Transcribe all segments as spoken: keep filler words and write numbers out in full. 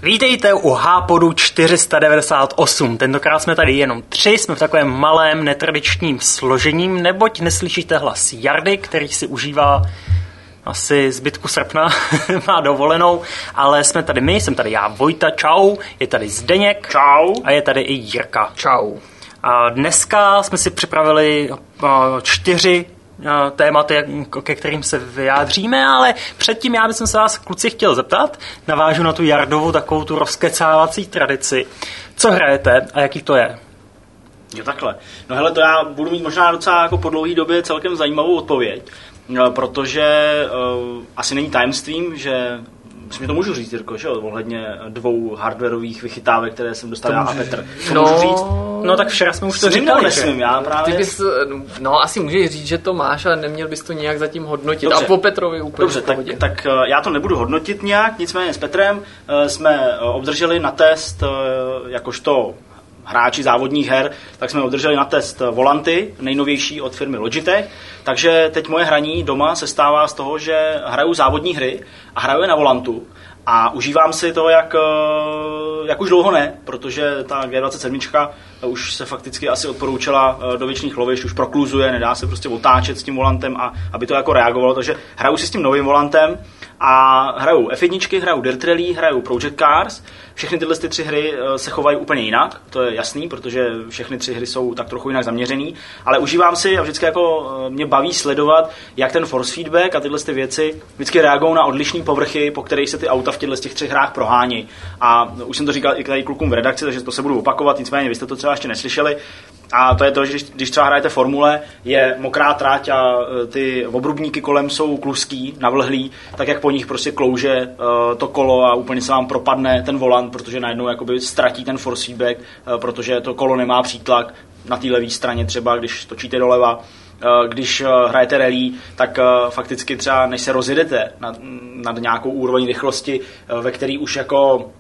Vítejte u Hápodu čtyři sta devadesát osm. Tentokrát jsme tady jenom tři, jsme v takovém malém netradičním složením, neboť neslyšíte hlas Jardy, který si užívá asi zbytku srpna, má dovolenou, ale jsme tady my, jsem tady já, Vojta, čau, je tady Zdeněk, čau, a je tady i Jirka. Čau. A dneska jsme si připravili čtyři tématy, ke kterým se vyjádříme, ale předtím já bych se vás, kluci, chtěl zeptat, navážu na tu Jardovu takovou tu rozkecávací tradici. Co hrajete a jaký to je? Jo, takhle. No hele, to já budu mít možná docela jako po dlouhý době celkem zajímavou odpověď, protože uh, asi není tajemstvím, že myslím, že to můžu říct, Jirko, že jo, ohledně dvou hardwareových vychytávek, které jsem dostal já a Petr. To no, můžu říct? No tak včera jsme už to Smím říkali, nesmím, já právě. Ty bys, no asi můžeš říct, že to máš, ale neměl bys to nějak zatím hodnotit. Dobře. A po Petrovi úplně. Dobře, tak, tak já to nebudu hodnotit nějak, nicméně s Petrem jsme obdrželi na test jakožto hráči závodních her, tak jsme obdrželi na test volanty, nejnovější od firmy Logitech. Takže teď moje hraní doma se stává z toho, že hraju závodní hry a hraju je na volantu. A užívám si to, jak, jak už dlouho ne, protože ta G dvacet sedm už se fakticky asi odporoučila do věčných lovišť, už prokluzuje, nedá se prostě otáčet s tím volantem, a aby to jako reagovalo. Takže hraju si s tím novým volantem a hraju F jedna, hraju Dirt Rally, hraju Project Cars. Všechny tyhle ty tři hry se chovají úplně jinak, to je jasný, protože všechny tři hry jsou tak trochu jinak zaměřený, ale užívám si a vždycky jako mě baví sledovat, jak ten force feedback a tyhle ty věci vždycky reagují na odlišné povrchy, po kterých se ty auta v těchto těch třech hrách prohání. A už jsem to říkal i tady klukům v redakci, takže to se budu opakovat, nicméně vy jste to třeba ještě neslyšeli. A to je to, že když, když třeba hrajete formule, je mokrá trať a ty obrubníky kolem jsou kluský, navlhlý, tak jak po nich prostě klouže uh, to kolo a úplně se vám propadne ten volant, protože najednou jakoby ztratí ten force feedback, uh, protože to kolo nemá přítlak na té levé straně třeba, když točíte doleva. Uh, když uh, hrajete rally, tak uh, fakticky třeba než se rozjedete nad, nad nějakou úroveň rychlosti, uh, ve který už jako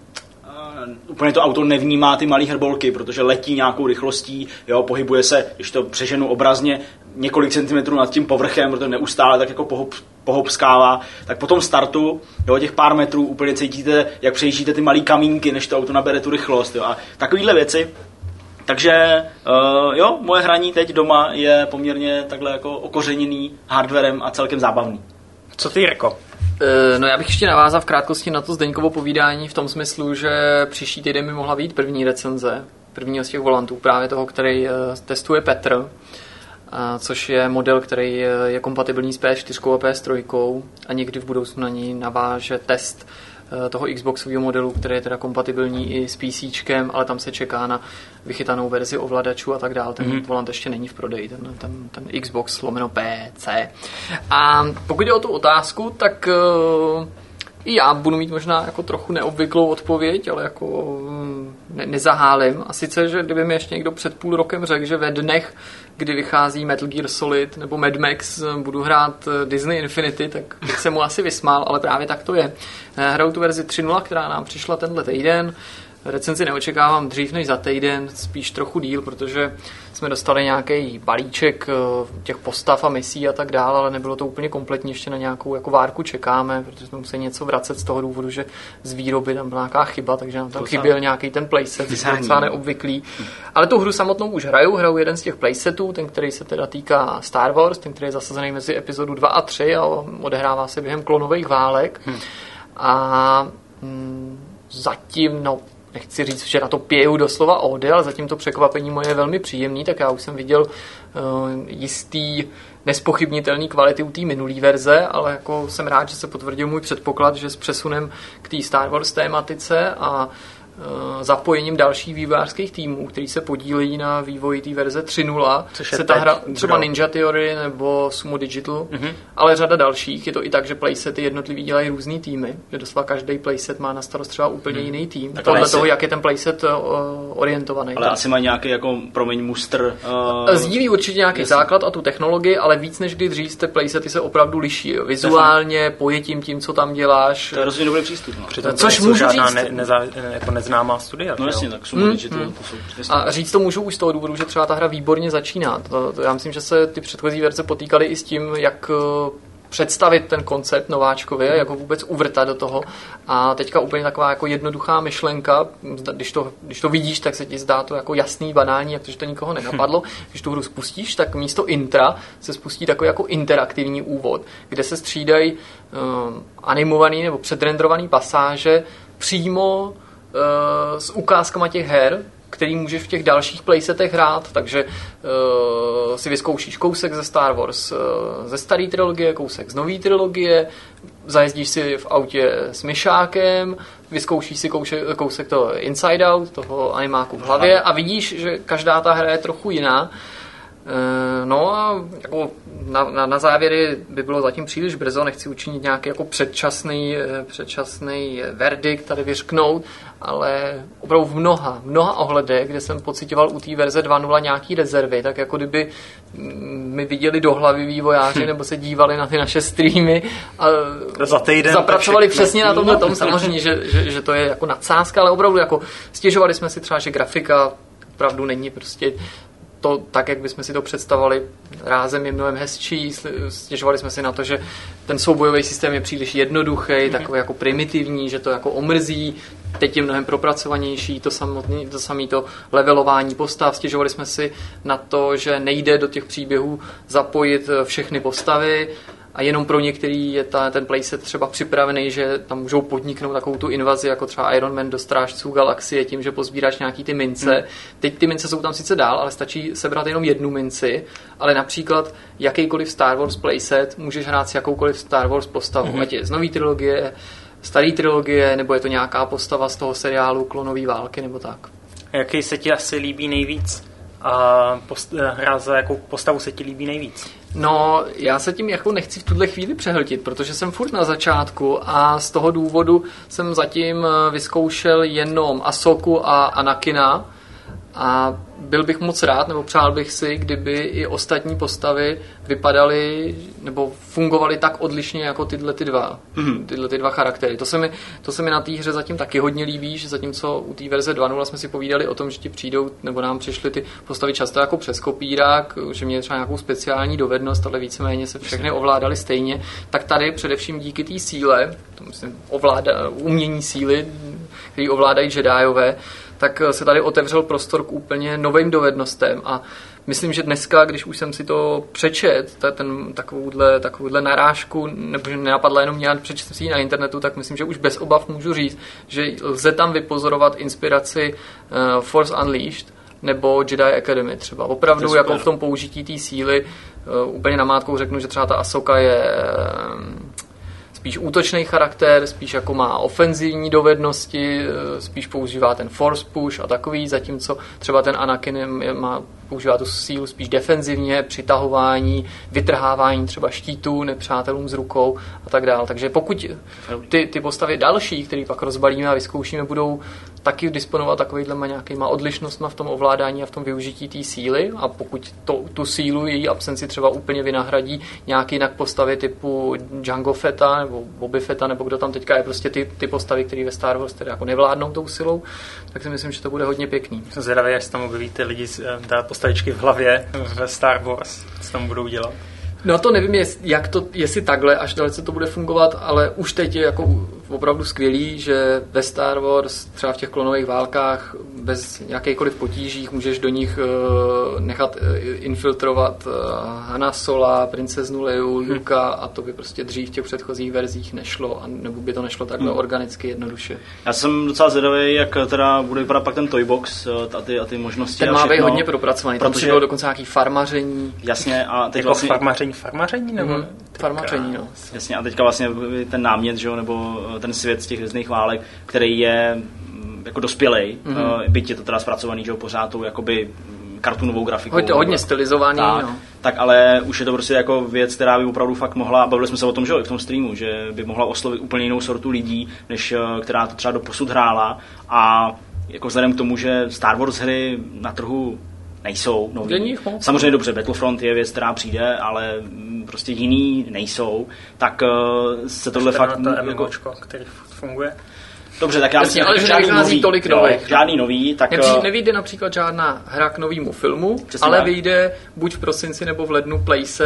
úplně to auto nevnímá ty malé hrbolky, protože letí nějakou rychlostí, jo, pohybuje se, když to přeženu obrazně, několik centimetrů nad tím povrchem, protože neustále tak jako pohop, pohopskává, tak po tom startu, jo, těch pár metrů úplně cítíte, jak přejíždíte ty malé kamínky, než to auto nabere tu rychlost, jo, a takovýhle věci. Takže uh, jo, moje hraní teď doma je poměrně takhle jako okořeněný hardwarem a celkem zábavný. Co ty, Jirko? No já bych ještě navázal v krátkosti na to Zdeňkovo povídání v tom smyslu, že příští týden by mohla být první recenze prvního z těch volantů, právě toho, který testuje Petr, což je model, který je kompatibilní s P S čtyři a P S tři a někdy v budoucnu na ní naváže test toho Xboxového modelu, který je teda kompatibilní i s PCčkem, ale tam se čeká na vychytanou verzi ovladačů a tak dále. Ten mm. volant ještě není v prodeji, ten, ten, ten Xbox lomeno P C. A pokud je o tu otázku, tak uh, i já budu mít možná jako trochu neobvyklou odpověď, ale jako um, ne, nezahálím. A sice, že kdyby mi ještě někdo před půl rokem řekl, že ve dnech, kdy vychází Metal Gear Solid nebo Mad Max, budu hrát Disney Infinity, tak bych se mu asi vysmál, ale právě tak to je. Hraju tu verzi tři nula, která nám přišla tenhle týden. Recenzi neočekávám dřív než za týden, spíš trochu díl, protože jsme dostali nějaký balíček těch postav a misí a tak dále, ale nebylo to úplně kompletní, ještě na nějakou jako várku čekáme, protože jsme museli něco vracet z toho důvodu, že z výroby tam byla nějaká chyba, takže nám tam chyběl nějaký ten playset, docela neobvyklý. Ale tu hru samotnou už hraju, hraju jeden z těch playsetů, ten, který se teda týká Star Wars, ten, který je zasazený mezi epizodu dva a tři a odehrává se během klonových válek. Hmm. A mm, zatím, no, nechci říct, že na to pěju doslova ódy, ale zatím to překvapení moje je velmi příjemný, tak já už jsem viděl uh, jistý nespochybnitelný kvality u té minulý verze, ale jako jsem rád, že se potvrdil můj předpoklad, že s přesunem k té Star Wars tématice a zapojením dalších vývojářských týmů, který se podílejí na vývoji té verze tři nula, se ta hra, třeba Ninja Theory nebo Sumo Digital, mm-hmm. ale řada dalších. Je to i tak, že playsety jednotlivý dělají různý týmy, že doslova každý playset má na starost třeba úplně mm. jiný tým. Podle asi toho, jak je ten playset uh, orientovaný. Ale tak. Asi má nějaký jako, promiň, mustr. Uh, Sdílí určitě nějaký jasný. základ a tu technologii, ale víc než kdy dřív ty playsety se opravdu liší. Jo. Vizuálně, pojetím tím, co tam děláš. To je rozhodně dobrý přístup. No. Přitom což můžu říct. Ne, neza, jako známá studia. No jasně, tak Sumo Digital, mm, to jsou přesně. A říct to můžu už z toho důvodu, že třeba ta hra výborně začíná. To, to já myslím, že se ty předchozí verze potýkaly i s tím, jak představit ten koncept nováčkově, jako vůbec uvrtat do toho. A teďka úplně taková jako jednoduchá myšlenka, když to, když to vidíš, tak se ti zdá to jako jasný, banální, protože to nikoho nenapadlo. Když tu hru spustíš, tak místo intra se spustí takový jako interaktivní úvod, kde se střídají um, animovaný nebo předrendrovaný pasáže přímo uh, s ukázkama těch her, který můžeš v těch dalších playsetech hrát, takže uh, si vyzkoušíš kousek ze Star Wars uh, ze staré trilogie, kousek z nové trilogie, zajezdíš si v autě s myšákem, vyzkoušíš si kousek, kousek toho Inside Out, toho animáku v hlavě a vidíš, že každá ta hra je trochu jiná. No a jako na, na, na závěry by bylo zatím příliš brzo, nechci učinit nějaký jako předčasný, předčasný verdikt tady vyřknout, ale opravdu v mnoha, mnoha ohledech, kde jsem pocitoval u té verze dva tečka nula nějaký rezervy, tak jako kdyby mi viděli do hlavy vývojáři nebo se dívali na ty naše streamy a za týden zapracovali přesně na tomhle tom, samozřejmě, že, že, že to je jako nadsázka, ale opravdu jako stěžovali jsme si třeba, že grafika opravdu není prostě to tak, jak bychom si to představovali, rázem je mnohem hezčí, stěžovali jsme si na to, že ten soubojový systém je příliš jednoduchý, mm-hmm. takový jako primitivní, že to jako omrzí, teď je mnohem propracovanější, to samotný, to samý to levelování postav, stěžovali jsme si na to, že nejde do těch příběhů zapojit všechny postavy, a jenom pro některý je ta, ten playset třeba připravený, že tam můžou podniknout takovou tu invazi, jako třeba Iron Man do Strážců galaxie, tím, že pozbíráš nějaký ty mince. Hmm. Teď ty mince jsou tam sice dál, ale stačí sebrat jenom jednu minci, ale například jakýkoliv Star Wars playset můžeš hrát s jakoukoliv Star Wars postavu, hmm. ať je z nový trilogie, starý trilogie, nebo je to nějaká postava z toho seriálu Klonový války, nebo tak. Jaký se ti asi líbí nejvíc? A post- hra za jakou postavu se ti líbí nejvíc? No, já se tím jako nechci v tuhle chvíli přehltit, protože jsem furt na začátku a z toho důvodu jsem zatím vyzkoušel jenom Ahsoku a Anakina a byl bych moc rád, nebo přál bych si, kdyby i ostatní postavy vypadaly nebo fungovaly tak odlišně jako tyhle ty dva, mm. tyhle ty dva charaktery. To se mi, to se mi na té hře zatím taky hodně líbí, že zatímco u té verze dva tečka nula jsme si povídali o tom, že ti přijdou, nebo nám přišly ty postavy často jako přes kopírák, že měli třeba nějakou speciální dovednost, ale víceméně se všechny ovládali stejně, tak tady především díky té síle, to myslím, ovláda, umění síly, který ovládají Jediové, tak se tady otevřel prostor k úplně novým dovednostem a myslím, že dneska, když už jsem si to přečet, ten, takovouhle, takovouhle narážku, nebo že nenapadla jenom nějak přečet si ji na internetu, tak myslím, že už bez obav můžu říct, že lze tam vypozorovat inspiraci uh, Force Unleashed nebo Jedi Academy třeba. Opravdu jako v tom použití té síly, uh, úplně namátkou řeknu, že třeba ta Ahsoka je uh, spíš útočný charakter, spíš jako má ofenzivní dovednosti, spíš používá ten force push a takový, zatímco třeba ten Anakin má, používá tu sílu spíš defenzivně, přitahování, vytrhávání třeba štítů nepřátelům z rukou a tak dále. Takže pokud ty, ty postavy další, které pak rozbalíme a vyzkoušíme, budou taky disponovat takovýhlema nějakýma odlišnostma v tom ovládání a v tom využití té síly a pokud to, tu sílu, její absenci třeba úplně vynahradí nějaký jinak postavy typu Jango Fetta nebo Boba Fetta nebo kdo tam teďka je, prostě ty, ty postavy, které ve Star Wars tedy jako nevládnou tou silou, tak si myslím, že to bude hodně pěkný. Jsem zvědavý, až tam objevíte lidi, dá postavičky v hlavě ve Star Wars, co tam budou dělat. No to nevím, jak to, jestli takhle, až dalece to bude fungovat, ale už teď je jako opravdu skvělý, že ve Star Wars, třeba v těch klonových válkách, bez nějakýchkoliv potížích můžeš do nich uh, nechat uh, infiltrovat uh, Hanna Sola, princeznu Leiu, hmm. Luka a to by prostě dřív v těch předchozích verzích nešlo, a nebo by to nešlo takhle hmm. organicky, jednoduše. Já jsem docela zvědavý, jak teda bude vypadat pak ten Toybox a ty, a ty možnosti. Ten má být hodně propracovaný, protože bylo dokonce nějaký farmaření. Jasně, a teď jako vlastně... farmaření, farmaření nebo? Mm, farmaření, no. Jasně, a teďka vlastně ten námět, že jo, nebo ten svět z těch hvězdných válek, který je jako dospělej, mm-hmm. byť je to teda zpracovaný, že jo, pořád tou jakoby kartunovou grafikou. Hodně, hodně stylizovaný, tak, no. Tak ale už je to prostě jako věc, která by opravdu fakt mohla, bavili jsme se o tom, že jo, v tom streamu, že by mohla oslovit úplně jinou sortu lidí, než která to třeba doposud hrála a jako vzhledem k tomu, že Star Wars hry na trhu nejsou nový. Samozřejmě dobře, Battlefront je věc, která přijde, ale prostě jiný nejsou, tak uh, se tohle Ještě fakt... To jako... MMOčko, který funguje. Dobře, tak já myslím, ale že žádný nový, tolik jo, nových. Žádný nový, tak... Nepřijde, nevyjde například žádná hra k novému filmu, ale vyjde buď v prosinci nebo v lednu playset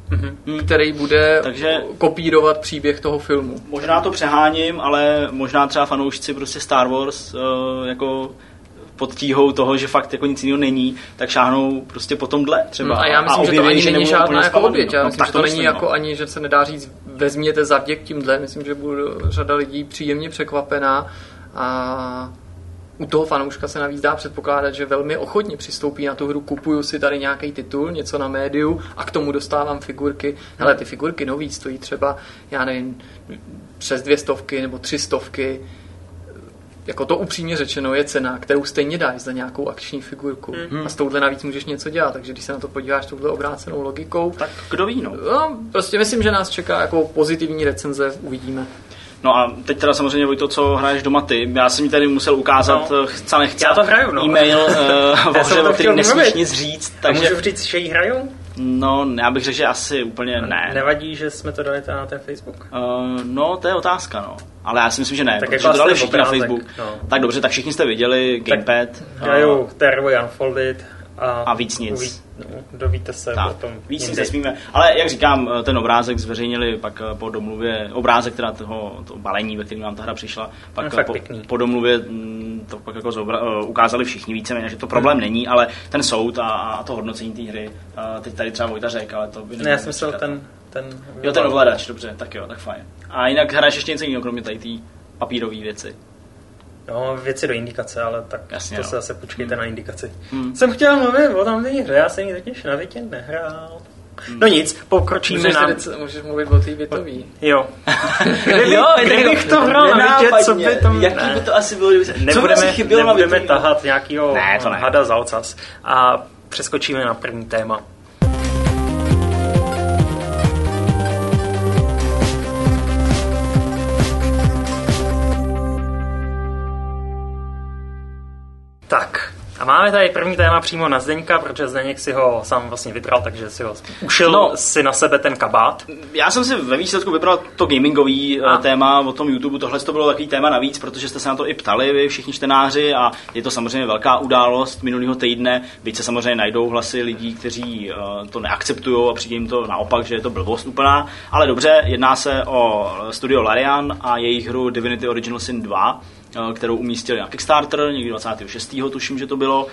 mm-hmm. který bude Takže kopírovat příběh toho filmu. Možná to přeháním, ale možná třeba fanoušci prostě Star Wars uh, jako pod tíhou toho, že fakt jako nic jiného není, tak šáhnou prostě po tomhle třeba. A já myslím, a že to ani že není žádná jako oběť. Já no, myslím, že to, to není myslím, jako no. ani, že se nedá říct, vezměte zavděk tímhle. Myslím, že bude řada lidí příjemně překvapená a u toho fanouška se navíc dá předpokládat, že velmi ochotně přistoupí na tu hru, kupuju si tady nějaký titul, něco na médiu a k tomu dostávám figurky. Hele, ty figurky nový stojí třeba, já nevím, přes dvě stovky nebo tři stovky. Jako to upřímně řečeno je cena, kterou stejně dáš za nějakou akční figurku. Mm-hmm. A s touhle navíc můžeš něco dělat, takže když se na to podíváš touhle obrácenou logikou, tak kdo ví, no. no prostě myslím, že nás čeká jako pozitivní recenze, uvidíme. No a teď teda samozřejmě Vojto, co hraješ doma ty. Já jsem mi tady musel ukázat, no. chce nechce, já to hraju, no. e-mail, uh, o hře, o kterým nesmíš nic říct. Takže... A můžu říct, že ji hraju? No, já bych řekl, že asi úplně ne. Nevadí, že jsme to dali na ten Facebook? Uh, no, to je otázka, no. Ale já si myslím, že ne, tak protože jako to dali všichni obrázek, na Facebook. No. Tak dobře, tak všichni jste viděli Gamepad. Hraju Terraway Unfolded. A, a víc nic. Uví, no, dovíte se tak, o tom. Víc nic nesmíme. Ale jak říkám, ten obrázek zveřejnili pak po domluvě, obrázek teda toho, toho balení, ve kterém nám ta hra přišla, pak no, po, po domluvě to pak jako zobra, ukázali všichni víceméně, že to problém hmm. není, ale ten soud a, a to hodnocení té hry, teď tady třeba Vojta řekl, ale to by ne, já jsem myslel ten, ten... Jo, ten ovladač, dobře, tak jo, tak fajn. A jinak hraješ ještě něco jiného, kromě tady té papírové věci. No, věci do indikace, ale tak jasně, to no. se zase počkejte hmm. na indikaci. Hmm. Jsem chtěl mluvit o tam té hře, já jsem ji totiž na víkend nehrál. Hmm. No nic, pokročíme můžeš na... Můžeš, můžeš mluvit o té větový. Jo. Kdyby, jo, kdybych to hrál na větě, co by tam... Jaký by to asi bylo, kdyby se... Nebudeme, nebudeme tahat nějakýho ne, ne. hada za ocas. A přeskočíme na první téma. Tak, a máme tady první téma přímo na Zdeňka, protože Zdeněk si ho sám vlastně vybral, takže si ho ušil no, si na sebe ten kabát. Já jsem si ve výsledku vybral to gamingový a. téma o tom YouTube, tohle to bylo takový téma navíc, protože jste se na to i ptali vy všichni čtenáři a je to samozřejmě velká událost minulého týdne, byť se samozřejmě najdou hlasy lidí, kteří to neakceptují a přijde jim to naopak, že je to blbost úplná, ale dobře, jedná se o studio Larian a jejich hru Divinity Original Sin dva, kterou umístili na Kickstarter, někdy dvacátého šestého tuším, že to bylo.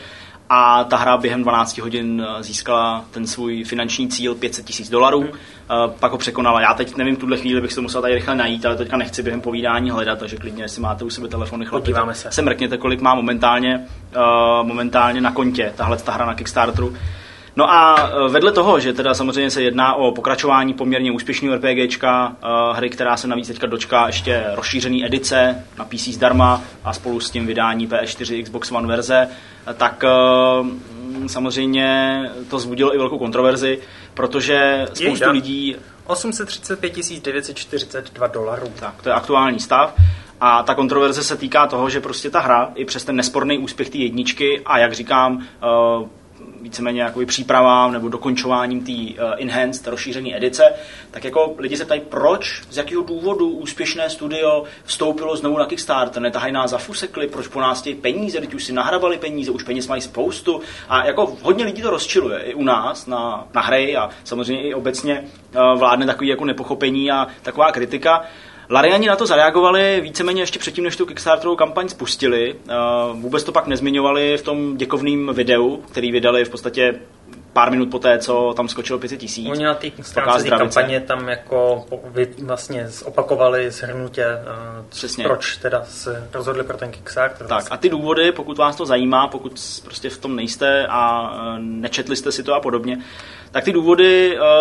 A ta hra během dvanácti hodin získala ten svůj finanční cíl pět set tisíc dolarů. Hmm. Pak ho překonala. Já teď nevím, v tuhle chvíli bych to musel tady rychle najít, ale teďka nechci během povídání hledat, takže klidně, jestli máte u sebe telefon, rychle podíváme se. Se mrkněte, kolik má momentálně, uh, momentálně na kontě tahle ta hra na Kickstarteru. No a vedle toho, že teda samozřejmě se jedná o pokračování poměrně úspěšného RPGčka, uh, hry, která se navíc teďka dočká ještě rozšířený edice na P C zdarma a spolu s tím vydání P S čtyři, Xbox One verze, tak uh, samozřejmě to vzbudilo i velkou kontroverzi, protože spoustu Jej, lidí... osm set třicet pět tisíc devět set čtyřicet dva dolarů. Tak, to je aktuální stav. A ta kontroverze se týká toho, že prostě ta hra, i přes ten nesporný úspěch té jedničky a jak říkám, uh, víceméně jakoby přípravám nebo dokončováním té uh, enhanced, rozšířené edice, tak jako lidi se ptají, proč, z jakého důvodu úspěšné studio vstoupilo znovu na Kickstarter, netahají nás zafusekli, proč po nás chtějí peníze, teď už si nahrabali peníze, už peněz mají spoustu a jako hodně lidí to rozčiluje i u nás na, na hry a samozřejmě i obecně uh, vládne takový jako nepochopení a taková kritika. Lariani na to zareagovali víceméně ještě předtím, než tu Kickstarterovou kampaň spustili. Vůbec to pak nezmiňovali v tom děkovném videu, který vydali v podstatě pár minut poté, co tam skočilo pět set tisíc. Oni na té stránce kampaně tam jako vlastně zopakovali shrnutě, uh, proč teda se rozhodli pro ten Kickstarter. Tak vlastně. A ty důvody, pokud vás to zajímá, pokud prostě v tom nejste a nečetli jste si to a podobně, tak ty důvody uh,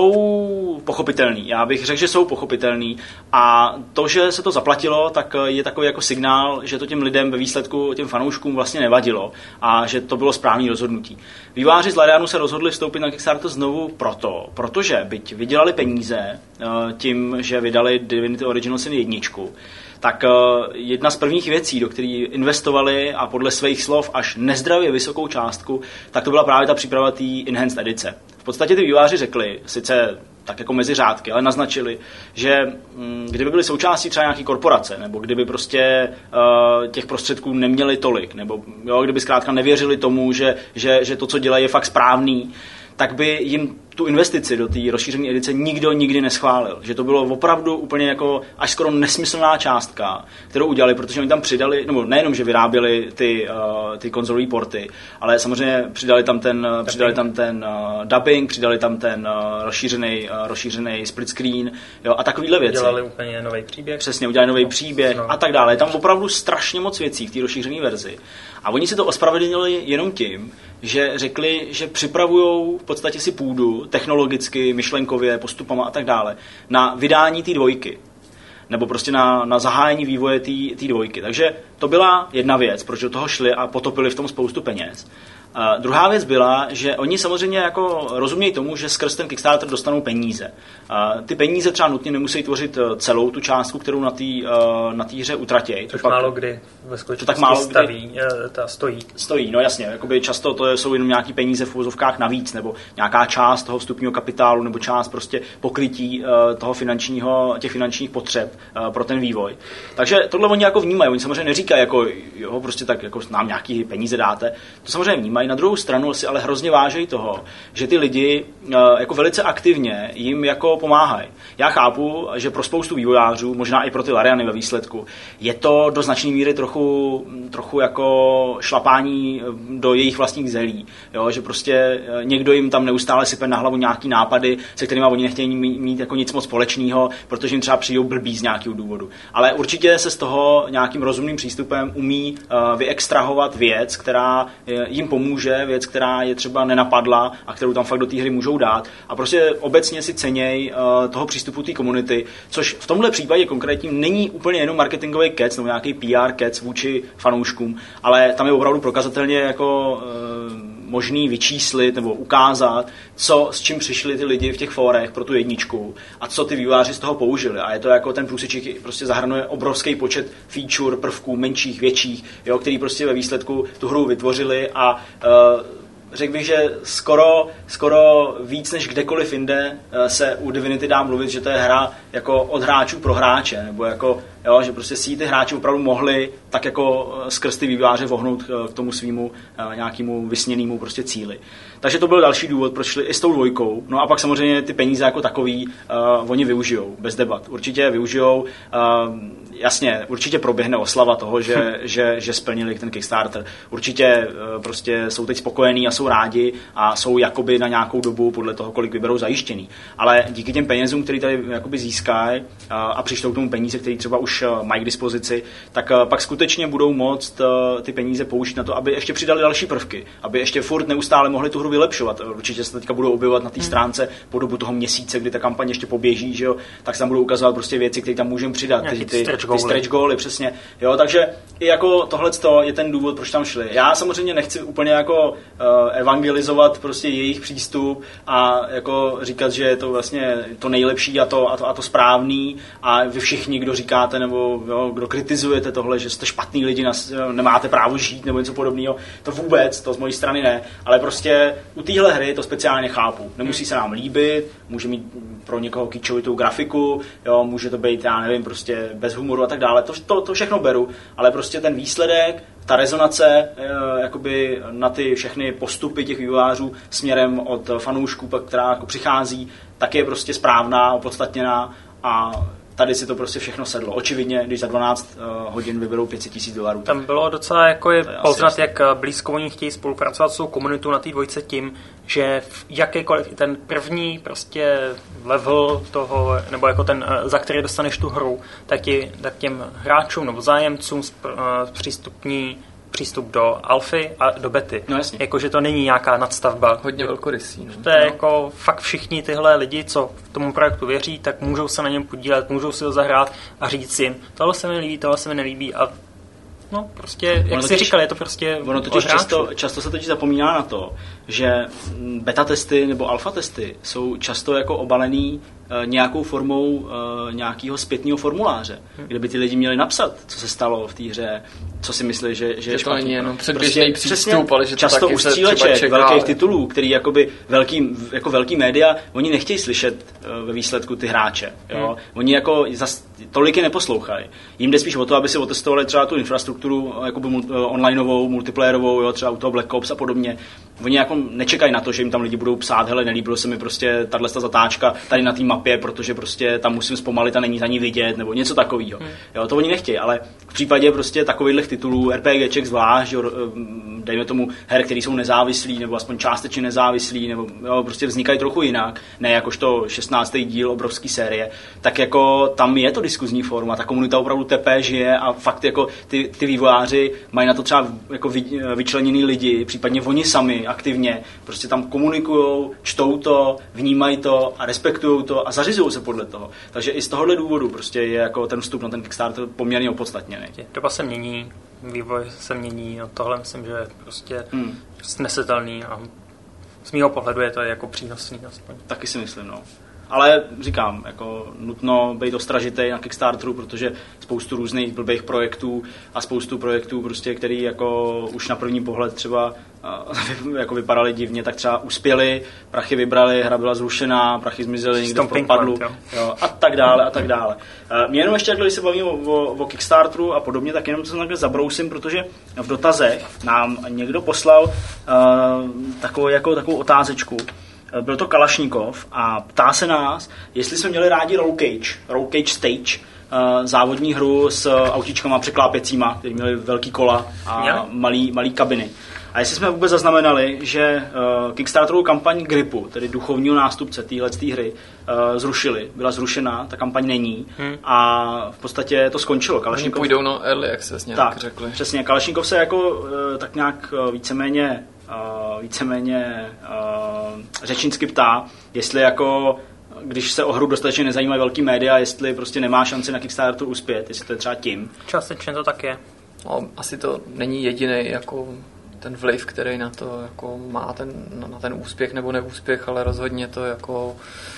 jsou pochopitelný. Já bych řekl, že jsou pochopitelný. A to, že se to zaplatilo, tak je takový jako signál, že to těm lidem ve výsledku, těm fanouškům vlastně nevadilo a že to bylo správné rozhodnutí. Výváři z Larianu se rozhodli vstoupit na Kickstarter znovu proto, protože byť vydělali peníze uh, tím, že vydali Divinity Original Sin jedničku, tak uh, jedna z prvních věcí, do které investovali a podle svých slov až nezdravě vysokou částku, tak to byla právě ta příprava té enhanced edice. V podstatě ty vývojáři řekli, sice tak jako mezi řádky, ale naznačili, že mm, kdyby byly součástí třeba nějaký korporace, nebo kdyby prostě uh, těch prostředků neměli tolik, nebo jo, kdyby zkrátka nevěřili tomu, že, že, že to, co dělají, je fakt správný, tak by jim tu investici do té rozšířené edice nikdo nikdy neschválil. Že to bylo opravdu úplně jako až skoro nesmyslná částka, kterou udělali, protože oni tam přidali, nebo nejenom, že vyráběli ty, uh, ty konzolové porty, ale samozřejmě přidali tam ten, přidali tam ten uh, dubbing, přidali tam ten uh, rozšířený, uh, rozšířený split screen, jo, a takovýhle věci. Udělali úplně nový příběh. Přesně, udělali nový příběh no. a tak dále. Je tam opravdu strašně moc věcí v té rozšířené verzi. A oni si to ospravedlnili jenom tím, že řekli, že připravujou v podstatě si půdu technologicky, myšlenkově, postupama a tak dále na vydání té dvojky. Nebo prostě na, na zahájení vývoje té dvojky. Takže to byla jedna věc, proč do toho šli a potopili v tom spoustu peněz. Uh, druhá věc byla, že oni samozřejmě jako rozumějí tomu, že skrz ten Kickstarter dostanou peníze. Uh, ty peníze třeba nutně nemusí tvořit celou tu částku, kterou na té uh, na té hře utratějí. Což pak, málo kdy ve skutečnosti tak málo staví, kdy, ta stojí. Stojí, no jasně. Jakoby často to jsou jenom nějaký peníze v uvozovkách navíc, nebo nějaká část toho vstupního kapitálu, nebo část prostě pokrytí uh, toho finančního, těch finančních potřeb uh, pro ten vývoj. Takže tohle oni jako vnímají. Oni samozřejmě neříkají, jako, jo, prostě tak jako nám nějaký peníze dáte. To samozřejmě vnímají. Na druhou stranu si ale hrozně vážejí toho, že ty lidi jako velice aktivně jim jako pomáhají. Já chápu, že pro spoustu vývojářů, možná i pro ty Lariany ve výsledku, je to do značné míry trochu, trochu jako šlapání do jejich vlastních zelí. Jo? Že prostě někdo jim tam neustále sype na hlavu nějaký nápady, se kterými oni nechtějí mít jako nic moc společného, protože jim třeba přijdou blbý z nějakého důvodu. Ale určitě se z toho nějakým rozumným přístupem umí vyextrahovat věc, která jim pomůže, věc, která je třeba nenapadla a kterou tam fakt do té hry můžou dát. A prostě obecně si ceněj uh, toho přístupu té komunity, což v tomhle případě konkrétním není úplně jenom marketingový kec nebo nějaký P R kec vůči fanouškům, ale tam je opravdu prokazatelně jako uh, možný vyčíslit nebo ukázat, co s čím přišli ty lidi v těch fórech pro tu jedničku a co ty vývojáři z toho použili. A je to jako ten průsečík prostě zahrnuje obrovský počet feature, prvků, menších, větších, jo, který prostě ve výsledku tu hru vytvořili a uh, řekl bych, že skoro, skoro víc než kdekoliv jinde se u Divinity dá mluvit, že to je hra jako od hráčů pro hráče, nebo jako, jo, že prostě si ty hráči opravdu mohli tak jako skrz ty vývojáře vohnout k tomu svýmu nějakému vysněnému prostě cíli. Takže to byl další důvod, proč šli i s tou dvojkou. No a pak samozřejmě ty peníze jako takový uh, oni využijou, bez debat. Určitě využijou, uh, jasně, určitě proběhne oslava toho, že, že, že splnili ten Kickstarter. Určitě uh, prostě jsou teď spokojení a jsou rádi a jsou jakoby na nějakou dobu podle toho, kolik vyberou zajištěný. Ale díky těm penězům, který tady jakoby získají uh, a přištou k tomu peníze, který třeba už uh, mají k dispozici, tak uh, pak skutečně budou moct uh, ty peníze použít na to, aby ještě přidali další prvky, aby ještě furt neustále mohli tu hru vylepšovat. Určitě se teďka budou objevovat na té stránce po dobu toho měsíce, kdy ta kampaň ještě poběží, že jo, tak se tam budou ukazovat prostě věci, které tam můžeme přidat, ty, ty, stretch ty stretch goaly, přesně. Jo, takže i jako tohleto je ten důvod, proč tam šli. Já samozřejmě nechci úplně jako uh, evangelizovat prostě jejich přístup a jako říkat, že je to vlastně to nejlepší a to, a to, a to správný a vy všichni, kdo říkáte nebo jo, kdo kritizujete tohle, že jste špatný lidi, nemáte právo žít nebo něco podobného, to vůbec, to z mojí strany ne, ale prostě u téhle hry to speciálně chápu. Nemusí se nám líbit, může mít pro někoho kýčovitou grafiku, jo, může to být, já nevím, prostě bez humoru a tak dále. To, to, to všechno beru, ale prostě ten výsledek, ta rezonace e, jakoby na ty všechny postupy těch vývojářů směrem od fanoušků, která jako přichází, tak je prostě správná, opodstatněná a tady si to prostě všechno sedlo. Očividně, když za dvanáct uh, hodin vyberou pět set tisíc dolarů. Tam bylo docela jako je poznat, jak blízko oni chtějí spolupracovat s tou komunitou na té dvojce tím, že v jakýkoliv ten první prostě level toho, nebo jako ten, za který dostaneš tu hru, tak, ti, tak těm hráčům nebo zájemcům přístupní přístup do alfy a do bety. No jasně. Jakože to není nějaká nadstavba. Hodně velkorysý. No. To je no. jako fakt všichni tyhle lidi, co v tomu projektu věří, tak můžou se na něm podílet, můžou si to zahrát a říct jim, tohle se mi líbí, tohle se mi nelíbí a no prostě, jak ono jsi totiž, říkal, je to prostě ono totiž často, často se totiž zapomíná na to, že beta testy nebo alfa testy jsou často jako obalený nějakou formou nějakého zpětného formuláře, hmm. kde by ty lidi měli napsat, co se stalo v té hře, co si myslí, že, že je špatný. To není jenom předběžný prostě, přístup, ale že často to taky u stříleček velkých titulů, který jakoby velký, jako velký média, oni nechtějí slyšet ve výsledku ty hráče. Jo? Hmm. Oni jako zas, tolik je neposlouchají. Jim jde spíš o to, aby si otestovali třeba tu infrastrukturu jakoby onlineovou, multiplayerovou, jo? třeba u toho Black Ops a podobně. Oni jako nečekají na to, že jim tam lidi budou psát, hele, nelíbilo se mi prostě tahle zatáčka tady na té mapě, protože prostě tam musím zpomalit a není za ní vidět, nebo něco takového. Hmm. Jo, to oni nechtějí, ale v případě prostě takovýchhle titulů, RPGček zvlášť, jo, dejme tomu her, který jsou nezávislí, nebo aspoň částečně nezávislí, nebo jo, prostě vznikají trochu jinak, ne jakožto šestnáctý díl obrovský série, tak jako tam je to diskuzní forma, ta komunita opravdu tepe, žije a fakt jako ty, ty vývojáři mají na to třeba jako vy, vyčleněný lidi, případně oni sami aktivně, prostě tam komunikujou, čtou to, vnímají to a respektují to a zařizují se podle toho. Takže i z tohohle důvodu prostě je jako ten vstup na ten Kickstarter poměrně opodstatněný. Doba se mění, vývoj se mění a tohle myslím, že je prostě hmm. snesitelný a z mýho pohledu je to jako přínosný aspoň. Taky si myslím, no. Ale říkám, jako nutno být ostražitej na Kickstarteru, protože spoustu různých blbých projektů a spoustu projektů, prostě, který jako už na první pohled třeba jako vypadaly divně, tak třeba uspěli, prachy vybrali, hra byla zrušená, prachy zmizely někde v propadlu jo, a tak dále a tak dále. Mě jenom ještě, když se bavím o, o, o Kickstarteru a podobně, tak jenom to takhle zabrousím, protože v dotazech nám někdo poslal uh, takovou, jako, takovou otázečku. Byl to Kalašníkov a ptá se nás, jestli jsme měli rádi Roll Cage, Roll Cage Stage, uh, závodní hru s autíčkama překlápěcíma, které měly velký kola a malý, malý kabiny. A jestli jsme vůbec zaznamenali, že uh, Kickstarterovou kampaň Gripu, tedy duchovního nástupce téhleté hry, uh, zrušili. Byla zrušená, ta kampaň není hmm. a v podstatě to skončilo. Kalašníkov... Oni půjdou na early access nějak tak, řekli. Přesně, Kalašníkov se jako uh, tak nějak uh, víceméně Uh, víceméně uh, řečnicky ptá, jestli jako, když se o hru dostatečně nezajímají velký média, jestli prostě nemá šanci na Kickstarteru uspět, jestli to je třeba tím. Částečně to tak je. No, asi to není jediný jako ten vliv, který na to jako má ten, na ten úspěch nebo neúspěch, ale rozhodně to jako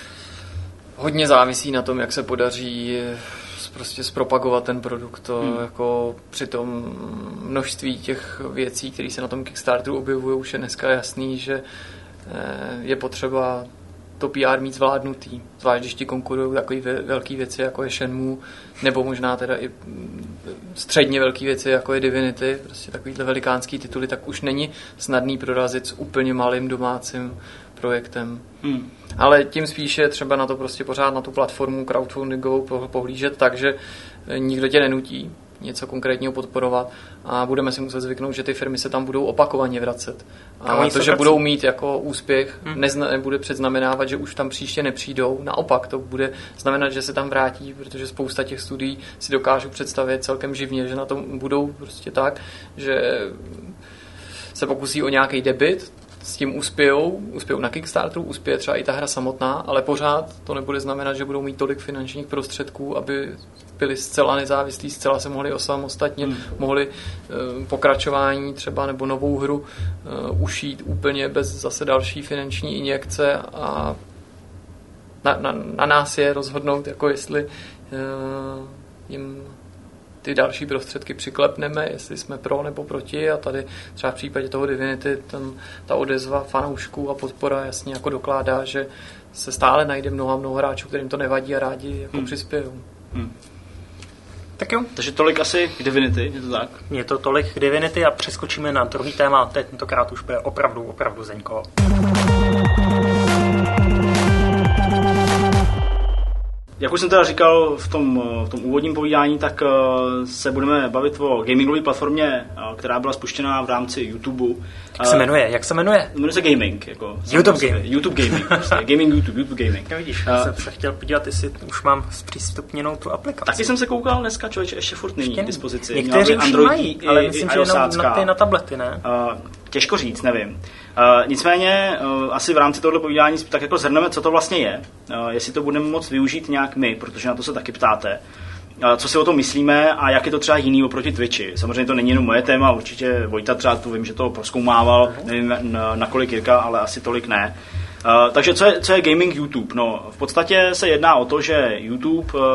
hodně závisí na tom, jak se podaří prostě zpropagovat ten produkt. To hmm. jako při tom množství těch věcí, které se na tom Kickstarteru objevují, už je dneska jasný, že je potřeba to P R mít zvládnutý. Zvlášť, když ti konkurují takové velké věci, jako je Shenmue, nebo možná teda i středně velké věci, jako je Divinity, prostě takovýhle velikánský tituly, tak už není snadný prorazit s úplně malým domácím projektem. Hmm. Ale tím spíše třeba na to prostě pořád na tu platformu crowdfundingovou pohlížet tak, že nikdo tě nenutí něco konkrétního podporovat a budeme si muset zvyknout, že ty firmy se tam budou opakovaně vracet. A, a to, že budou mít jako úspěch, hmm. nezna, nebude předznamenávat, že už tam příště nepřijdou. Naopak, to bude znamenat, že se tam vrátí, protože spousta těch studií si dokážu představit celkem živně, že na tom budou prostě tak, že se pokusí o nějaký debit, s tím uspějou, uspějou na Kickstarteru, uspěje třeba i ta hra samotná, ale pořád to nebude znamenat, že budou mít tolik finančních prostředků, aby byli zcela nezávislí, zcela se mohli osamostatnit, hmm. mohli uh, pokračování třeba nebo novou hru uh, ušít úplně bez zase další finanční injekce a na, na, na nás je rozhodnout, jako jestli uh, jim ty další prostředky přiklepneme, jestli jsme pro nebo proti a tady třeba v případě toho Divinity ten, ta odezva fanoušků a podpora jasně jako dokládá, že se stále najde mnoha mnoho hráčů, kterým to nevadí a rádi jako hmm. přispějou. Hmm. Tak jo. Takže tolik asi k Divinity, je to tak? Je to tolik k Divinity a přeskočíme na druhý téma, tentokrát už bude opravdu, opravdu Zeňko. Jak už jsem teda říkal v tom, v tom úvodním povídání, tak uh, se budeme bavit o gamingové platformě, uh, která byla spuštěna v rámci YouTube. Jak se jmenuje? Jak se jmenuje? Jmenuje se Gaming. Jako, YouTube Gaming. YouTube Gaming. Prostě. Gaming YouTube, YouTube Gaming. No vidíš, uh, jsem se chtěl podívat, jestli už mám zpřístupněnou tu aplikaci. Taky jsem se koukal dneska, člověče, ještě furt není k dispozici. Někteří už mají, ale myslím, že jenom na, ty, na tablety, ne? Uh, těžko říct, nevím. Uh, nicméně uh, asi v rámci tohoto povídání tak jako zhrneme, co to vlastně je. Uh, jestli to budeme moct využít nějak my, protože na to se taky ptáte. Uh, co si o tom myslíme a jak je to třeba jiný oproti Twitchi. Samozřejmě to není jenom moje téma, určitě Vojta třeba tu vím, že to prozkoumával, nevím na, na kolik Jirka, ale asi tolik ne. Uh, takže co je, co je gaming YouTube? No, v podstatě se jedná o to, že YouTube uh,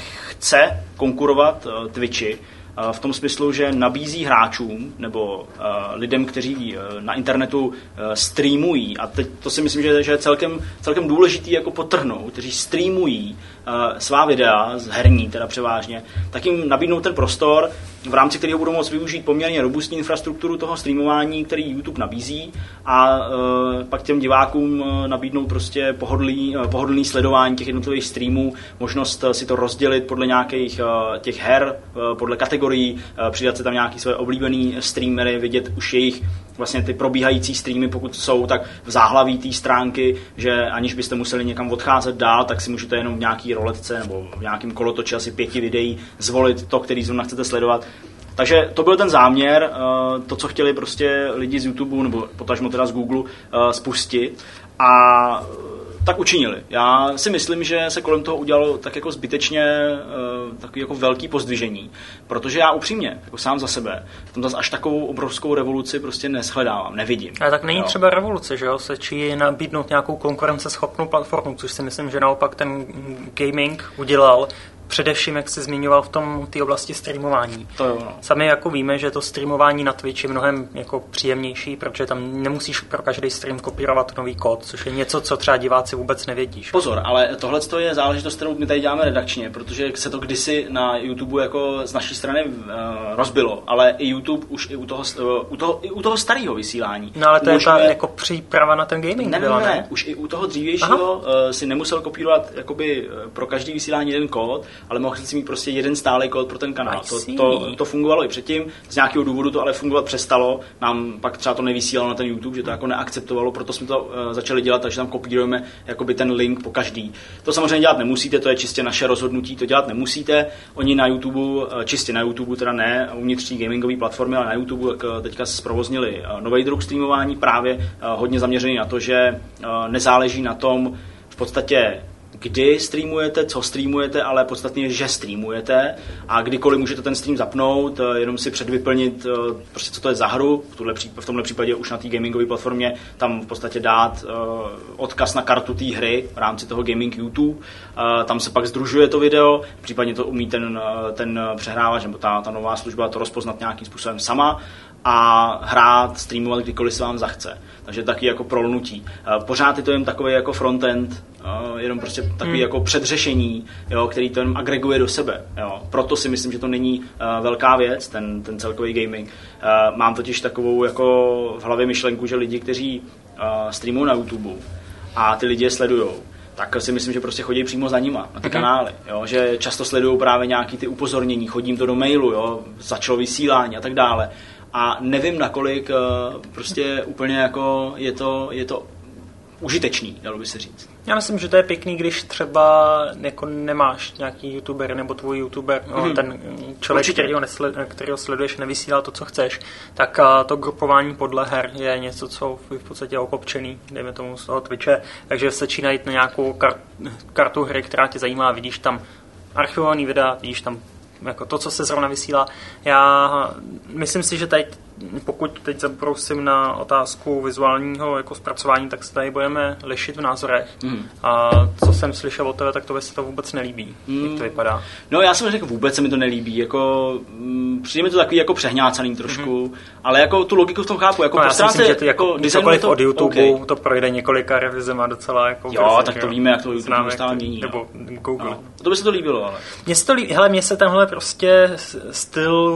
chce konkurovat uh, Twitchi, v tom smyslu, že nabízí hráčům nebo uh, lidem, kteří uh, na internetu uh, streamují, a teď to si myslím, že, že je celkem, celkem důležitý jako podtrhnout, kteří streamují uh, svá videa, z herní teda převážně, tak jim nabídnou ten prostor, v rámci kterého budou moct využít poměrně robustní infrastrukturu toho streamování, který YouTube nabízí, a uh, pak těm divákům uh, nabídnou prostě pohodlný, uh, pohodlný sledování těch jednotlivých streamů, možnost uh, si to rozdělit podle nějakých uh, těch her, uh, podle kategorií, uh, přidat si tam nějaký své oblíbený streamery, vidět už jejich vlastně ty probíhající streamy, pokud jsou, tak v záhlaví té stránky, že aniž byste museli někam odcházet dál, tak si můžete jenom v nějaký roletce nebo v nějakém kolotoči asi pěti videí zvolit to, který zrovna chcete sledovat. Takže to byl ten záměr, to, co chtěli prostě lidi z YouTube nebo potažmo teda z Google spustit, a tak učinili. Já si myslím, že se kolem toho udělalo tak jako zbytečně takový jako velký pozdvižení, protože já upřímně, jako sám za sebe, tam zase až takovou obrovskou revoluci prostě neshledávám, nevidím. Ale tak není jo. třeba revoluce, že jo? Se či nabídnout nějakou konkurenceschopnou platformu, což si myslím, že naopak ten gaming udělal. Především, jak jsi zmiňoval v tom té oblasti streamování. To jo, no. Sami jako víme, že to streamování na Twitch je mnohem jako příjemnější, protože tam nemusíš pro každý stream kopírovat nový kód, což je něco, co třeba diváci vůbec nevědí. Pozor, ale tohle je záležitost, kterou my tady děláme redakčně, protože se to kdysi na YouTube jako z naší strany uh, rozbilo, ale i YouTube už i u toho, uh, u toho, i u toho starého vysílání. No ale to umožňuje... je ta jako příprava na ten gaming. Ne, byla, ne, ne, ne, už i u toho dřívějšího uh, si nemusel kopírovat jakoby pro každý vysílání jeden kód, ale mohl si mít prostě jeden stálý kód pro ten kanál. To, to, to fungovalo i předtím, z nějakého důvodu to ale fungovat přestalo. Nám pak třeba to nevysílalo na ten YouTube, že to jako neakceptovalo, proto jsme to uh, začali dělat, takže tam kopírujeme jakoby ten link po každý. To samozřejmě dělat nemusíte, to je čistě naše rozhodnutí, to dělat nemusíte. Oni na YouTube, uh, čistě na YouTube, teda ne uvnitř té gamingové platformy, ale na YouTube uh, teďka zprovoznili uh, nový druh streamování, právě uh, hodně zaměřený na to, že uh, nezáleží na tom v podstatě, kdy streamujete, co streamujete, ale podstatně je, že streamujete, a kdykoliv můžete ten stream zapnout, jenom si předvyplnit, prostě co to je za hru, v tomhle případě už na té gamingové platformě tam v podstatě dát odkaz na kartu té hry v rámci toho gaming YouTube, tam se pak sdružuje to video, případně to umí ten, ten přehrávač nebo ta, ta nová služba to rozpoznat nějakým způsobem sama a hrát, streamovat, kdykoliv se vám zachce. Takže taky jako prolnutí. Pořád je to jen takový jako frontend, jenom prostě takový hmm. jako předřešení, jo, který to jenom agreguje do sebe. Jo. Proto si myslím, že to není uh, velká věc, ten, ten celkový gaming. Uh, mám totiž takovou jako v hlavě myšlenku, že lidi, kteří uh, streamují na YouTube a ty lidi je sledujou, tak si myslím, že prostě chodí přímo za nima, na ty okay. kanály, jo, že často sledují právě nějaký ty upozornění, chodím to do mailu, jo, začalo vysílání a tak dále. A nevím, nakolik uh, prostě úplně jako je to, je to užitečný, dalo by se říct. Já myslím, že to je pěkný, když třeba jako nemáš nějaký youtuber nebo tvůj youtuber, mm. no, ten člověk, kterýho, nesled, kterýho sleduješ, nevysílá to, co chceš, tak uh, to grupování podle her je něco, co je v podstatě okopčený, dejme tomu z toho Twitche, takže stačí najít na nějakou kar- kartu hry, která tě zajímá, vidíš tam archivovaný videa, vidíš tam jako to, co se zrovna vysílá. Já myslím si, že teď, pokud teď zabrousím na otázku vizuálního jako zpracování, tak se tady budeme lišit v názorech. Mm. A co jsem slyšel od tebe, tak to se to vůbec nelíbí, mm. jak to vypadá. No já jsem řekl, vůbec se mi to nelíbí. Jako, m, přijde mi to takový jako přehňácaný trošku, mm. ale jako tu logiku v tom chápu. Jako no, já si myslím, že ty jako cokoliv to, od YouTube okay. to projde několika revizema docela jako jo, brzy, tak to jo. víme, jak to YouTube neustále mění. Nebo Google. No. To by se to líbilo, ale. Mně se to líbí, hele, mně se tenhle prostě styl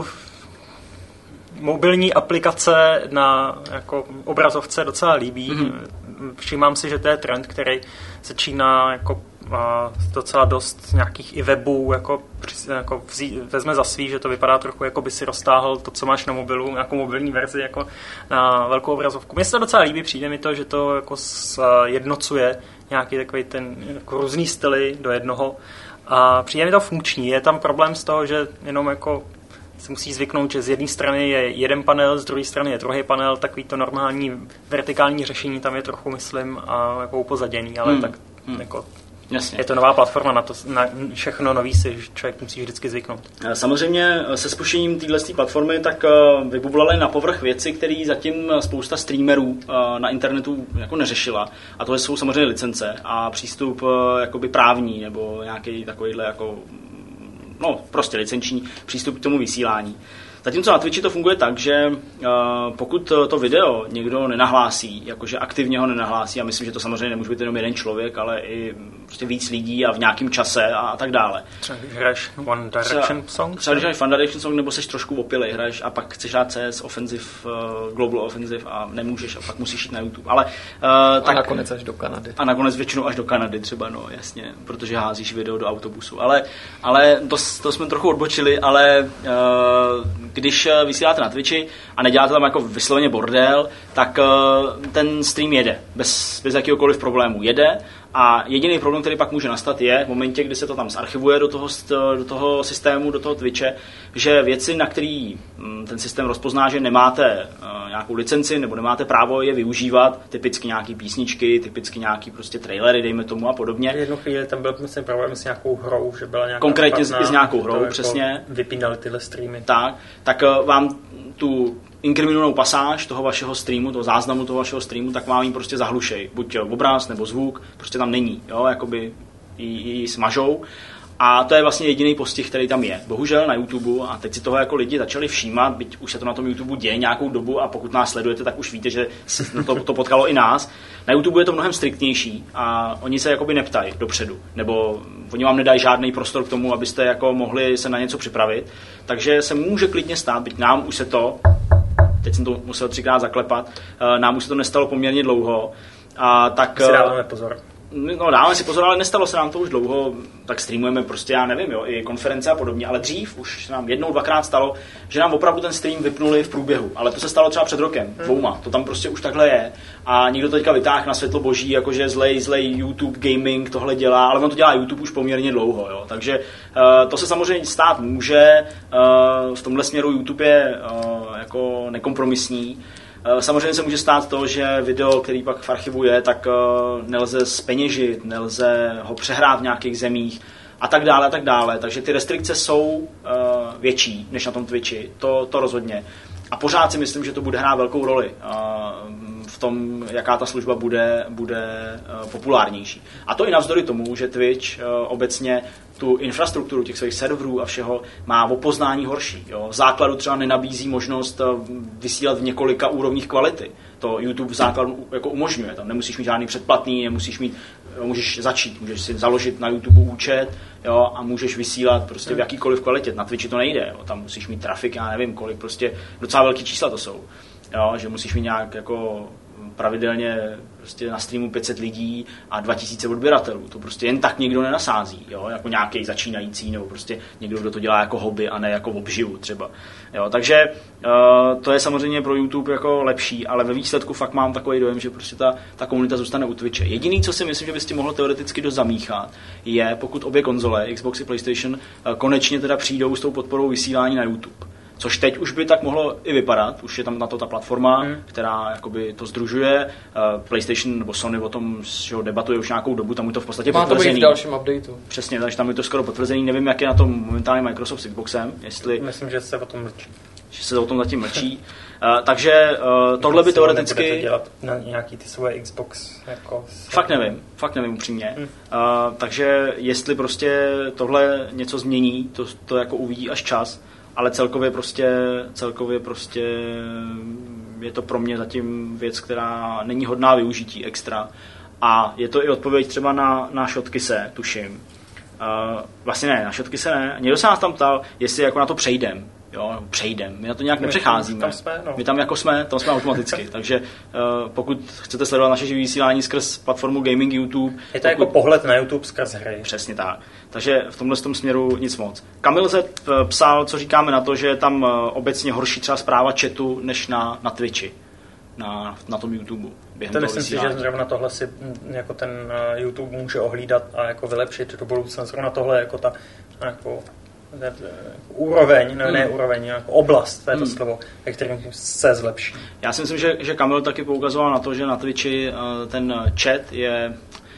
mobilní aplikace na jako obrazovce docela líbí. Mm-hmm. Všímám si, že to je trend, který začíná jako a docela dost nějakých i webů jako, jako vzí, vezme za svý, že to vypadá trochu, jako by si roztáhl to, co máš na mobilu, nějakou mobilní verzi jako na velkou obrazovku. Mně se to docela líbí, přijde mi to, že to jako jednocuje nějaký takový ten jako různý styly do jednoho a přijde mi to funkční. Je tam problém z toho, že jenom jako si musí zvyknout, že z jedné strany je jeden panel, z druhé strany je druhý panel, takový to normální vertikální řešení tam je trochu, myslím, a jako upozaděný, ale hmm. tak hmm. jako Jasně. Je to nová platforma, na to na všechno nový si člověk musí vždycky zvyknout. Samozřejmě se spuštěním této platformy tak vybublaly na povrch věci, které zatím spousta streamerů na internetu jako neřešila. A to jsou samozřejmě licence a přístup jakoby právní nebo nějaký takovýhle jako no prostě licenční přístup k tomu vysílání. Zatímco na Twitchi to funguje tak, že uh, pokud to video někdo nenahlásí, jakože aktivně ho nenahlásí, a myslím, že to samozřejmě nemůže být jenom jeden člověk, ale i prostě víc lidí a v nějakém čase a, a tak dále. Třeba když hraješ One Direction Song? Třeba když hraješ One Direction Song, nebo seš trošku opilej, hraješ a pak chceš hrát C S Offensive, uh, Global Offensive a nemůžeš a pak musíš jít na YouTube. Ale, uh, a tak, nakonec až do Kanady. A nakonec většinou až do Kanady třeba, no jasně, protože házíš video do autobusu. Ale, ale to, to jsme trochu odbočili, ale uh, když vysíláte na Twitchi a neděláte tam jako vysloveně bordel, tak uh, ten stream jede, bez, bez jakýhokoliv problému jede a jediný problém, který pak může nastat, je v momentě, kdy se to tam zarchivuje do toho, do toho systému, do toho Twitche, že věci, na který ten systém rozpozná, že nemáte uh, nějakou licenci nebo nemáte právo je využívat, typicky nějaký písničky, typicky nějaký prostě trailery, dejme tomu a podobně. Jednu chvíli tam byl myslím problém s nějakou hrou, že byla nějaká konkrétně špatná, s nějakou hrou, jako přesně. Vypínali tyhle streamy. Tak, tak uh, vám tu inkriminovanou pasáž toho vašeho streamu, toho záznamu toho vašeho streamu, tak vám ji prostě zahlušej. Buď obraz nebo zvuk, prostě tam není, jo, jakoby ji smažou. A to je vlastně jediný postih, který tam je. Bohužel na YouTube, a teď si toho jako lidi začali všímat, byť už se to na tom YouTube děje nějakou dobu a pokud nás sledujete, tak už víte, že to, to potkalo i nás. Na YouTube je to mnohem striktnější a oni se jakoby neptají dopředu, nebo oni vám nedají žádný prostor k tomu, abyste jako mohli se na něco připravit. Takže se může klidně stát, byť nám už se to, teď jsem to musel třikrát zaklepat, nám už se to nestalo poměrně dlouho. A tak si dáváme pozor. No, dáme si pozor, ale nestalo se nám to už dlouho, tak streamujeme prostě, já nevím, jo, i konference a podobně, ale dřív už se nám jednou, dvakrát stalo, že nám opravdu ten stream vypnuli v průběhu, ale to se stalo třeba před rokem, dvouma, to tam prostě už takhle je a někdo to teďka vytáhl na světlo boží, jakože zlej, zlej YouTube gaming tohle dělá, ale on to dělá YouTube už poměrně dlouho, jo, takže uh, to se samozřejmě stát může, uh, v tomhle směru YouTube je uh, jako nekompromisní. Samozřejmě se může stát to, že video, který pak v archivu je, tak nelze zpeněžit, nelze ho přehrát v nějakých zemích a tak dále a tak dále. Takže ty restrikce jsou větší než na tom Twitchi, to, to rozhodně. A pořád si myslím, že to bude hrát velkou roli v tom, jaká ta služba bude, bude populárnější. A to i navzdory tomu, že Twitch obecně tu infrastrukturu těch svých serverů a všeho má o poznání horší. Jo. V základu třeba nenabízí možnost vysílat v několika úrovních kvality. To YouTube v základu jako umožňuje. Tam nemusíš mít žádný předplatný, nemusíš mít, můžeš začít, můžeš si založit na YouTube účet, jo, a můžeš vysílat prostě v jakýkoliv kvalitě. Na Twitchi to nejde. Jo. Tam musíš mít trafik, já nevím kolik, prostě docela velký čísla to jsou. Jo, že musíš mít nějak jako pravidelně prostě na streamu pět set lidí a dva tisíce odběratelů. To prostě jen tak nikdo nenasází, jo? Jako nějaký začínající nebo prostě někdo, kdo to dělá jako hobby a ne jako obživu třeba. Jo? Takže uh, to je samozřejmě pro YouTube jako lepší, ale ve výsledku fakt mám takový dojem, že prostě ta, ta komunita zůstane u Twitche. Jediný, co si myslím, že by s tím mohlo teoreticky dost zamíchat, je pokud obě konzole, Xbox i PlayStation, uh, konečně teda přijdou s tou podporou vysílání na YouTube. Což teď už by tak mohlo i vypadat, už je tam na to ta platforma, hmm. která jakoby to sdružuje. Uh, PlayStation nebo Sony o tom debatuje už nějakou dobu, tam je to v podstatě má potvrzený. Má to být v dalším updateu. Přesně, takže tam je to skoro potvrzený, nevím, jak je na tom momentálně Microsoft s Xboxem, jestli... Myslím, že se o tom mlčí. Že se o tom zatím mlčí. Uh, takže uh, tohle by teoreticky... Nebudete dělat na nějaký ty svoje Xbox jako... Fakt nevím, fakt nevím upřímně. Hmm. Uh, takže jestli prostě tohle něco změní, to, to jako uvidí až čas. Ale celkově prostě, celkově prostě je to pro mě zatím věc, která není hodná využití extra. A je to i odpověď třeba na, na Shotkise, tuším. Uh, vlastně ne, na Shotkise ne. Někdo se nás tam ptal, jestli jako na to přejdem. Jo, přejdem. My na to nějak nepřecházíme. Tam jsme, no. My tam jako jsme, tam jsme automaticky. Takže uh, pokud chcete sledovat naše živý vysílání skrz platformu Gaming YouTube... Je to pokud... jako pohled na YouTube skrz hry. Přesně tak. Takže v tomhle tom směru nic moc. Kamil Z psal, co říkáme na to, že je tam obecně horší třeba zpráva chatu než na, na Twitchi. Na, na tom YouTube. To myslím si, že zrovna tohle si jako ten YouTube může ohlídat a jako vylepšit do budoucna. Zrovna tohle jako ta jako, jako úroveň, ne, ne úroveň, jako oblast, to je to hmm. slovo, ve kterém se zlepší. Já si myslím, že, že Kamil taky poukazoval na to, že na Twitchi ten chat je...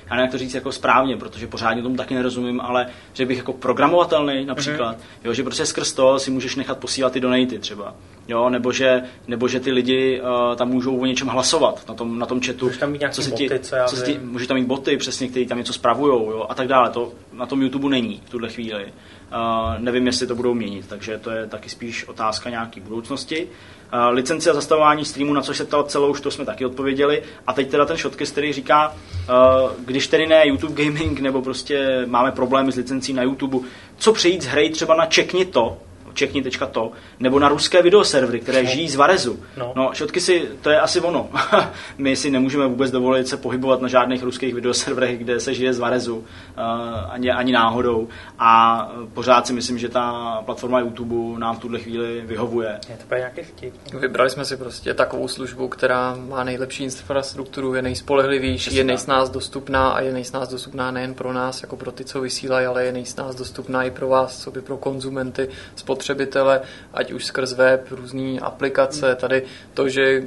já nevím, jak to říct jako správně, protože pořádně tomu taky nerozumím, ale že bych jako programovatelný například, mm-hmm. jo, že prostě skrz to si můžeš nechat posílat ty donaty třeba, jo, nebo že, nebo že ty lidi uh, tam můžou o něčem hlasovat na tom, na tom chatu. Můžeš tam mít nějaký co boty, ti, co já co ti, můžeš tam mít boty, přesně, který tam něco spravujou, jo, a tak dále. To na tom YouTube není v tuhle chvíli. Uh, nevím, jestli to budou měnit, takže to je taky spíš otázka nějaký budoucnosti. Uh, licenci a zastavování streamu, na což se ptal celou, už to jsme taky odpověděli. A teď teda ten Shotcast, který říká, uh, když tedy ne YouTube Gaming, nebo prostě máme problémy s licencí na YouTube, co přejít z hry třeba na Čekni to, čekni tečka to, nebo na ruské videoservery, které žijí z Varezu. No, no Shotcasty, to je asi ono. My si nemůžeme vůbec dovolit se pohybovat na žádných ruských videoserverech, kde se žije z Varezu, uh, ani, ani náhodou. A pořád si myslím, že ta platforma YouTube nám v tuhle chvíli vyhovuje. Je to nějaký vtip. Vybrali jsme si prostě takovou službu, která má nejlepší infrastrukturu, je nejspolehlivější, je nejsnáz dostupná a je nejsnáz dostupná nejen pro nás, jako pro ty, co vysílají, ale je nejsnáz dostupná i pro vás, co by pro konzumenty, spotřebitele, ať už skrz web, různé aplikace. Tady to, že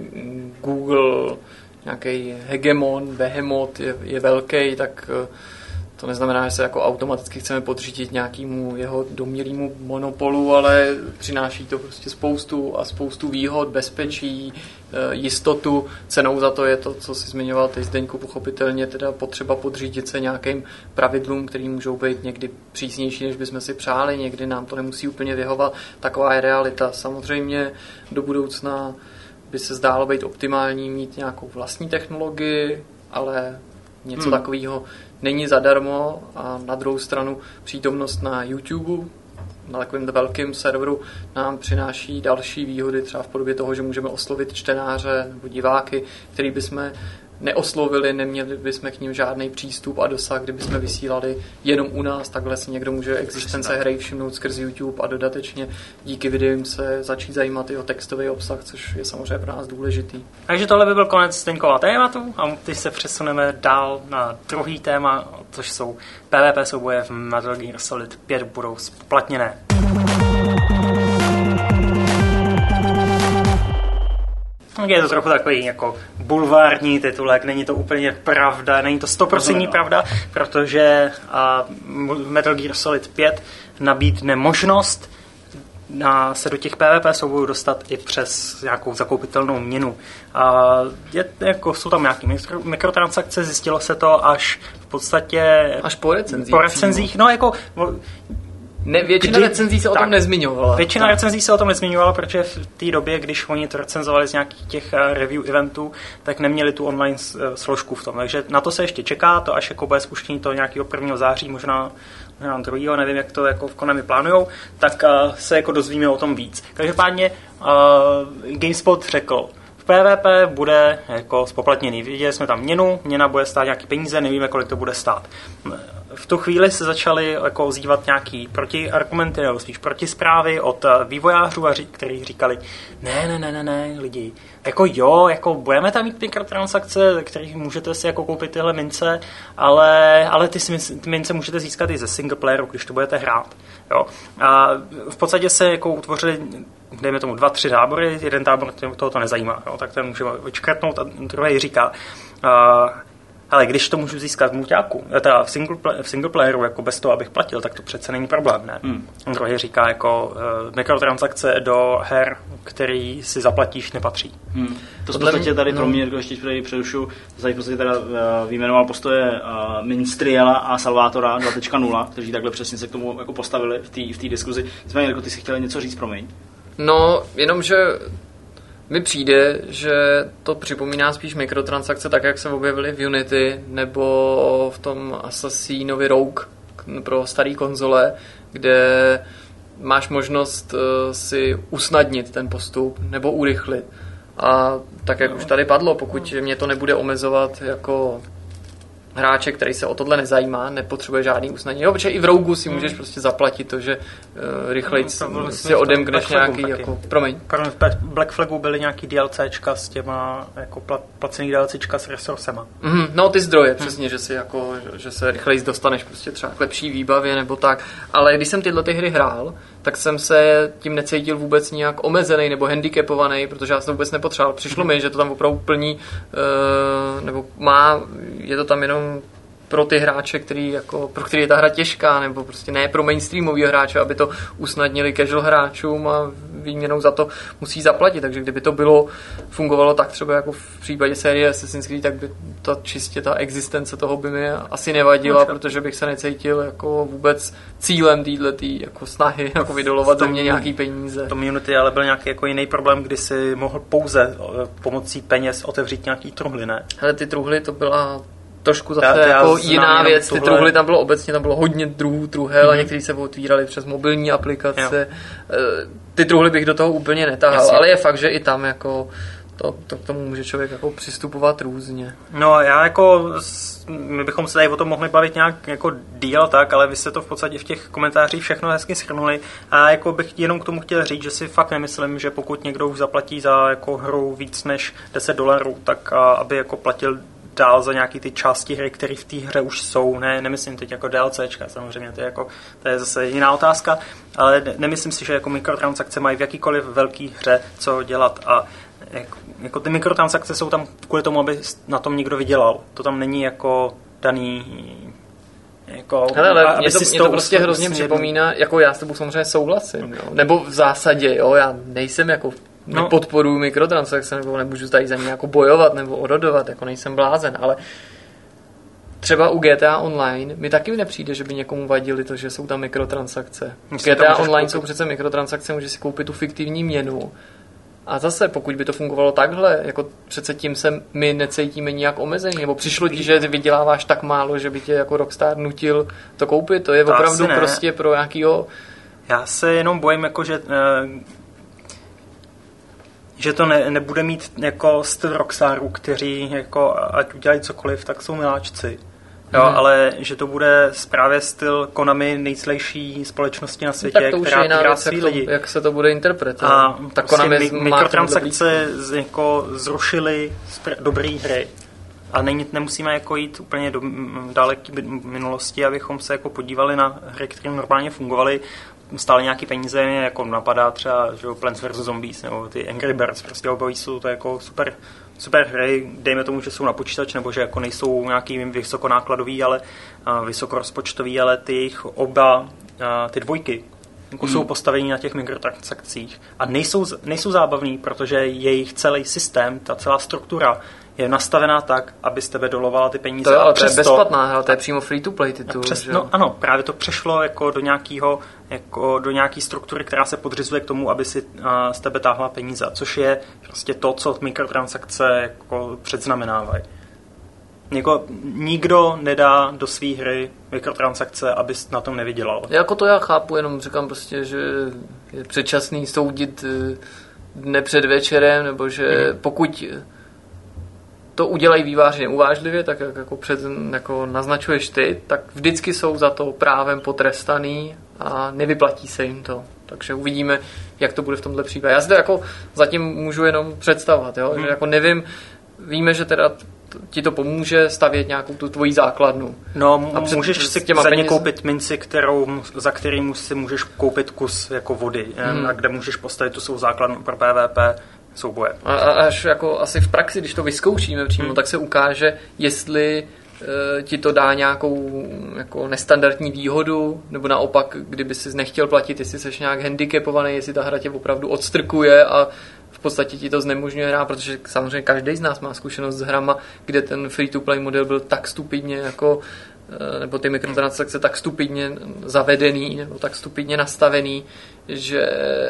Google, nějaký hegemon, behemoth je, je velký, tak to neznamená, že se jako automaticky chceme podřídit nějakému jeho domnělému monopolu, ale přináší to prostě spoustu a spoustu výhod, bezpečí, jistotu. Cenou za to je to, co jsi zmiňoval ty, Zdeňku, pochopitelně teda potřeba podřídit se nějakým pravidlům, které můžou být někdy přísnější, než bychom si přáli, někdy nám to nemusí úplně vyhovat. Taková je realita. Samozřejmě do budoucna by se zdálo být optimální mít nějakou vlastní technologii, ale něco hmm. takového není zadarmo a na druhou stranu přítomnost na YouTube, na takovém velkém serveru nám přináší další výhody, třeba v podobě toho, že můžeme oslovit čtenáře nebo diváky, který bychom neoslovili, neměli bychom k ním žádný přístup a dosah, kdybychom vysílali jenom u nás, takhle si někdo může existence hry všimnout skrz YouTube a dodatečně díky videím se začít zajímat i o textový obsah, což je samozřejmě pro nás důležitý. Takže tohle by byl konec Zdeňkova tématu a teď se přesuneme dál na druhý téma, což jsou PvP souboje v Metal Gear Solid pět budou spoplatněné. Je to trochu takový jako bulvární titulek, není to úplně pravda, není to sto procent pravda, protože uh, Metal Gear Solid pět nabídne možnost na, se do těch PvP soubojů dostat i přes nějakou zakoupitelnou měnu. Uh, je, jako, jsou tam nějaké mikro, mikrotransakce, zjistilo se to až v podstatě až po recenzích. Po recenzích, no jako... Ne, většina kdy, recenzí se tak, o tom nezmiňovala. Většina tak. recenzí se o tom nezmiňovala, protože v té době, když oni to recenzovali z nějakých těch review eventů, tak neměli tu online složku v tom. Takže na to se ještě čeká, to až jako bude spuštění toho nějakého prvního září, možná, možná druhého, nevím, jak to jako v Konami plánujou, tak uh, se jako dozvíme o tom víc. Každopádně uh, GameSpot řekl, v PvP bude jako spoplatněný. Viděli jsme tam měnu, měna bude stát nějaký peníze, nevíme, kolik to bude stát. V tu chvíli se začaly jako ozývat nějaký protiargumenty, nebo spíš protisprávy od vývojářů, kteří říkali, ne, ne, ne, ne, ne, lidi, jako jo, jako budeme tam mít mikrotransakce, ze kterých můžete si jako koupit tyhle mince, ale, ale ty, si, ty mince můžete získat i ze single playeru, když to budete hrát. Jo. A v podstatě se jako utvořili, dejme tomu, dva, tři tábory, jeden tábor toho to nezajímá, jo, tak ten může vyčkrtnout a druhý říká, uh, ale když to můžu získat v mulťáku, teda v single, play, v single playeru, jako bez toho, abych platil, tak to přece není problém, ne? Hmm. Druhý říká, jako uh, mikrotransakce do her, který si zaplatíš, nepatří. Hmm. To v podstatě tady no. pro mě, ještě předušu, tady v podstatě teda uh, vyjmenoval postoje uh, Minstriela a Salvátora dva tečka nula, kteří takhle přesně se k tomu jako postavili v té v té diskuzi. Nicméně, jako ty si chtěli něco říct, promiň. No, jenomže mi přijde, že to připomíná spíš mikrotransakce, tak jak se objevily v Unity nebo v tom Assassinovi Rogue pro staré konzole, kde máš možnost si usnadnit ten postup nebo urychlit. A tak jak no. už tady padlo, pokud mě to nebude omezovat jako hráče, který se o tohle nezajímá, nepotřebuje žádný usnadnění. Jo, protože i v Rogu si můžeš prostě zaplatit to, že uh, rychleji no, si odemkneš nějaký, jako, promiň. V Black Flagu byly nějaký DLCčka s těma, jako plat, placený DLCčka s resursema. Mm, no ty zdroje, hmm. přesně, že si jako, že se rychleji dostaneš prostě třeba k lepší výbavě nebo tak. Ale když jsem tyhle ty hry hrál, tak jsem se tím necítil vůbec nějak omezený nebo handicapovaný, protože já jsem to vůbec nepotřeboval. Přišlo mi, že to tam opravdu plní, uh, nebo má, je to tam jenom pro ty hráče, který jako, pro který je ta hra těžká, nebo prostě ne pro mainstreamový hráče, aby to usnadnili casual hráčům a výměnou za to musí zaplatit. Takže kdyby to bylo, fungovalo tak třeba jako v případě série Assassin's Creed, tak by ta čistě ta existence toho by mi asi nevadila, no, protože bych se necítil jako vůbec cílem této jako snahy jako vydolovat ze mě nějaký peníze. To Unity ale byl nějaký jako jiný problém, kdy si mohl pouze pomocí peněz otevřít nějaký truhly, ne? Ale ty truhly to byla trošku zase já, jako já jiná věc. Ty truhly tam bylo obecně, tam bylo hodně druhů truhel mm-hmm. a některý se otvíraly přes mobilní aplikace. Jo. Ty truhly bych do toho úplně netahal, Jasně. ale je fakt, že i tam jako to, to k tomu může člověk jako přistupovat různě. No já jako, my bychom se tady o tom mohli bavit nějak jako díl tak, ale vy jste to v podstatě v těch komentářích všechno hezky shrnuli a jako bych jenom k tomu chtěl říct, že si fakt nemyslím, že pokud někdo už zaplatí za jako hru víc než deset dolarů, tak aby jako platil dál za nějaký ty části hry, které v té hře už jsou. Ne, nemyslím teď jako DLCčka, samozřejmě, to je, jako, to je zase jiná otázka, ale ne, nemyslím si, že jako mikrotransakce mají v jakýkoliv velký hře co dělat a jako, jako ty mikrotransakce jsou tam kvůli tomu, aby na tom někdo vydělal. To tam není jako daný jako, hele, ale mě to, mě to prostě hrozně připomíná, jako já s tebou samozřejmě souhlasím, okay. jo. Nebo v zásadě, jo, já nejsem jako No. nepodporuji mikrotransakce, nebo nemůžu tady za ně jako bojovat nebo orodovat, jako nejsem blázen, ale třeba u G T A Online mi taky nepřijde, že by někomu vadili to, že jsou tam mikrotransakce. V G T A Online koupit. Jsou přece mikrotransakce, může si koupit tu fiktivní měnu. A zase, pokud by to fungovalo takhle, jako přece tím se my necítíme nijak omezení, nebo přišlo ti, že ty vyděláváš tak málo, že by tě jako Rockstar nutil to koupit, to je to opravdu prostě pro nějakýho... Já se jenom bojím, jako že... Uh... že to ne, nebude mít jako styl Rockstaru, kteří jako ať udělají cokoliv, tak jsou miláčci. Jo, hmm. ale že to bude právě styl Konami nejslejší společnosti na světě, no, která týrá svý jak lidi. To, jak se to bude interpretovat. A tak prostě Konami mi, mikrotransakce z, jako zrušily dobré hry. A není, nemusíme jako jít úplně do daleké minulosti, abychom se jako podívali na hry, které normálně fungovaly, stále nějaký peníze, mě jako napadá třeba že Plants versus. Zombies nebo ty Angry Birds, prostě obojí jsou to jako super, super hry, dejme tomu, že jsou na počítač nebo že jako nejsou nějaký vysokonákladový, ale uh, vysokorozpočtový, ale ty jejich oba, uh, ty dvojky jako hmm. jsou postavení na těch mikrotransakcích a nejsou, nejsou zábavný, protože jejich celý systém, ta celá struktura je nastavená tak, aby z tebe dolovala ty peníze. To je, ale to je bezplatná hra, to je přímo free-to-play titul. Přes, no ano, právě to přešlo jako do nějakého, jako do nějaký struktury, která se podřizuje k tomu, aby si uh, z tebe táhla peníze, což je prostě to, co mikrotransakce jako předznamenávají. Jako, nikdo nedá do své hry mikrotransakce, aby na tom nevydělal. Jako to já chápu, jenom říkám prostě, že je předčasný soudit dne před večerem, nebo že hmm. pokud to udělají výváři neuvážlivě, tak jak jako, před, jako naznačuješ ty, tak vždycky jsou za to právem potrestaný a nevyplatí se jim to. Takže uvidíme, jak to bude v tomhle případě. Já si to jako zatím můžu jenom představovat, jo? Hmm. Že jako nevím, víme, že teda ti to pomůže stavět nějakou tu tvoji základnu. No, a před, můžeš si za ně koupit minci, kterou, za kterým si můžeš koupit kus jako vody, hmm. a kde můžeš postavit tu svou základnu pro P V P souboje. A, a až jako asi v praxi, když to vyzkoušíme přímo, hmm. tak se ukáže, jestli e, ti to dá nějakou jako nestandardní výhodu, nebo naopak, kdyby jsi nechtěl platit, jestli jsi nějak handicapovaný, jestli ta hra tě opravdu odstrkuje a v podstatě ti to znemožňuje hrát, protože samozřejmě každý z nás má zkušenost s hrama, kde ten free-to-play model byl tak stupidně jako, nebo ty mikrotransakce tak stupidně zavedený, nebo tak stupidně nastavený, že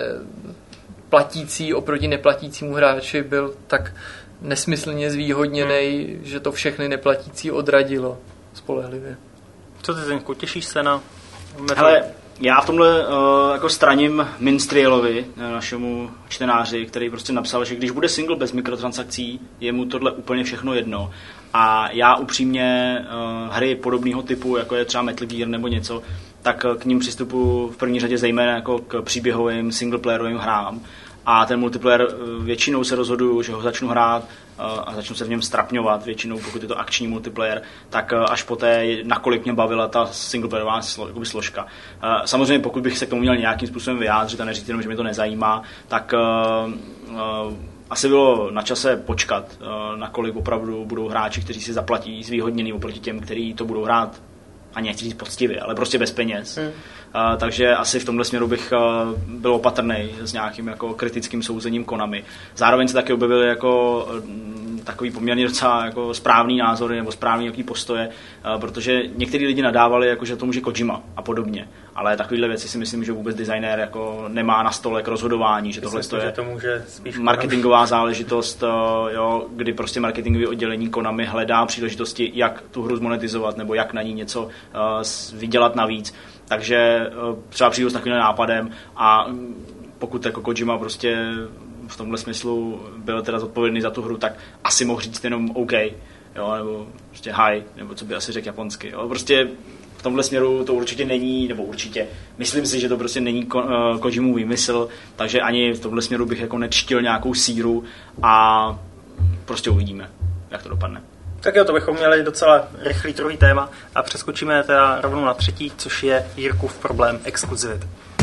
platící oproti neplatícímu hráči byl tak nesmyslně zvýhodněný, hmm. že to všechny neplatící odradilo spolehlivě. Co ty, Zdeňku, těšíš se na metodu? Hele, já v tomhle uh, jako straním Minstrielovi, našemu čtenáři, který prostě napsal, že když bude single bez mikrotransakcí, je mu tohle úplně všechno jedno. A já upřímně uh, hry podobného typu, jako je třeba Metal Gear nebo něco, tak k ním přistupuji v první řadě zejména jako k příběhovým singleplayerovým hrám. A ten multiplayer většinou se rozhoduju, že ho začnu hrát a začnu se v něm strapňovat, většinou pokud je to akční multiplayer, tak až poté, nakolik mě bavila ta singleplayerová složka. Samozřejmě pokud bych se k tomu měl nějakým způsobem vyjádřit a neříct jenom, že mě to nezajímá, tak asi bylo na čase počkat, nakolik opravdu budou hráči, kteří si zaplatí zvýhodněný oproti těm, kteří to budou hrát, ani nechci říct poctivě, ale prostě bez peněz. Hmm. Uh, takže asi v tomhle směru bych uh, byl opatrný s nějakým jako kritickým souzením Konami. Zároveň se taky objevily jako uh, takový poměrně docela jako správný názory nebo správný jaký postoje, uh, protože některý lidi nadávali, jako, že to může Kojima a podobně. Ale takovýhle věci si myslím, že vůbec designér jako nemá na stole k rozhodování, že tohle je to může spíš marketingová záležitost, jo, kdy prostě marketingové oddělení Konami hledá příležitosti, jak tu hru zmonetizovat nebo jak na ní něco uh, vydělat navíc. Takže uh, třeba přijdu s takovým nápadem a pokud jako Kojima prostě v tomhle smyslu byl teda zodpovědný za tu hru, tak asi mohl říct jenom OK, jo, nebo prostě hi, nebo co by asi řekl japonsky. Jo. Prostě v tomhle směru to určitě není, nebo určitě, myslím si, že to prostě není Ko, uh, Kojimův výmysl, takže ani v tomhle směru bych jako nečtil nějakou síru a prostě uvidíme, jak to dopadne. Tak jo, to bychom měli docela rychlý druhý téma a přeskočíme teda rovnou na třetí, což je Jirkův problém exkluzivit.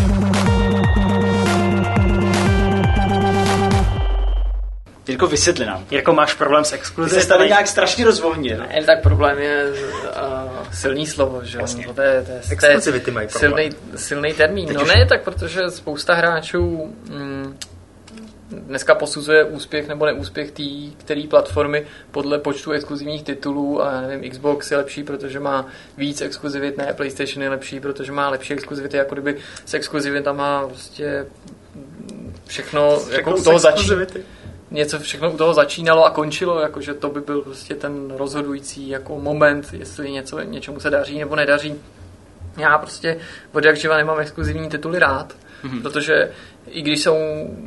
Jirko, vysvětli nám. Jirko, máš problém s exkluzivitou? Ty jsi tady nějak strašně rozvohnil. Ne, tak problém je uh, silný slovo, že jo? No, to je, to je, exkluzivity mají problém. Silný, silný termín. Teď no už... ne, tak protože spousta hráčů mm, dneska posuzuje úspěch nebo neúspěch té které platformy podle počtu exkluzivních titulů a nevím, Xbox je lepší, protože má víc exkluzivit, ne, PlayStation je lepší, protože má lepší exkluzivity, jako kdyby s exkluzivitama prostě všechno, všechno jako u toho začíná. Něco všechno u toho začínalo a končilo, jakože to by byl prostě ten rozhodující jako moment, jestli něco, něčemu se daří nebo nedaří. Já prostě od jak živa nemám exkluzivní tituly rád, mm-hmm. protože i když jsou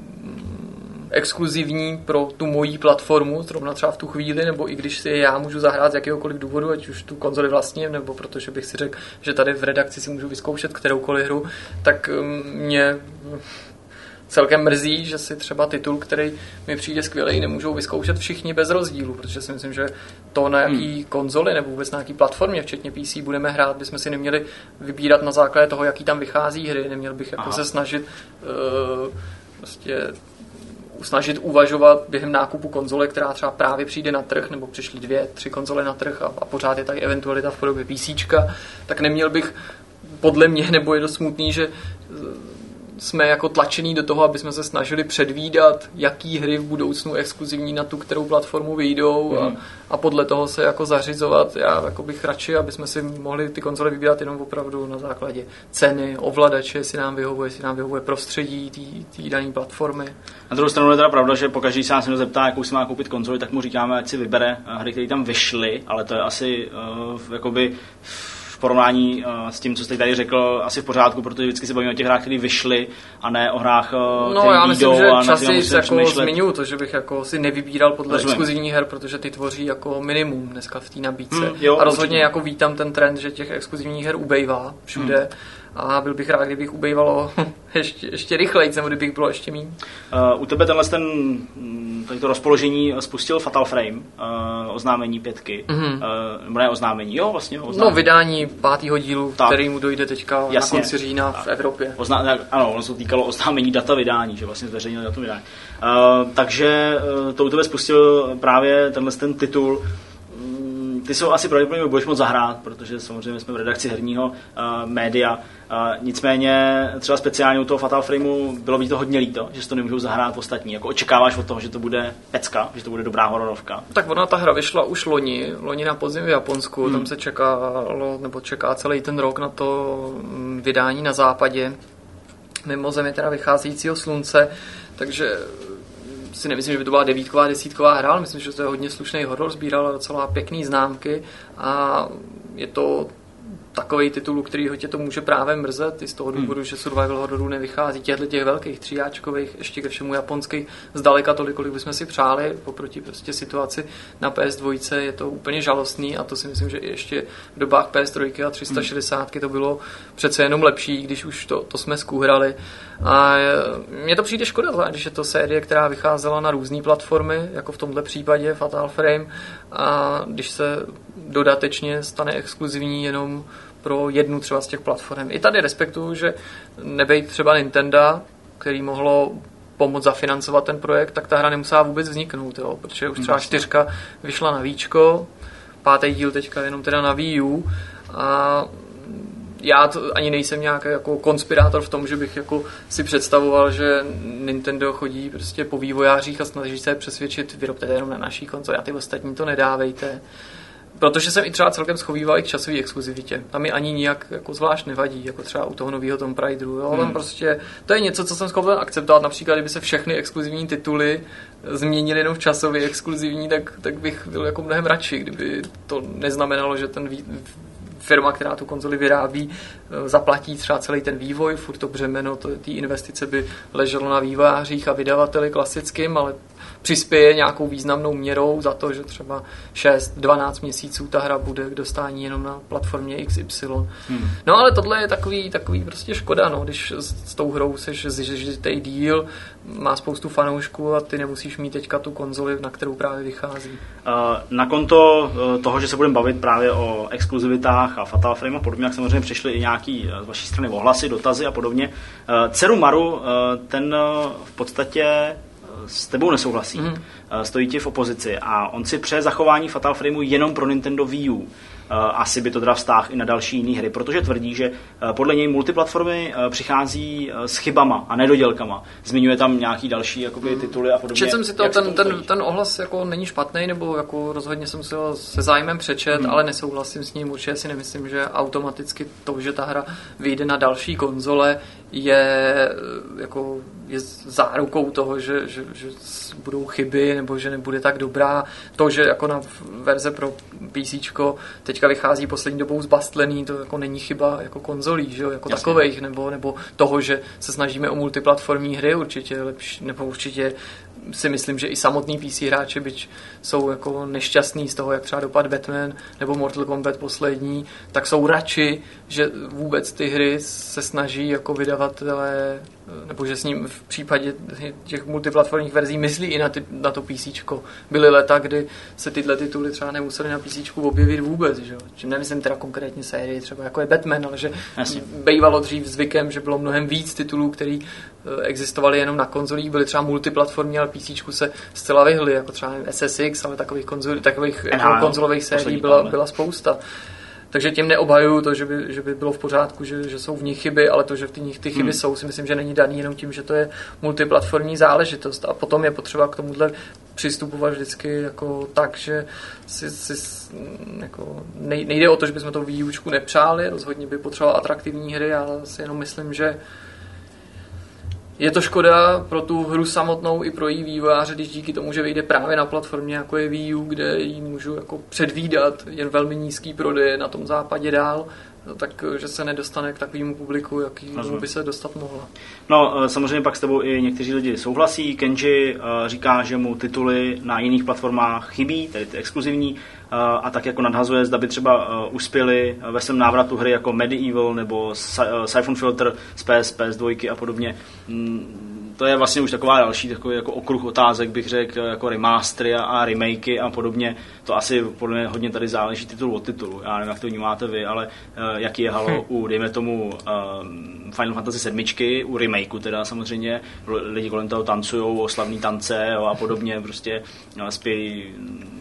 exkluzivní pro tu moji platformu, zrovna třeba v tu chvíli, nebo i když si je já můžu zahrát z jakéhokoliv důvodu, ať už tu konzoli vlastním, nebo protože bych si řekl, že tady v redakci si můžu vyzkoušet kteroukoliv hru, tak mě celkem mrzí, že si třeba titul, který mi přijde skvělý, nemůžou vyzkoušet všichni bez rozdílu, protože si myslím, že to, na jaký hmm. konzoli nebo vůbec na jaký platformě, včetně P C, budeme hrát, bychom si neměli vybírat na základě toho, jaký tam vychází hry, neměl bych jako se snažit uh, prostě snažit uvažovat během nákupu konzole, která třeba právě přijde na trh, nebo přišly dvě, tři konzole na trh a, a pořád je tady eventualita v podobě PCčka, tak neměl bych podle mě, nebo je dost smutný, že jsme jako tlačení do toho, aby jsme se snažili předvídat, jaký hry v budoucnu exkluzivní na tu, kterou platformu vyjdou mm. a, a podle toho se jako zařizovat. Já jako bych radši, aby jsme si mohli ty konzole vybírat jenom opravdu na základě ceny, ovladače, jestli nám vyhovuje, jestli nám vyhovuje prostředí té dané platformy. Na druhou stranu je teda pravda, že pokaždý se nás někdo zeptá, jakou si má koupit konzoli, tak mu říkáme, ať si vybere hry, které tam vyšly, ale to je asi uh, jakoby v porovnání uh, s tím, co jste tady řekl, asi v pořádku, protože vždycky se bavíme o těch hrách, které vyšly a ne o hrách, uh, no, já myslím, že častěji jako zmiňuji to, že bych jako si nevybíral podle Rozumím. exkluzivních her, protože ty tvoří jako minimum dneska v té nabídce. Hmm, jo, a rozhodně určitě. Jako vítám ten trend, že těch exkluzivních her ubejvá všude. Hmm. A byl bych rád, kdybych ubejvalo ještě, ještě rychleji, nebo kdybych bylo ještě míň. Uh, u tebe tenhle ten, to rozpoložení spustil Fatal Frame, uh, oznámení pětky, mm-hmm. uh, ne oznámení, jo vlastně oznámení. No vydání pátého dílu, tak. který mu dojde teďka Jasně. na konci října v Evropě. Ozná, ano, ono se týkalo oznámení data vydání, že vlastně zveřejnil datum vydání. Uh, takže uh, to u tebe spustil právě tenhle ten titul. Ty jsou asi pravděpodobně budeš moc zahrát, protože samozřejmě jsme v redakci herního uh, média. Uh, nicméně třeba speciálně u toho Fatal Frameu bylo by to hodně líto, že si to nemůžou zahrát ostatní. Jako očekáváš od toho, že to bude pecka, že to bude dobrá hororovka? Tak ona ta hra vyšla už loni, loni na podzim v Japonsku, hmm. tam se čekalo, nebo čeká celý ten rok na to vydání na západě. Mimo Zemi teda vycházejícího slunce, takže si nemyslím, že by to byla devítková, desítková hra, ale myslím, že to je hodně slušný horor, sbírala docela pěkný známky a je to takovej titul, kterýho tě to může právě mrzet, i z toho důvodu, hmm. že survival hororů nevychází těchto těch velkých tříáčkových, ještě ke všemu japonských, zdaleka tolik, kolik bychom si přáli, oproti prostě situaci na P S dva je to úplně žalostný a to si myslím, že ještě v dobách P S tři a tři sta šedesát to bylo přece jenom lepší, když už to, to jsme zkůhrali. A mně to přijde škoda, když je to série, která vycházela na různé platformy, jako v tomhle případě Fatal Frame, a když se dodatečně stane exkluzivní jenom pro jednu třeba z těch platform. I tady respektuju, že nebejt třeba Nintendo, který mohlo pomoct zafinancovat ten projekt, tak ta hra nemusela vůbec vzniknout, jo, protože už třeba čtyřka vyšla na Víčko, pátý díl teďka jenom teda na Wii U a já to ani nejsem nějaký jako konspirátor v tom, že bych jako si představoval, že Nintendo chodí prostě po vývojářích a snaží se přesvědčit, vyrobte to jenom na naší konzoli a ty ostatní to nedávejte. Protože jsem i třeba celkem schovýval i k časové exkluzivitě. Tam mi ani nijak jako zvlášť nevadí, jako třeba u toho nového Tomb Raideru. Jo? Hmm. Tam prostě, to je něco, co jsem schopen akceptovat. Například, kdyby se všechny exkluzivní tituly změnily jenom v časově exkluzivní, tak, tak bych byl jako mnohem radši, kdyby to neznamenalo, že ten vý... firma, která tu konzoli vyrábí, zaplatí třeba celý ten vývoj, furt to břemeno té investice by leželo na vývojářích a vydavateli klasickým, ale přispěje nějakou významnou měrou za to, že třeba šest dvanáct měsíců ta hra bude k dostání jenom na platformě X Y. Hmm. No ale tohle je takový, takový prostě škoda, no, když s, s tou hrou seš zžitej díl, má spoustu fanoušků a ty nemusíš mít teďka tu konzoli, na kterou právě vychází. Na konto toho, že se budeme bavit právě o exkluzivitách a Fatal Frame a podobně, jak samozřejmě přišly i nějaký z vaší strany ohlasy, dotazy a podobně. Dceru Maru, ten v podstatě s tebou nesouhlasí. Mm. Stojí ti v opozici a on si přeje zachování Fatal Frameu jenom pro Nintendo Wii U. Asi by to teda vztáhl i na další jiné hry, protože tvrdí, že podle něj multiplatformy přichází s chybama a nedodělkama. Zmiňuje tam nějaký další jakoby, tituly a podobně. Četl jsem si to, ten, ten, ten ohlas jako není špatný, nebo jako rozhodně jsem si ho se zájmem přečet, hmm. ale nesouhlasím s ním. Určitě si nemyslím, že automaticky to, že ta hra vyjde na další konzole, je, jako, je zárukou toho, že, že, že budou chyby nebo že nebude tak dobrá. To, že jako na verze pro PCčko teďka vychází poslední dobou zbastlený, to jako není chyba jako konzolí, že jo, jako Jasně. takovejch, nebo, nebo toho, že se snažíme o multiplatformní hry, určitě lepší, nebo určitě si myslím, že i samotný P C hráči, byť jsou jako nešťastní z toho, jak třeba dopad Batman nebo Mortal Kombat poslední, tak jsou radši, že vůbec ty hry se snaží jako vydavatelé, nebo že s ním v případě těch multiplatformních verzí myslí i na, ty, na to PCčko. Byly leta, kdy se tyhle tituly třeba nemusely na PCčku objevit vůbec, že? Čím nemyslím teda konkrétně sérii, třeba jako je Batman, ale že Jasně. bývalo dřív zvykem, že bylo mnohem víc titulů, který existovaly jenom na konzolích, byly třeba multiplatformní, ale PCčku se zcela vyhly, jako třeba S S X, ale takových, konzol, takových jako konzolových sérií byla, byla spousta. Takže tím neobhajuju to, že by, že by bylo v pořádku, že, že jsou v nich chyby, ale to, že v nich ty chyby hmm. jsou, si myslím, že není daný jenom tím, že to je multiplatformní záležitost. A potom je potřeba k tomuhle přistupovat vždycky jako tak, že si, si jako nejde o to, že bychom to výučku nepřáli, rozhodně by potřeboval atraktivní hry, ale si jenom myslím, že je to škoda pro tu hru samotnou i pro její vývojáře, když díky tomu, že vyjde právě na platformě jako je Wii U, kde ji můžu jako předvídat jen velmi nízký prodej na tom západě dál, takže se nedostane k takovému publiku, jakýmu by se dostat mohla. No, samozřejmě pak s tebou i někteří lidi souhlasí. Kenji říká, že mu tituly na jiných platformách chybí, tedy ty exkluzivní, a tak jako nadhazuje, zda by třeba uspěli ve svém návratu hry jako Medieval nebo Siphon Filter z P S, P S dva a podobně. To je vlastně už taková další takový jako okruh otázek, bych řekl, jako remastery a remakey a podobně. To asi podle mě hodně tady záleží titul od titulu. Já nevím, jak to vnímáte vy, ale uh, jaký je halo hm. u, dejme tomu, um, Final Fantasy sedm, u remakeu teda samozřejmě. Lidi kolem toho tancujou o slavný tance jo, a podobně, prostě uh, spějí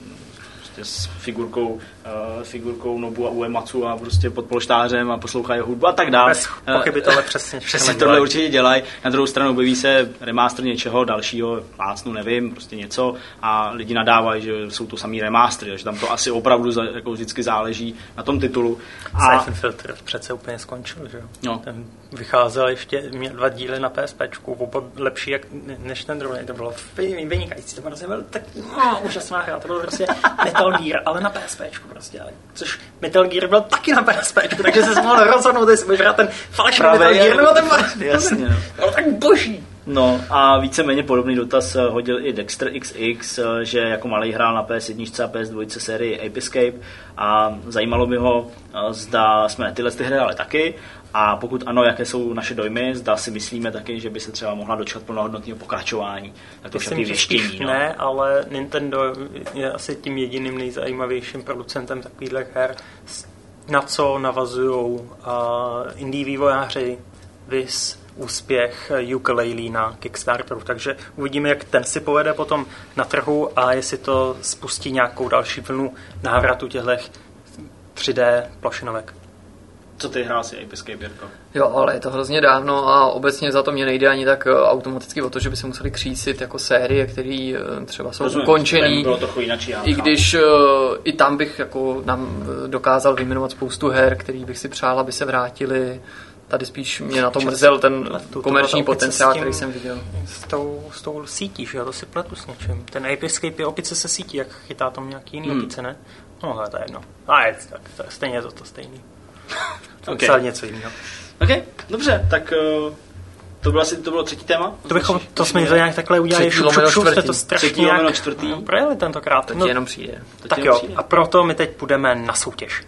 s figurkou, uh, figurkou Nobu a Uematsu a prostě pod polštářem a poslouchají hudbu a tak dále. Bez pochyby tohle přesně. Přesně tohle určitě dělají. Na druhou stranu objeví se remaster něčeho dalšího, plácnu, nevím, prostě něco a lidi nadávají, že jsou to samý remastery, že tam to asi opravdu za, jako vždycky záleží na tom titulu. A Siphon Filter přece úplně skončil, že jo? No. Ten vycházel ještě, měl dva díly na PSPčku, oba lepší jak, než ten druhý, to bylo vynikající, to prostě byl tak no, úžasná hra, to bylo prostě Metal Gear, ale na PSPčku prostě, ale, což Metal Gear byl taky na PSPčku, takže se mohl rozhodnout, jestli budeš hrát ten falešný Metal Gear, nebo ten jasně, no. Ale tak boží. No a víceméně podobný dotaz hodil i Dexter X X, že jako malý hrál na P S jedna a P S dva sérii Ape Escape a zajímalo by ho, zda jsme tyhle ty hry hráli taky a pokud ano, jaké jsou naše dojmy, zda si myslíme taky, že by se třeba mohla dočkat plnohodnotného pokračování. Tak to myslím, že spíš no. ne, ale Nintendo je asi tím jediným nejzajímavějším producentem takovýchhle her, na co navazují uh, indie vývojáři, vis úspěch Yooka-Laylee na Kickstarteru, takže uvidíme, jak ten si povede potom na trhu a jestli to spustí nějakou další vlnu návratu těchto tři dé plošinovek. Co ty hrál si Ape Escape, Jirko? Jo, ale je to hrozně dávno a obecně za to mě nejde ani tak automaticky o to, že by se museli křísit jako série, které třeba jsou Rozumím, ukončený. Bylo trochu jinak, já I když uh, i tam bych jako nám dokázal vyjmenovat spoustu her, který bych si přál, aby se vrátili. Tady spíš mě na to mrzel ten komerční potenciál, který jsem viděl. S tou, s tou sítí, že jo, to si pletu s něčím. Ten Ape Escape je opice se sítí, jak chytá tam nějaký jiný hmm. opice, ne? No, ale to je jedno. A je, tak, to, stejně je to to stejný. Okay. Psal něco jiného. OK, dobře, tak uh, to bylo asi to bylo třetí téma. To bychom, to jsme to nějak takhle udělali, šup, šup, šup, jste to strašně nějak čtvrtý. projeli tentokrát. To ti jenom přijde. To tak jo, přijde. A proto my teď půjdeme na soutěž.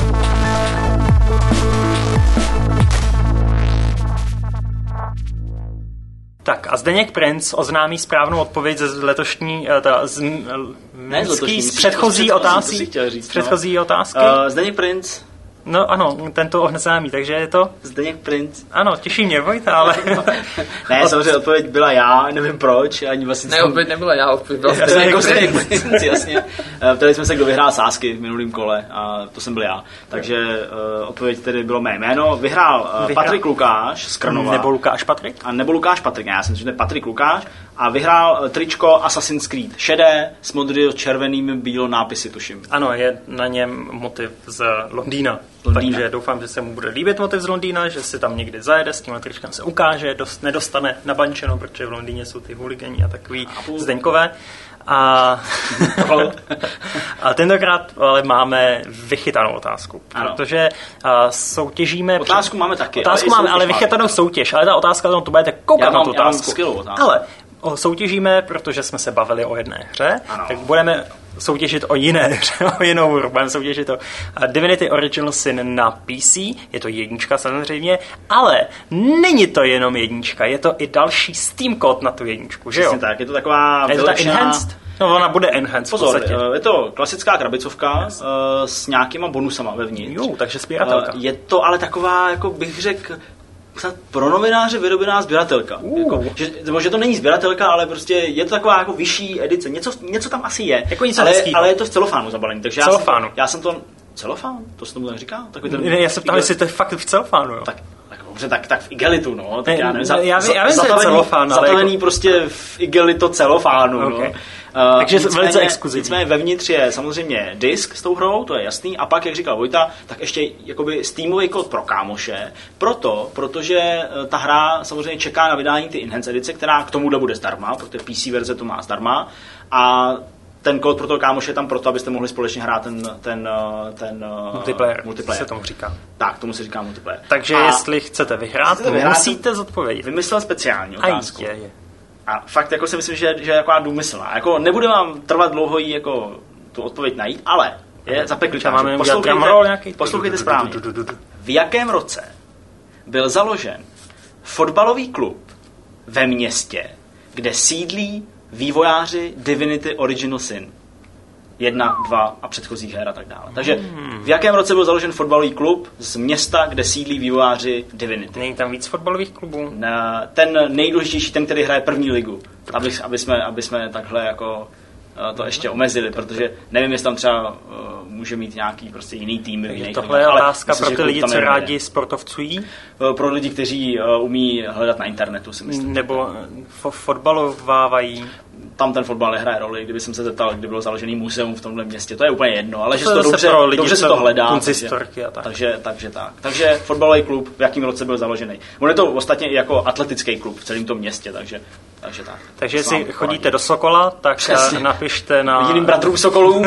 Tak a Zdeněk Princ oznámí správnou odpověď ze letošní, teda z, ne, z, letošní, z předchozí otázky. Z předchozí no. otázky. Uh, Zdeněk Princ. No ano, tento oznámí, takže je to... Zdeněk Princ. Ano, těší mě, Vojta, ale... ne, samozřejmě odpověď byla já, nevím proč, ani vlastně... Ne, odpověď nebyla já, odpověď byla Zdeněk, Zdeněk Princ, jasně. Ptali jsme se, kdo vyhrál sázky v minulém kole a to jsem byl já. Takže uh, odpověď tedy bylo mé jméno. Vyhrál uh, Vyhrál. Patrik Lukáš z Krnova. Nebo Lukáš Patrik? A nebo Lukáš Patrik, ne, já jsem si že Patrik Lukáš. A vyhrál uh, tričko Assassin's Creed šedé s modrý-červenými bílo nápisy, tuším. Ano, je na něm motiv z Londýna. Londýna. Takže doufám, že se mu bude líbit motiv z Londýna, že si tam někdy zajede, s tímhle tričkem se ukáže, dost nedostane na bančeno, protože v Londýně jsou ty huligani a takový a Zdeňkové. A, a tentokrát ale máme vychytanou otázku, ano. protože a, soutěžíme... Otázku máme taky. Otázku ale máme, ale vychytanou soutěž, ale ta otázka, to budete koukat mám, na tu otázku. otázku. Ale o, soutěžíme, protože jsme se bavili o jedné hře, ano. tak budeme soutěžit o jiné hře, o jinou hru. Budeme soutěžit o Divinity Original Sin na P C, je to jednička samozřejmě, ale není to jenom jednička, je to i další Steam kód na tu jedničku, že jo? Přesně tak, je to taková... Je to ta enhanced? No, ona bude enhanced. Pozor, je to klasická krabicovka yes. s nějakýma bonusama vevnitř. Jo, takže sbíratelka. Je to ale taková, jako bych řekl, pro novináře vyrobená sběratelka. Uh. Jako, že, že to není sběratelka, ale prostě je to taková jako vyšší edice. Něco, něco tam asi je. Jako něco ale, hezkýho. ale je to v celofánu zabalení. Takže celofánu. Já jsem, já jsem to... Celofán? To se tomu tak říká? Takový ten, ne, já se ptám, jestli to je fakt v celofánu, jo. Tak, tak, dobře, tak, tak v igelitu, no. Tak ne, já nevím, za, já, za, já vím, zatavený, celofán, zatavený jako... prostě v igelito celofánu, okay. no. Uh, Takže nicméně, velice exkluzivní. Nicméně vevnitř je samozřejmě disk s tou hrou, to je jasný, a pak, jak říkal Vojta, tak ještě jakoby Steamový kód pro kámoše, proto, protože ta hra samozřejmě čeká na vydání ty Enhanced edice, která k tomu bude zdarma, protože P C verze to má zdarma, a ten kód pro toho kámoše je tam proto, abyste mohli společně hrát ten, ten, ten multiplayer, multiplayer. se tomu říká. Tak, tomu se říká multiplayer. Takže a jestli chcete vyhrát, chcete vyhrát musíte zodpovědět. Vymyslel speciální otázku. A je, je. A fakt jako si myslím, že, že je taková důmyslná. Jako nebude vám trvat dlouho jí jako tu odpověď najít, ale je zapeklitá. Poslouchejte, poslouchejte správně. V jakém roce byl založen fotbalový klub ve městě, kde sídlí vývojáři Divinity Original Sin? Jedna, dva a předchozích her a tak dále. Takže v jakém roce byl založen fotbalový klub z města, kde sídlí vývojáři Divinity? Není tam víc fotbalových klubů? Ten nejdůležitější, ten, který hraje první ligu. Aby, aby, jsme, aby jsme takhle jako to ještě omezili, protože nevím, jestli tam třeba uh, může mít nějaký prostě jiný tým. Tohle je otázka pro ty lidi, co rádi sportovcují? Pro lidi, kteří uh, umí hledat na internetu, si myslím. Nebo fo- fotbalovávají? Tam ten fotbal nehraje roli, kdyby jsem se zeptal, kdy bylo založený muzeum v tomhle městě, to je úplně jedno, ale to že se to dobře, lidi, dobře se to hledá. Takže, a tak. Takže, takže tak. Takže fotbalový klub, v jakém roce byl založený. On je to ostatně i jako atletický klub v celém tom městě, takže, takže tak. Takže jestli chodíte do Sokola, tak přesně. Napište na... Jiným bratrům Sokolům.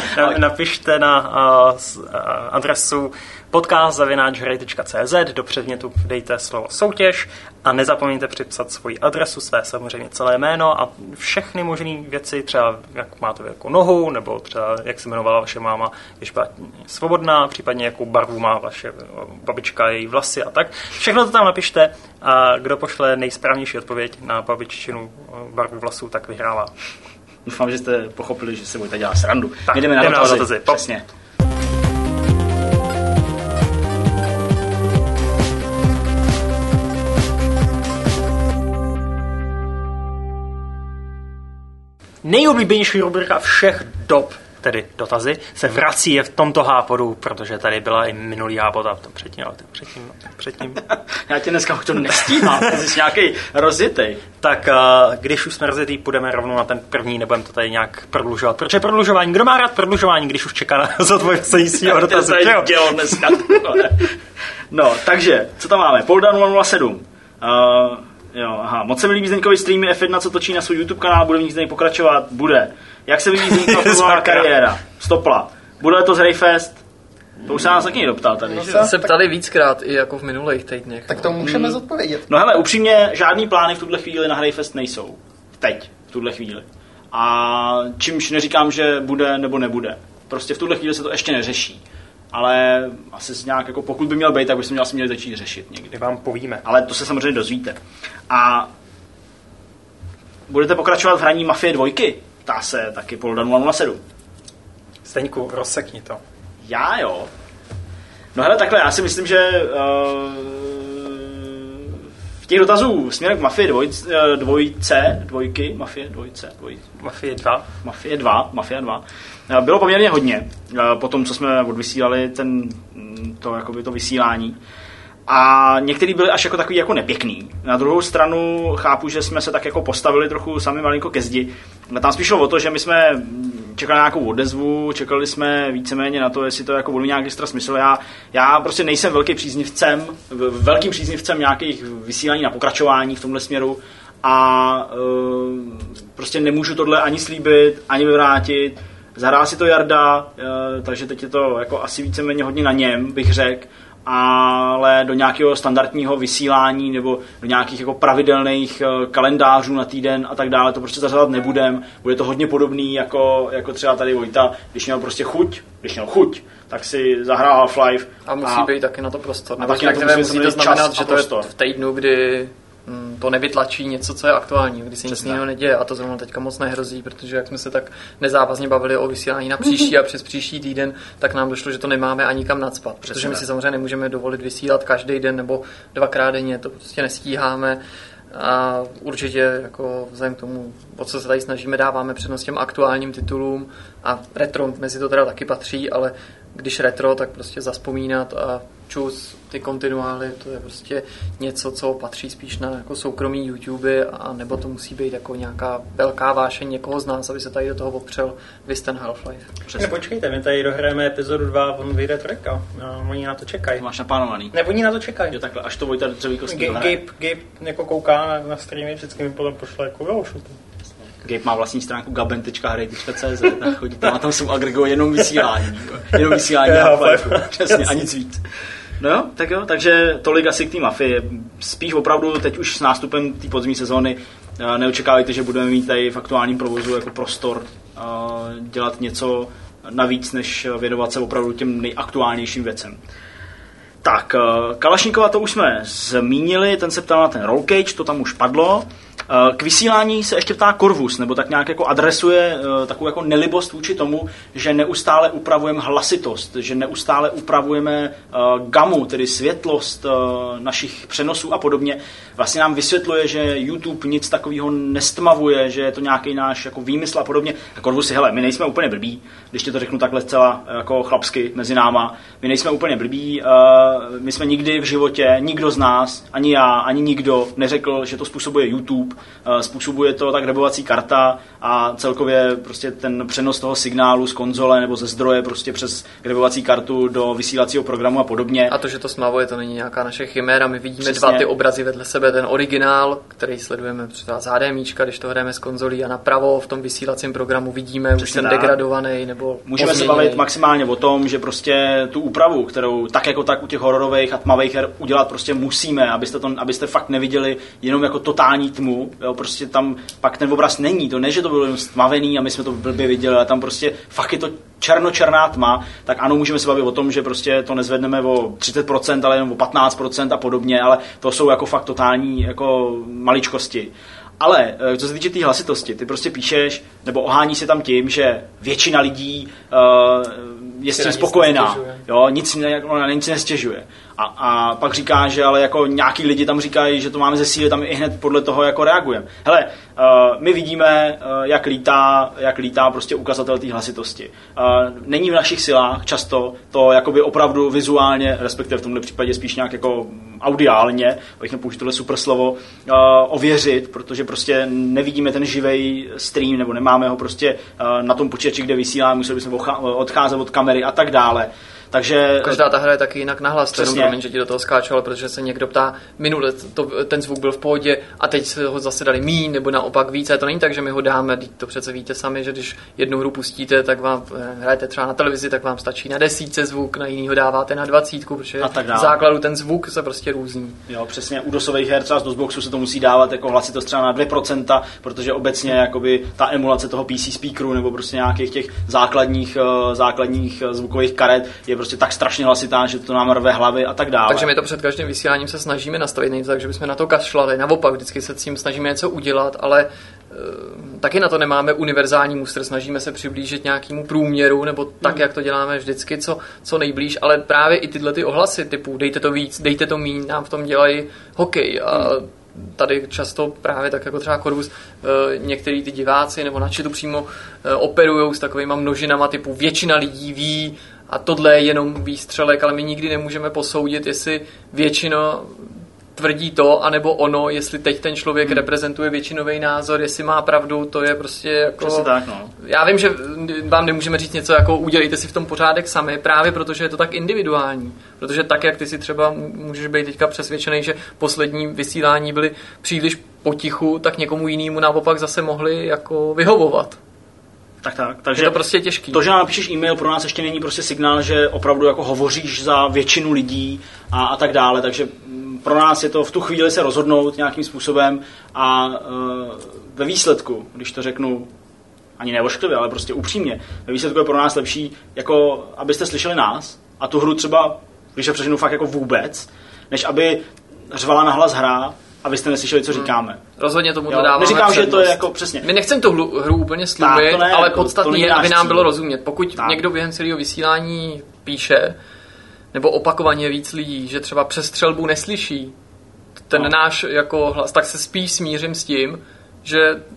Napište na uh, adresu podcast zavináč hry tečka cé zet, do předmětu dejte slovo soutěž a nezapomeňte připsat svoji adresu, své samozřejmě celé jméno a všechny možné věci, třeba jak máte jako nohu, nebo třeba jak se jmenovala vaše máma, když byla svobodná, případně jakou barvu má vaše babička, její vlasy a tak. Všechno to tam napište a kdo pošle nejsprávnější odpověď na babiččinu barvu vlasů, tak vyhrává. Doufám, že jste pochopili, že se Vojta dělá srandu. Tak, jdeme na dotazy. dotazy. Přesně. nejoblíbenější rubrika všech dob, tedy dotazy, se vrací je v tomto hápodu, protože tady byla i minulý hápod a to předtím, ale to předtím, no, předtím. Já tě dneska už to nestíhám, ty jsi nějaký rozjetej. Tak když už jsme rozjetý, půjdeme rovnou na ten první, nebudeme to tady nějak prodlužovat. Protože prodlužování, kdo má rád prodlužování, když už čeká na zodpovězení svého dotazu? Dělo dneska. No, takže, co tam máme? Polda nula nula sedm. Uh, jo, aha. Moc se mi líbí Zdeňkovi streamy F jedna, co točí na svůj YouTube kanál, bude v nich z něj pokračovat? Bude. Jak se vyvíjí Zdeňkova kariéra? Stopla. Bude to z Rayfest? To už se nás taky někdo ptal tady. No, se ptali víckrát i jako v minulých týdnech. Tak to můžeme hmm. zodpovědět. No hele, upřímně, žádný plány v tuhle chvíli na Rayfest nejsou. Teď, v tuhle chvíli. A čímž neříkám, že bude nebo nebude. Prostě v tuhle chvíli se to ještě neřeší. Ale asi nějak, jako pokud by měl být, tak bychom asi měli začít řešit někdy. My vám povíme. Ale to se samozřejmě dozvíte. A budete pokračovat v hraní Mafie dvojky? Ptá se taky Polda nula nula sedm. Zdeňku, rozsekni to. Já jo. No hele, takhle, já si myslím, že uh, v těch dotazů směrem k Mafie dvojce, dvojce, dvojky, Mafie dvojce, dvojce. Mafie dva. Mafie dva, Mafia dva. Bylo poměrně hodně po tom, co jsme odvysílali ten, to, jakoby to vysílání. A některý byli až jako takový jako nepěkný. Na druhou stranu chápu, že jsme se tak jako postavili trochu sami malinko ke zdi. Tam spíš šlo o to, že my jsme čekali na nějakou odezvu, čekali jsme víceméně na to, jestli to jako bude nějaký extra smysl. Já, já prostě nejsem velký příznivcem, velkým příznivcem nějakých vysílání na pokračování v tomhle směru. A uh, prostě nemůžu tohle ani slíbit, ani vyvrátit. Zahrál si to Jarda, uh, takže teď je to jako asi víceméně hodně na něm, bych řekl. Ale do nějakého standardního vysílání nebo do nějakých jako pravidelných uh, kalendářů na týden a tak dále to prostě zařazovat nebudem. Bude to hodně podobný jako, jako třeba tady Vojta, když měl prostě chuť, když měl chuť, tak si zahrál Half-Life. A musí a, být taky na to prostor. A taky na to musí, musí to znamenat, že to je v týdnu, kdy to nevytlačí něco, co je aktuální, kdy se nic jiného neděje a to zrovna teďka moc nehrozí, protože jak jsme se tak nezávazně bavili o vysílání na příští a přes příští týden, tak nám došlo, že to nemáme ani kam nacpat, protože Přesně. my si samozřejmě nemůžeme dovolit vysílat každý den nebo dvakrát denně, to prostě nestíháme a určitě jako vzhledem k tomu, o co se tady snažíme, dáváme přednost těm aktuálním titulům a retro mezi to teda taky patří, ale když retro, tak prostě zazpomínat a čus, ty kontinuály, to je prostě něco, co patří spíš na jako soukromý YouTube, a nebo to musí být jako nějaká velká vášeň někoho z nás, aby se tady do toho opřel vys ten Half-Life. Ne, počkejte, my tady dohrajeme epizodu dva, on vyjde trojka. No, oni na to čekají. Máš naplánovaný? Ne, oni na to čekají. Jo, takhle, až to Vojta Dřevíkovský Gabe, Gabe, Gabe jako kouká na, na streamy, vždycky mi potom pošle jako jo, šutu. Gabe má vlastní stránku gaben tečka hry tečka cé zet, tak chodí tam a tam jsou agreguje jenom vysílání. Jenom vysílání na Half-Life. Přesně, a nic víc. No jo, tak jo, takže tolik asi k té Mafii. Spíš opravdu teď už s nástupem té podzimní sezóny neočekávejte, že budeme mít tady v aktuálním provozu jako prostor dělat něco navíc, než věnovat se opravdu těm nejaktuálnějším věcem. Tak, Kalašníkova to už jsme zmínili, ten se ptal na ten roll cage, to tam už padlo. K vysílání se ještě ptá Corvus, nebo tak nějak jako adresuje takovou jako nelibost vůči tomu, že neustále upravujeme hlasitost, že neustále upravujeme gamu, tedy světlost našich přenosů a podobně. Vlastně nám vysvětluje, že YouTube nic takového nestmavuje, že je to nějaký náš jako výmysl a podobně. A Corvus si, hele, my nejsme úplně blbí, když ti to řeknu takhle zcela jako chlapsky mezi náma, my nejsme úplně blbí, my jsme nikdy v životě, nikdo z nás, ani já, ani nikdo neřekl, že to způsobuje YouTube, způsobuje to tak grebovací karta a celkově prostě ten přenos toho signálu z konzole nebo ze zdroje prostě přes grebovací kartu do vysílacího programu a podobně. A to, že to smavuje, to není nějaká naše chiméra, my vidíme Přesně. dva ty obrazy vedle sebe, ten originál, který sledujeme třeba z HDMíčka, když to hrajeme z konzolí, a napravo v tom vysílacím programu vidíme Přesně už ten tak. degradovaný nebo Můžeme pozměněný. Se bavit maximálně o tom, že prostě tu úpravu, kterou tak jako tak u těch hororových a tmavých her udělat prostě musíme, abyste to, abyste fakt neviděli jenom jako totální tmu. Jo, prostě tam pak ten obraz není, to ne, že to bylo jenom stmavený a my jsme to blbě viděli, ale tam prostě fakt je to černočerná tma, tak ano, můžeme se bavit o tom, že prostě to nezvedneme o třicet procent, ale jenom o patnáct procent a podobně, ale to jsou jako fakt totální jako maličkosti. Ale co se týče té hlasitosti, ty prostě píšeš, nebo ohání se tam tím, že většina lidí uh, je s tím spokojená, jo, nic, ona nic nestěžuje. A, a pak říká, že ale jako nějaký lidi tam říkají, že to máme zesílit, tam i hned podle toho jako reagujeme. Hele, uh, my vidíme, uh, jak lítá, jak lítá prostě ukazatel té hlasitosti. Uh, není v našich silách často to jakoby opravdu vizuálně, respektive v tomhle případě spíš nějak jako audiálně, abych nepoužil tohle super slovo, uh, ověřit, protože prostě nevidíme ten živej stream, nebo nemáme ho prostě uh, na tom počítači, kde vysíláme, museli bychom odcházet od kamery a tak dále. Takže každá ta hra je taky jinak nahlas, to jenom promiň, že ti do toho skáču, ale protože se někdo ptá, minule to, ten zvuk byl v pohodě a teď se ho zase dali míň, nebo naopak víc, a to není tak, že my ho dáme, to přece víte sami, že když jednu hru pustíte, tak vám hrajete třeba na televizi, tak vám stačí na desítce zvuk, na jiný ho dáváte na dvacítku, protože v základu ten zvuk se prostě různí. Jo, přesně, u dosových her třeba z DOSBoxu se to musí dávat jako hlasitost třeba na dvě procenta, protože obecně jakoby ta emulace toho P C speakeru nebo prostě nějakých těch základních, základních zvukových karet je prostě tak strašně hlasitá, že to nám rve hlavy a tak dále. Takže my to před každým vysíláním se snažíme nastavit, nejde tak, že bychom na to kašlali. Naopak, vždycky se s tím snažíme něco udělat, ale e, taky na to nemáme univerzální mustr, snažíme se přiblížit nějakému průměru, nebo tak, hmm. jak to děláme vždycky, co, co nejblíž, ale právě i tyhle ty ohlasy typu dejte to víc, dejte to míň, nám v tom dělají hokej a hmm. tady často právě tak jako třeba Corvus, e, některý ty diváci nebo na chatu přímo e, operujou s takovýma množinama typu většina lidí ví, a tohle je jenom výstřelek, ale my nikdy nemůžeme posoudit, jestli většina tvrdí to, anebo ono, jestli teď ten člověk hmm. reprezentuje většinový názor, jestli má pravdu, to je prostě jako... Přesně tak, no. Já vím, že vám nemůžeme říct něco jako udělejte si v tom pořádek sami, právě protože je to tak individuální. Protože tak, jak ty si třeba můžeš být teďka přesvědčený, že poslední vysílání byly příliš potichu, tak někomu jinému naopak zase mohli jako vyhovovat. Tak, tak. Takže je to prostě těžký. To, že nám napíšeš e-mail, pro nás ještě není prostě signál, že opravdu jako hovoříš za většinu lidí a, a tak dále. Takže pro nás je to v tu chvíli se rozhodnout nějakým způsobem a e, ve výsledku, když to řeknu ani neošklivě, ale prostě upřímně, ve výsledku je pro nás lepší, jako abyste slyšeli nás a tu hru třeba, když je přeženu fakt jako vůbec, než aby řvala nahlas hra, abyste neslyšeli, co říkáme. Hmm. Rozhodně tomu to dáváme. Neříkám, že to je jako přesně. My nechceme tu hru, hru úplně slubit, ne, ale jako, podstatně je, aby nám bylo rozumět. Pokud tak. někdo během celého vysílání píše, nebo opakovaně víc lidí, že třeba přes střelbu neslyší ten no. náš jako hlas, tak se spíš smířím s tím, že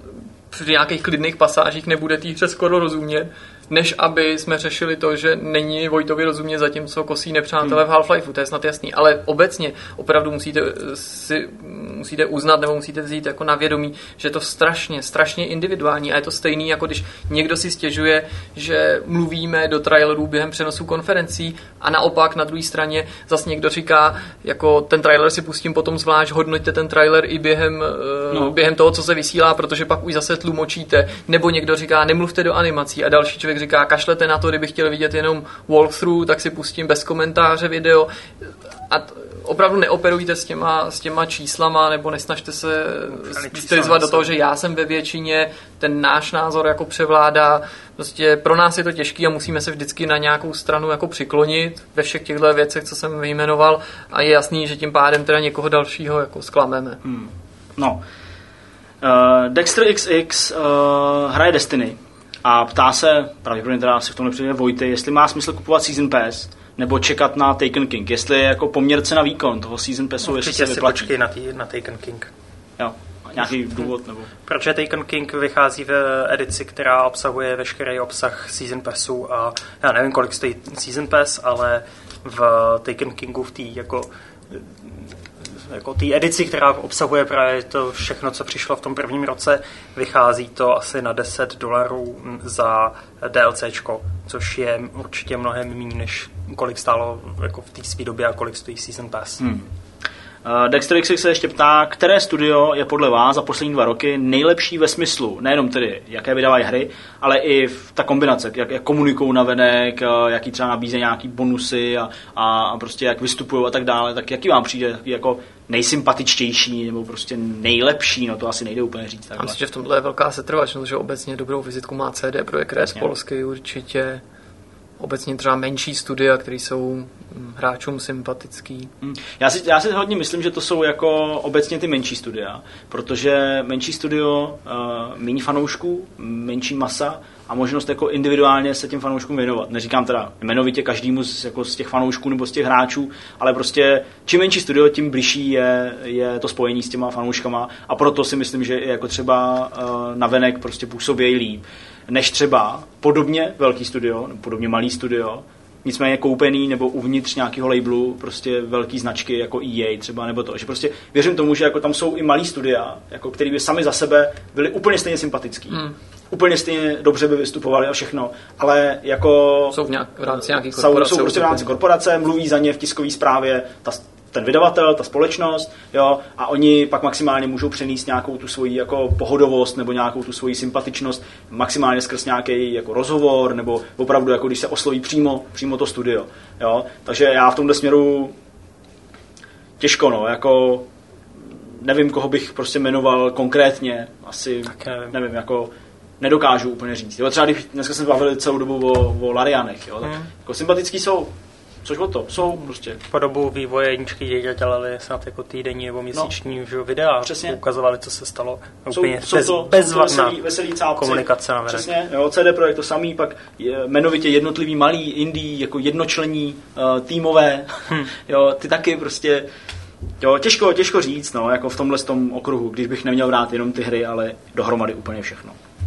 při nějakých klidných pasážích nebude té hře skoro rozumět, než aby jsme řešili to, že není Vojtovi rozumět zatímco kosí nepřátelé hmm. v Half-Lifeu, to je snad jasný, ale obecně opravdu musíte si musíte uznat nebo musíte vzít jako na vědomí, že je to strašně, strašně individuální a je to stejný, jako když někdo si stěžuje, že mluvíme do trailerů během přenosu konferencí a naopak na druhé straně zase někdo říká, jako ten trailer si pustím potom zvlášť, hodnoťte ten trailer i během, no. během toho, co se vysílá, protože pak už zase tlumočíte, nebo někdo říká, nemluvte do animací a další člověk říká, kašlete na to, kdybych chtěl vidět jenom walkthrough, tak si pustím bez komentáře video a t- opravdu neoperujte s těma, s těma číslama, nebo nesnažte se stylizovat do toho, že já jsem ve většině, ten náš názor jako převládá. Prostě pro nás je to těžký a musíme se vždycky na nějakou stranu jako přiklonit ve všech těchto věcech, co jsem vyjmenoval a je jasný, že tím pádem teda někoho dalšího jako zklameme. Hmm. No. Uh, Dexter iks iks uh, hraje Destiny a ptá se, pravděpodobně teda se v tom nepřijde Vojty, jestli má smysl kupovat Season Pass nebo čekat na Taken King, jestli je jako poměr cena výkon toho Season Passu, no, jestli se si vyplatí. počkej na, tý, na Taken King. Jo, nějaký důvod nebo... Protože Taken King vychází v edici, která obsahuje veškerý obsah Season Passu a já nevím, kolik stojí Season Pass, ale v Taken Kingu v té jako jako té edici, která obsahuje právě to všechno, co přišlo v tom prvním roce, vychází to asi na deset dolarů za DLCčko, což je určitě mnohem méně, než kolik stálo jako v té své době a kolik stojí Season Pass. Hmm. Uh, Dexter iks iks se ještě ptá, které studio je podle vás za poslední dva roky nejlepší ve smyslu, nejenom tedy, jaké vydávají hry, ale i v ta kombinace, jak, jak komunikují navenek, jaký třeba nabízejí nějaký bonusy a, a prostě jak vystupují a tak dále, tak jaký vám přijde jako nejsympatičtější nebo prostě nejlepší, no to asi nejde úplně říct. Já myslím, že v tomhle je velká setrvačnost, že obecně dobrou vizitku má C D Projekt Red z Polsky určitě. Obecně třeba menší studia, které jsou hráčům sympatický. Já si, já si hodně myslím, že to jsou jako obecně ty menší studia, protože menší studio, uh, méně fanoušků, menší masa a možnost jako individuálně se těm fanouškům věnovat. Neříkám teda jmenovitě každému z, jako z těch fanoušků nebo z těch hráčů, ale prostě čím menší studio, tím bližší je, je to spojení s těma fanouškama a proto si myslím, že i jako třeba uh, navenek prostě působí líp, než třeba podobně velký studio, nebo podobně malý studio, nicméně koupený nebo uvnitř nějakého labelu prostě velký značky jako E A třeba nebo to, že prostě věřím tomu, že jako tam jsou i malý studia, jako který by sami za sebe byli úplně stejně sympatický. Hmm. Úplně stejně dobře by vystupovali a všechno, ale jako jsou v, nějak, v rámci nějaké korporace. Jsou, jsou prostě v rámci korporace, mluví za ně v tiskové zprávě ta, ten vydavatel, ta společnost, jo, a oni pak maximálně můžou přenést nějakou tu svoji jako pohodovost nebo nějakou tu svoji sympatičnost maximálně skrz nějaký jako rozhovor nebo opravdu jako když se osloví přímo, přímo to studio, jo. Takže já v tomhle směru těžko, no, jako nevím, koho bych prostě jmenoval konkrétně, asi nevím, nevím jako nedokážu úplně říct. Jo, třeba když dneska jsme bavili celou dobu o, o Larianech, jo, tak hmm. jako sympatický jsou, což o to, jsou prostě. Po dobu vývoje jedničky děti dělali snad jako týdenní nebo měsíční no. videa, přesně. Ukazovali, co se stalo. Jsou, úplně jsou bez, to, bezvadná veselý, veselý cápci. Komunikace na vedek. Přesně, jo, C D Projekt to samý, pak je, jmenovitě jednotlivý malý indie, jako jednočlenní, uh, týmové, hmm. jo, ty taky prostě, jo, těžko, těžko říct, no, jako v tomhle tom okruhu, když bych neměl brát jenom ty hry, ale dohromady úplně všechno.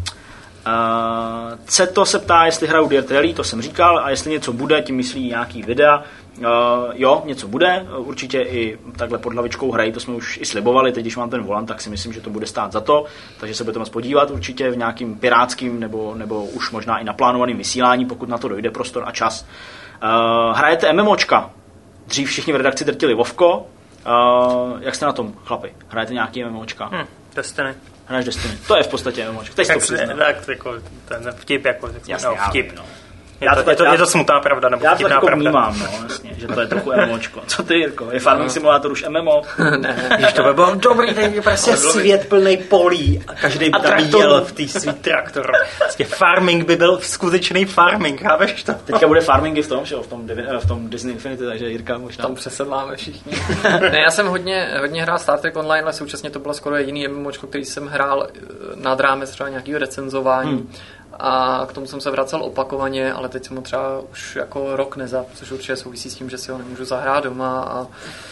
Uh, Ceto se ptá, jestli hrajou Dirt Rally, to jsem říkal, a jestli něco bude, tím myslí nějaký videa. Uh, jo, něco bude, určitě i takhle pod hlavičkou hrají, to jsme už i slibovali, teď když mám ten volant, tak si myslím, že to bude stát za to, takže se budete moct podívat určitě v nějakým pirátským nebo, nebo už možná i naplánovaným vysílání, pokud na to dojde prostor a čas. Uh, hrajete MMOčka, dřív všichni v redakci drtili Vovko, uh, jak jste na tom, chlapi? Hrajete nějaký MMOčka? Hmm, Destiny. Hraješ Destiny. To je v podstatě MMOčka. Teď to přiznám. Tak, jako, ten vtip, jako, jasně, no, vtip. No. Je, to, je, to, je to smutná pravda, nebo já vtipná to pravda. Já to vnímám, no, jasně, že to je trochu MMOčko. Co ty, Jirko? Je Farming Simulator už M M O? Ne, když to by bylo dobrý, teď je prostě svět plný polí a každý by tam jel v té svý traktor. Prostě farming by byl skutečný farming, chápeš to? Teďka bude farming i v tom, že jo, v tom, v tom Disney Infinity, takže Jirka možná. Tam přesedláme všichni. Ne, já jsem hodně, hodně hrál Star Trek Online, ale současně to bylo skoro jediný MMOčko, který jsem hrál nad rámec třeba nějakého recenzování. Hmm. A k tomu jsem se vracel opakovaně, ale teď jsem ho třeba už jako rok nezap, což určitě souvisí s tím, že si ho nemůžu zahrát doma a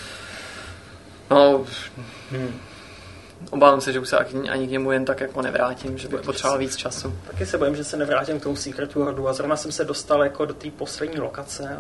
no, hmm. obávám se, že už se ani k němu jen tak jako nevrátím, že bych potřeboval víc času. Taky se bojím, že se nevrátím k tomu Secret Worldu a zrovna jsem se dostal jako do té poslední lokace.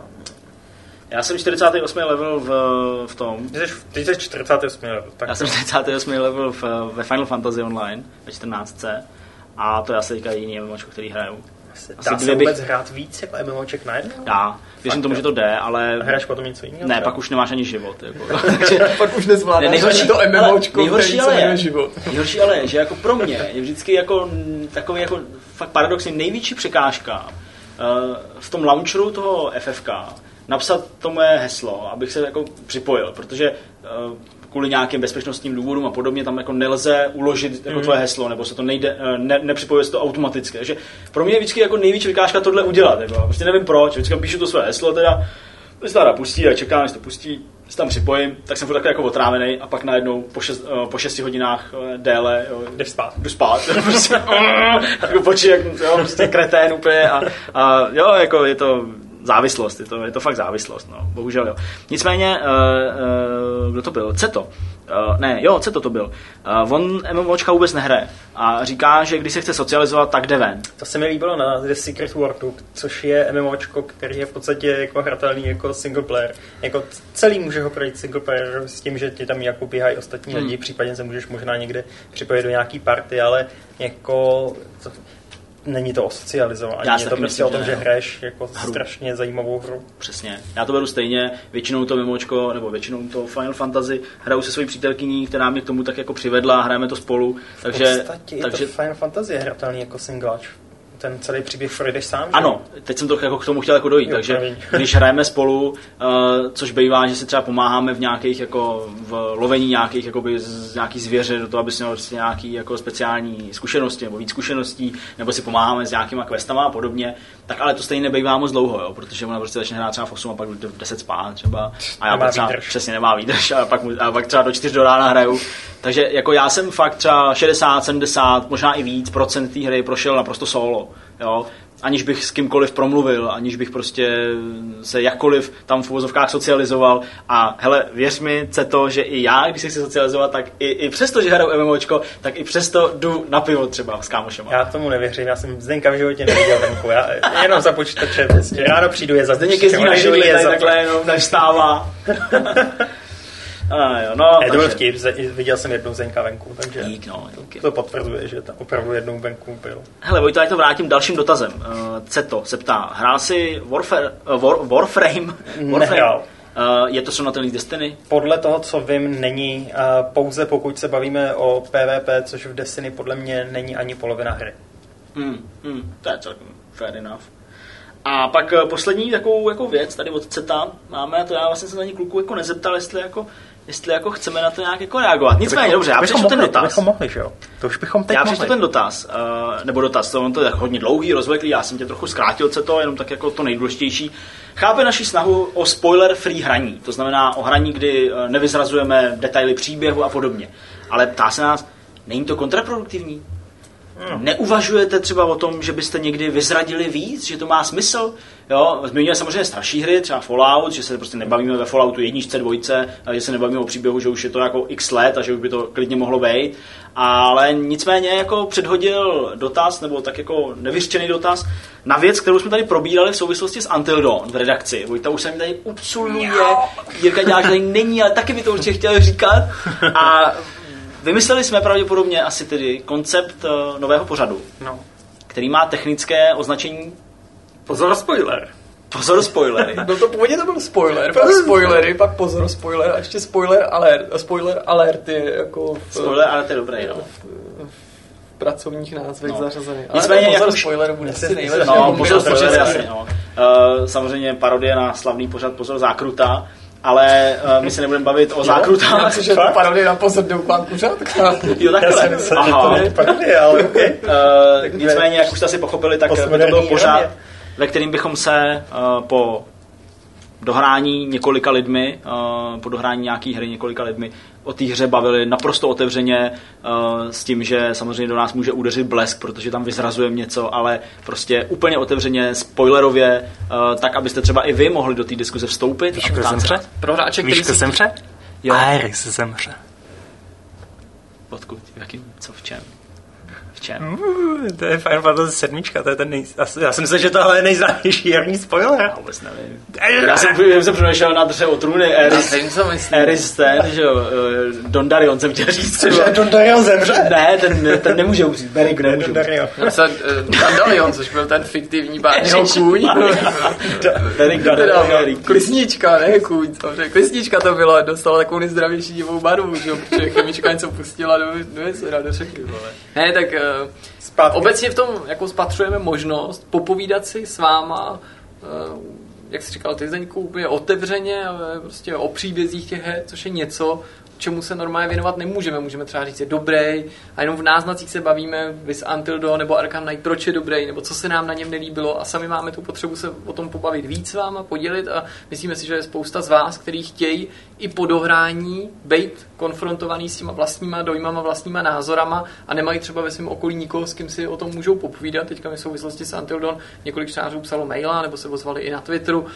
Já jsem čtyřicátý osmý level v, v tom. Ty jsi čtyřicátý osmý level. Tak já jsem čtyřicátý osmý level v, ve Final Fantasy Online ve čtrnáctce. A to je asi teďka jediný MMOčko, který hraju. Asi dá se bych... vůbec hrát víc jako MMOček najednou? Dá. Věřím tomu, že to jde, ale... A hraješ potom něco jiného? Ne, pak už nemáš ani život. Jako. Takže pak už nezvládáš nejhorší, ani to MMOčko, nejhorší ale, je, život. Nejhorší ale je, že jako pro mě je vždycky jako takový jako fakt paradoxně největší překážka uh, v tom launcheru toho F F K napsat to moje heslo, abych se jako připojil, protože uh, kvůli nějakým bezpečnostním důvodům a podobně tam jako nelze uložit jako mm. tvoje heslo, nebo se to nejde, ne, nepřipojuje se to automaticky. Takže pro mě je vždycky jako největší vykážka tohle udělat. Jako. Prostě nevím proč, vždycky píšu to své heslo, teda to se teda pustí a čekám, než to pustí, se tam připojím, tak jsem furt takový jako otrávený a pak najednou po, šest, po šesti hodinách déle jo, jdeš spát. Jdu spát. Prostě, jako počí, jak jo, prostě kretén úplně a, a jo, jako je to závislost, je to, je to fakt závislost, no, bohužel jo. Nicméně, uh, uh, kdo to byl? Ceto. Uh, ne, jo, Ceto to byl. Uh, on MMOčka vůbec nehraje a říká, že když se chce socializovat, tak jde ven. To se mi líbilo na The Secret Worldu, což je MMOčko, který je v podstatě jako hratelný jako single player. Jako celý může ho projít single player s tím, že ti tam jako běhají ostatní hmm. lidi, případně se můžeš možná někde připojit do nějaký party, ale jako... To, není to o socializování, je to prostě o tom, že hraješ jako hru. Strašně zajímavou hru. Přesně. Já to beru stejně, většinou to MMOčko, nebo většinou to Final Fantasy hraju se svojí přítelkyní, která mě k tomu tak jako přivedla, hrajeme to spolu. Takže, v podstatě takže... to Final Fantasy je hratelný jako singlač. Ten celý příběh projdeš sám, že? Ano, teď jsem to jako k tomu chtěl jako dojít, jo, takže pravíň. Když hrajeme spolu, uh, což bývá, že si třeba pomáháme v nějakých jako v lovení nějakých jakoby z nějaký zvěře do toho, aby si měl prostě nějaký jako speciální zkušenosti nebo víc zkušeností, nebo si pomáháme s nějakýma questama a podobně, tak ale to stejně nebývá moc dlouho, jo, protože ona prostě začne hrát třeba v osm a pak v deset spát třeba a já třeba přesně nemá výdrž a pak, a pak třeba do čtyř do rána hraju, Takže jako já jsem fakt třeba šedesát, sedmdesát, možná i víc procent té hry prošel naprosto solo, jo. Aniž bych s kýmkoliv promluvil, aniž bych prostě se jakkoliv tam v uvozovkách socializoval. A hele, věř mi, to, že i já, když se chci socializovat, tak i, i přesto, že hraju MMOčko, tak i přesto jdu na pivo třeba s kámošema. Já tomu nevěřím, já jsem Zdenka v životě neviděl venku, já jenom za počítače, prostě ráno přijdu je za Zdeněk jezdí na židli, tady takhle jenom nevstává. A jo, no, je, to byl vtip, viděl jsem jednou Zdenka venku, takže dík, no, díky. To potvrzuje, že tam opravdu jednou venku byl. Hele, Vojto, já to vrátím dalším dotazem. Uh, Ceto se ptá, hrál jsi Warfare, uh, War, Warframe? Warframe? Uh, je to srovnatelný s Destiny? Podle toho, co vím, není, uh, pouze pokud se bavíme o P V P, což v Destiny podle mě není ani polovina hry. Hmm, hmm, to je celkem fair enough. A pak uh, poslední takovou jako věc tady od Ceta máme, a to já vlastně jsem na ní kluku jako nezeptal, jestli jako jestli jako chceme na to nějak jako reagovat. Nicméně, dobře, já přečtu ten dotaz. Bychom mohli, že jo? To už bychom teď Já mohli. přečtu ten dotaz, uh, nebo dotaz, to, on to je hodně dlouhý, rozvleklý, já jsem tě trochu zkrátil se to, jenom tak jako to nejdůležitější. Chápe naši snahu o spoiler-free hraní, to znamená o hraní, kdy uh, nevyzrazujeme detaily příběhu a podobně. Ale ptá se nás, není to kontraproduktivní? Hmm. Neuvažujete třeba o tom, že byste někdy vyzradili víc, že to má smysl? Jo, zmiňuje samozřejmě starší hry, třeba Fallout, že se prostě nebavíme ve Falloutu jedničce, dvojce, že se nebavíme o příběhu, že už je to jako x let a že už by to klidně mohlo být. Ale nicméně jako předhodil dotaz, nebo tak jako nevyřčený dotaz, na věc, kterou jsme tady probírali v souvislosti s Until Dawn v redakci. Vojta už se mi tady upsuluje, Jirka dělá, že tady není, ale taky by to určitě chtěl říkat. A vymysleli jsme pravděpodobně asi tedy koncept uh, nového pořadu, no. který má technické označení. Pozor spoiler. Pozor spoilery. No to původně to byl spoiler, pak spoilery, pak pozor spoiler a ještě spoiler alert. Spoiler alert je jako v, spoiler alert je dobrý, no. V, v pracovních názvech no. zařazený. Ale nicméně pozor už... spoiler bude si nejlepší. No, pozor spoiler, jasně, no. Uh, samozřejmě parodie na slavný pořad Pozor zákruta. Ale uh, my se nebudeme bavit o zákrutách. Já myslím, že to parodie na Pozor doufám kuřátka. Jo, takhle. Myslím, aha. To parodie, ale okay. uh, nicméně, jak už jste asi pochopili, tak by to byl pořád, ve kterým bychom se uh, po dohrání několika lidmi, uh, po dohrání nějaký hry několika lidmi o té hře bavili naprosto otevřeně uh, s tím, že samozřejmě do nás může udeřit blesk, protože tam vyzrazujeme něco, ale prostě úplně otevřeně, spoilerově, uh, tak, abyste třeba i vy mohli do té diskuze vstoupit. Víš, kdo zemře? Pro hráče, Víš, kdo zemře? Jo. Aerys zemře. Odkud? V jakým? Co? V čem? V čem? Uh, to je Final Fantasy sedm, to je ten nej... Já jsem myslel, že tohle je nejznámější herní spoiler. Já vůbec nevím. Já jsem, já jsem přemýšlel na Dře o trůny, Aerys, Aerys ten, že jo, Dondarion jsem chtěl říct. Cože, Dondarion zemře? Ne, ten, ten nemůže umřít, Beric nemůže umřít. Dandalion, což byl ten fiktivní Barneyho kůň. Beric Dandalion. Klisnička, ne kůň, Klisnička to byla, dostala takovou nejzdravější divou barvu, že jo, protože chemička něco pustila do, do, do, do řeky. Ne, tak Zpátky. Obecně v tom jako spatřujeme možnost popovídat si s váma, jak jsi říkal ty, Zdeňku, úplně otevřeně prostě o příbězích těch her, což je něco, čemu se normálně věnovat nemůžeme. Můžeme třeba říct, je dobrý, a jenom v náznacích se bavíme vys Until Dawn nebo Arkham Knight, proč je dobrý, nebo co se nám na něm nelíbilo, a sami máme tu potřebu se o tom pobavit víc s váma, podělit, a myslíme si, že je spousta z vás, kteří chtějí i po dohrání být konfrontovaný s těma vlastníma dojmama, vlastníma názorama a nemají třeba ve svém okolí nikoho, s kým si o tom můžou popovídat. Teďka mi v souvislosti s Until Dawn několik čtenářů psalo maila, nebo se ozvali i na Twitteru,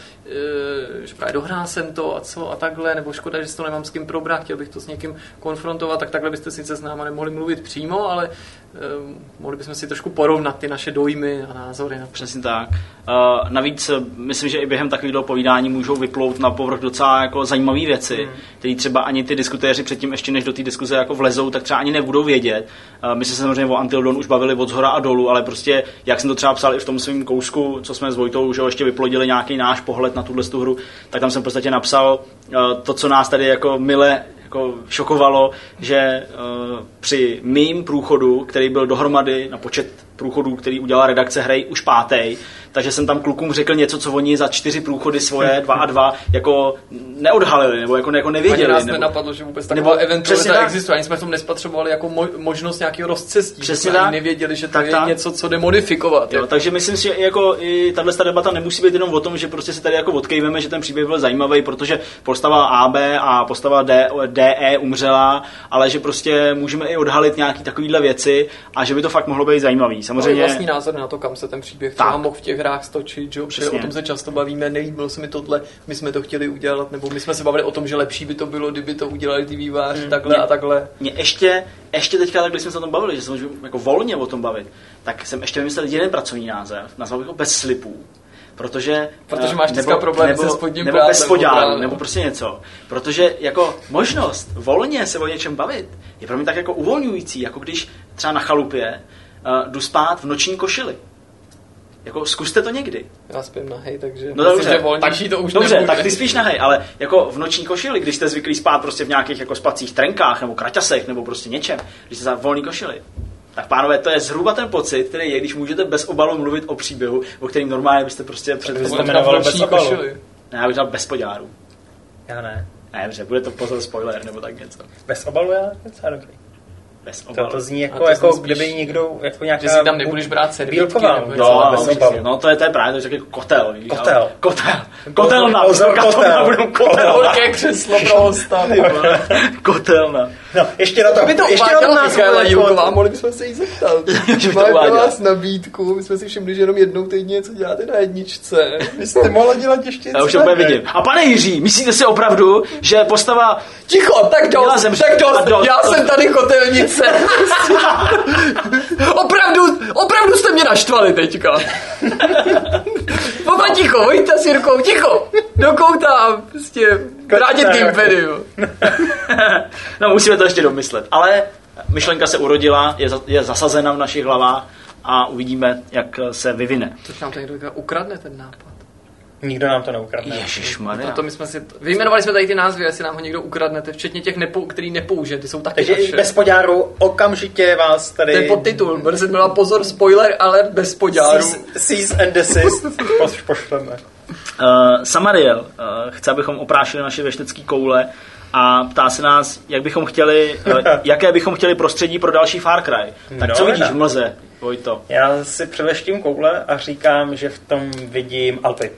že právě dohrál jsem to a co a takhle, nebo škoda, že si to nemám s kým probrat, chtěl bych to s někým konfrontovat, tak takhle byste sice s náma nemohli mluvit přímo, ale uh, mohli bychom si trošku porovnat ty naše dojmy a názory. Na Přesně tak. Uh, navíc myslím, že i během takového povídání můžou vyplout na povrch docela jako zajímavé věci, hmm. které třeba ani ty diskutéři předtím, ještě než do té diskuze jako vlezou, tak třeba ani nebudou vědět. Uh, my jsme se samozřejmě o Until Dawn už bavili od zhora a dolů, ale prostě, jak jsem to třeba psal i v tom svém kousku, co jsme s Vojtou, že ještě vyplodili nějaký náš pohled na tuhle hru, tak tam jsem v podstatě napsal uh, to, co nás tady jako mile jako šokovalo, že uh, při mým průchodu, který byl dohromady na počet průchodů, který udělala redakce hry, už pátý, takže jsem tam klukům řekl něco, co oni za čtyři průchody svoje, dva a dva, jako neodhalili, nebo jako, jako nevěděli. Ani nás nebo, nenapadlo, že vůbec taková eventualita existuje, ani jsme v tom nespatřovali jako mo- možnost nějakého rozcestí. Přesně jsme tak. Ani nevěděli, že to tak, je tak. něco, co jde modifikovat. Jo, takže myslím si, že jako i tato debata nemusí být jenom o tom, že prostě si tady jako odkejveme, že ten příběh byl zajímavý, protože postava A B a postava D, D D E umřela, ale že prostě můžeme i odhalit nějaký takovýhle věci a že by to fakt mohlo být zajímavý. Samozřejmě vlastní názor na to, kam se ten příběh třeba mohl v těch hrách stočit, že o tom se často bavíme, nelíbilo se mi tohle, my jsme to chtěli udělat, nebo my jsme se bavili o tom, že lepší by to bylo, kdyby to udělali ty výváři hmm. takhle mě, a takhle. Mě ještě, ještě teďka, tak když jsme se o tom bavili, že se můžu jako volně o tom bavit, tak jsem ještě vymyslel jeden pracovní název, nazval bych ho Bez slipů. Protože, protože máš vždycky problém se spodním nebo bez spodňáru, nebo prostě něco. Protože jako možnost volně se o něčem bavit je pro mě tak jako uvolňující, jako když třeba na chalupě uh, jdu spát v noční košili. Jako zkuste to někdy. Já spím nahej, takže no myslím, dobře, že volnější to už dobře, nebude. tak ty spíš nahej, ale jako v noční košili, když jste zvyklí spát prostě v nějakých jako spacích trenkách nebo kraťasech nebo prostě něčem, když jste v volný košili. Tak pánové, to je zhruba ten pocit, který je, když můžete bez obalu mluvit o příběhu, o kterým normálně byste prostě před jmenovali bez obalu. Ne, já bych dal bez podňáru. Já ne. Ne, dobře, bude to pozor spoiler nebo tak něco. Bez obalu já docela dobrý. Bez obalu. To, to zní jako, to jako kdyby spíš, někdo, jako nějaká... Že si tam nebudeš brát servítky. Bílková, no, no, bez obalu. No to je, to je právě, to je jako kotel. Víš, kotel. Ale, kotel. Kotelna. Kotelna. Kotelna. Horké křeslo pro hosta. Kotelna. No, ještě na to. By to ještě na to nás Michaela Jílková, mohli bychom se jí zeptat. Máme pro vás nabídku, my jsme si všimli, že jenom jednou týdně něco děláte na jedničce. Vy jste mohla dělat ještě já už to vidím. A pane Jiří, myslíte si opravdu, že postava... Ticho, tak dost, tak dost, dost, já jsem tady kotelnice. opravdu, opravdu jste mě naštvali teďka. Papa ticho, hoďte s Jirkou, ticho, do kouta a prostě vrátit Gimpedium. No musíme to ještě domyslet, ale myšlenka se urodila, je, za, je zasazena v našich hlavách a uvidíme, jak se vyvine. Což nám to někdo ukradne ten nápad. Nikdo nám to neukradne. Ježišmarja. To, to my jsme si, vyjmenovali jsme tady ty názvy, jestli nám ho někdo ukradnete, včetně těch, nepo, který nepoužije, ty jsou taky takže naše. Bez poďáru okamžitě vás tady... Ten podtitul, brzy byla pozor, spoiler, ale bez poďáru. Cease and desist, pošleme. Uh, Samariel uh, chce, abychom oprášili naše věštecké koule a ptá se nás, jak bychom chtěli, uh, jaké bychom chtěli prostředí pro další Far Cry. Tak no, co vidíš v mlze, Vojto? Já si převeštím koule a říkám, že v tom vidím Alpy.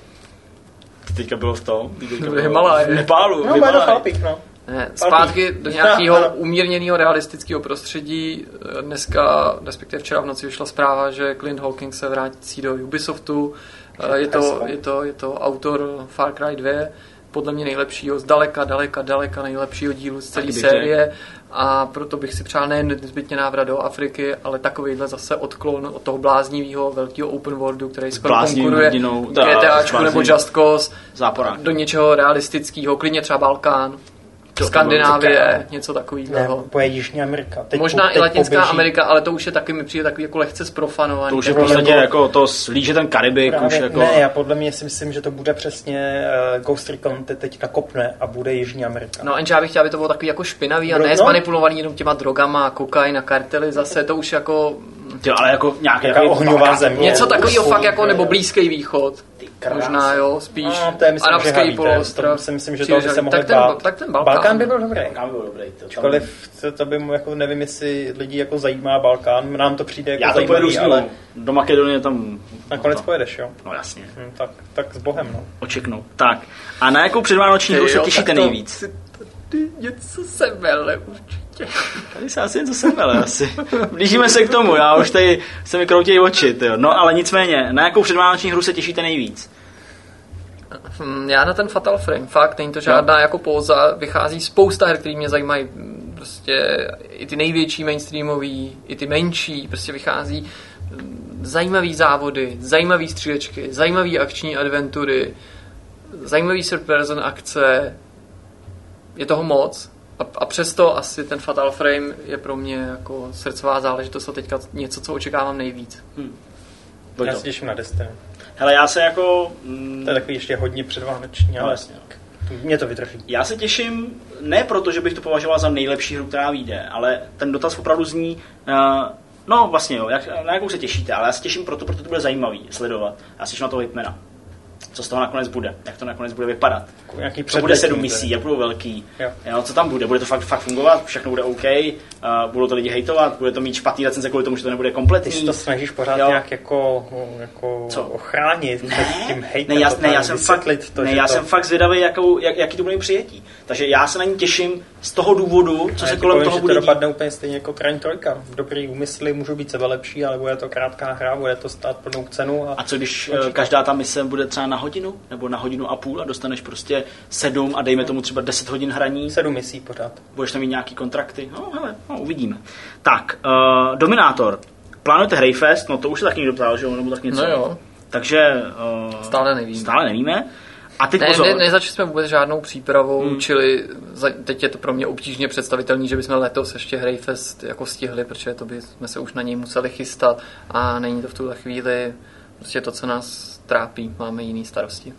Teďka bylo v tom? V Himaláji. V Nepálu. No, jméno chlapík, no. Ne, zpátky do nějakého no, no. umírněného realistického prostředí. Dneska, respektive včera v noci vyšla zpráva, že Clint Hawking se vrátí do Ubisoftu. Je to, je to, je to autor Far Cry dva, podle mě nejlepšího, zdaleka, daleka, daleka nejlepšího dílu z celé série. A proto bych si přál nejen nezbytně návrat do Afriky, ale takovýhle zase odklon od toho bláznivého velkého open worldu, který skoro konkuruje GTAčku nebo Just Cause, záporák. Do něčeho realistického, klidně třeba Balkán, Skandinávie, něco takového. To je Jižní Amerika. Teď Možná po, i Latinská poběží. Amerika, ale to už je taky mi přijde takový jako lehce zprofanovaný. To už je v podstatě jako to slíže ten Karibik. Už jako... Ne, já podle mě si myslím, že to bude přesně uh, Ghost Recon teď nakopne a bude Jižní Amerika. No, jenže já bych chtěl, aby to bylo takový jako špinavý a ne zmanipulovaný jenom těma drogama, kokain a kartely, zase to už jako... Tyjo, ale jako nějaký ohňová země. Něco takového fakt jako, nebo Blízký východ. Možná jo, spíš no, to je, myslím, arabský poloostrov. To si myslím, že to by se mohli tak ten, bát. Tak ten Balkán. Balkán by byl dobrý. Balkán by byl dobrý. Ačkoliv to, to by mu, jako nevím, jestli lidi jako zajímá Balkán, nám to přijde jako já to zajímavý, ale... Do Makedonie tam... Nakonec no, pojedeš, jo? No jasně. Hmm, tak, tak s Bohem, no. Očeknou. Tak. A na jakou předvánoční hru se těšíte nejvíc? Něco semele určitě. Tady se asi něco semele asi. Blížíme se k tomu, já už tady se mi kroutějí oči, tyjo. No ale nicméně, na jakou předvánoční hru se těšíte nejvíc? Já na ten Fatal Frame, fakt, není to žádná no. jako póza, vychází spousta her, které mě zajímají, prostě i ty největší mainstreamový, i ty menší, prostě vychází zajímavý závody, zajímavý střílečky, zajímavý akční adventury, zajímavý third person akce, je toho moc a, a přesto asi ten Fatal Frame je pro mě jako srdcová záležitost a teďka něco, co očekávám nejvíc. Hmm. Já se těším na Destiny. Hele, já se jako... Mm, to je takový ještě hodně předvánoční, ale vlastně, mě to vytrfí. Já se těším, ne proto, že bych to považoval za nejlepší hru, která vyjde, ale ten dotaz opravdu zní, uh, no vlastně jo, jak, na jakou se těšíte, ale já se těším proto, proto to bude zajímavý sledovat. Já se těším na toho Hitmana. Co z toho nakonec bude, jak to nakonec bude vypadat. Nějaký to bude sedm misí, jak budou velký. Jo. Jo, co tam bude? Bude to fakt, fakt fungovat, všechno bude OK, uh, budou to lidi hejtovat, bude to mít špatný recenze kvůli tomu, že to nebude kompletní. Ty si to snažíš pořád jo. nějak jako, jako ochránit před tím hejtem. Ne, já, ne, já, jsem fakt, to, ne, já to... jsem fakt zvědavý, jakou, jak, jaký to bude přijetí. Takže já se na ní těším z toho důvodu, co se kolem toho bude dít. To dopadne dít. úplně stejně jako Kraň trojka. Dobrý úmysly můžou být sebelepší, ale bude to krátká hra, bude to stát plnou cenu. A, a co když určitě. Každá ta mise bude třeba na hodinu, nebo na hodinu a půl a dostaneš prostě sedm a dejme tomu třeba deset hodin hraní? Sedm misí pořád. Budeš tam mít nějaký kontrakty? No hele, no, uvidíme. Tak, uh, Dominátor. Plánujete Hrejfest? No to už se tak někdo ptal, že jo? Nebo tak něco. No jo. Takže uh, stále nevíme. Stále nevíme. A teď ne, pozor. Ne, nezačali jsme vůbec žádnou přípravou, hmm. čili za, teď je to pro mě obtížně představitelný, že bychom letos ještě Hrejfest jako stihli, protože to by jsme se už na něj museli chystat a není to v tuhle chvíli prostě to, co nás trápí, máme jiný starosti.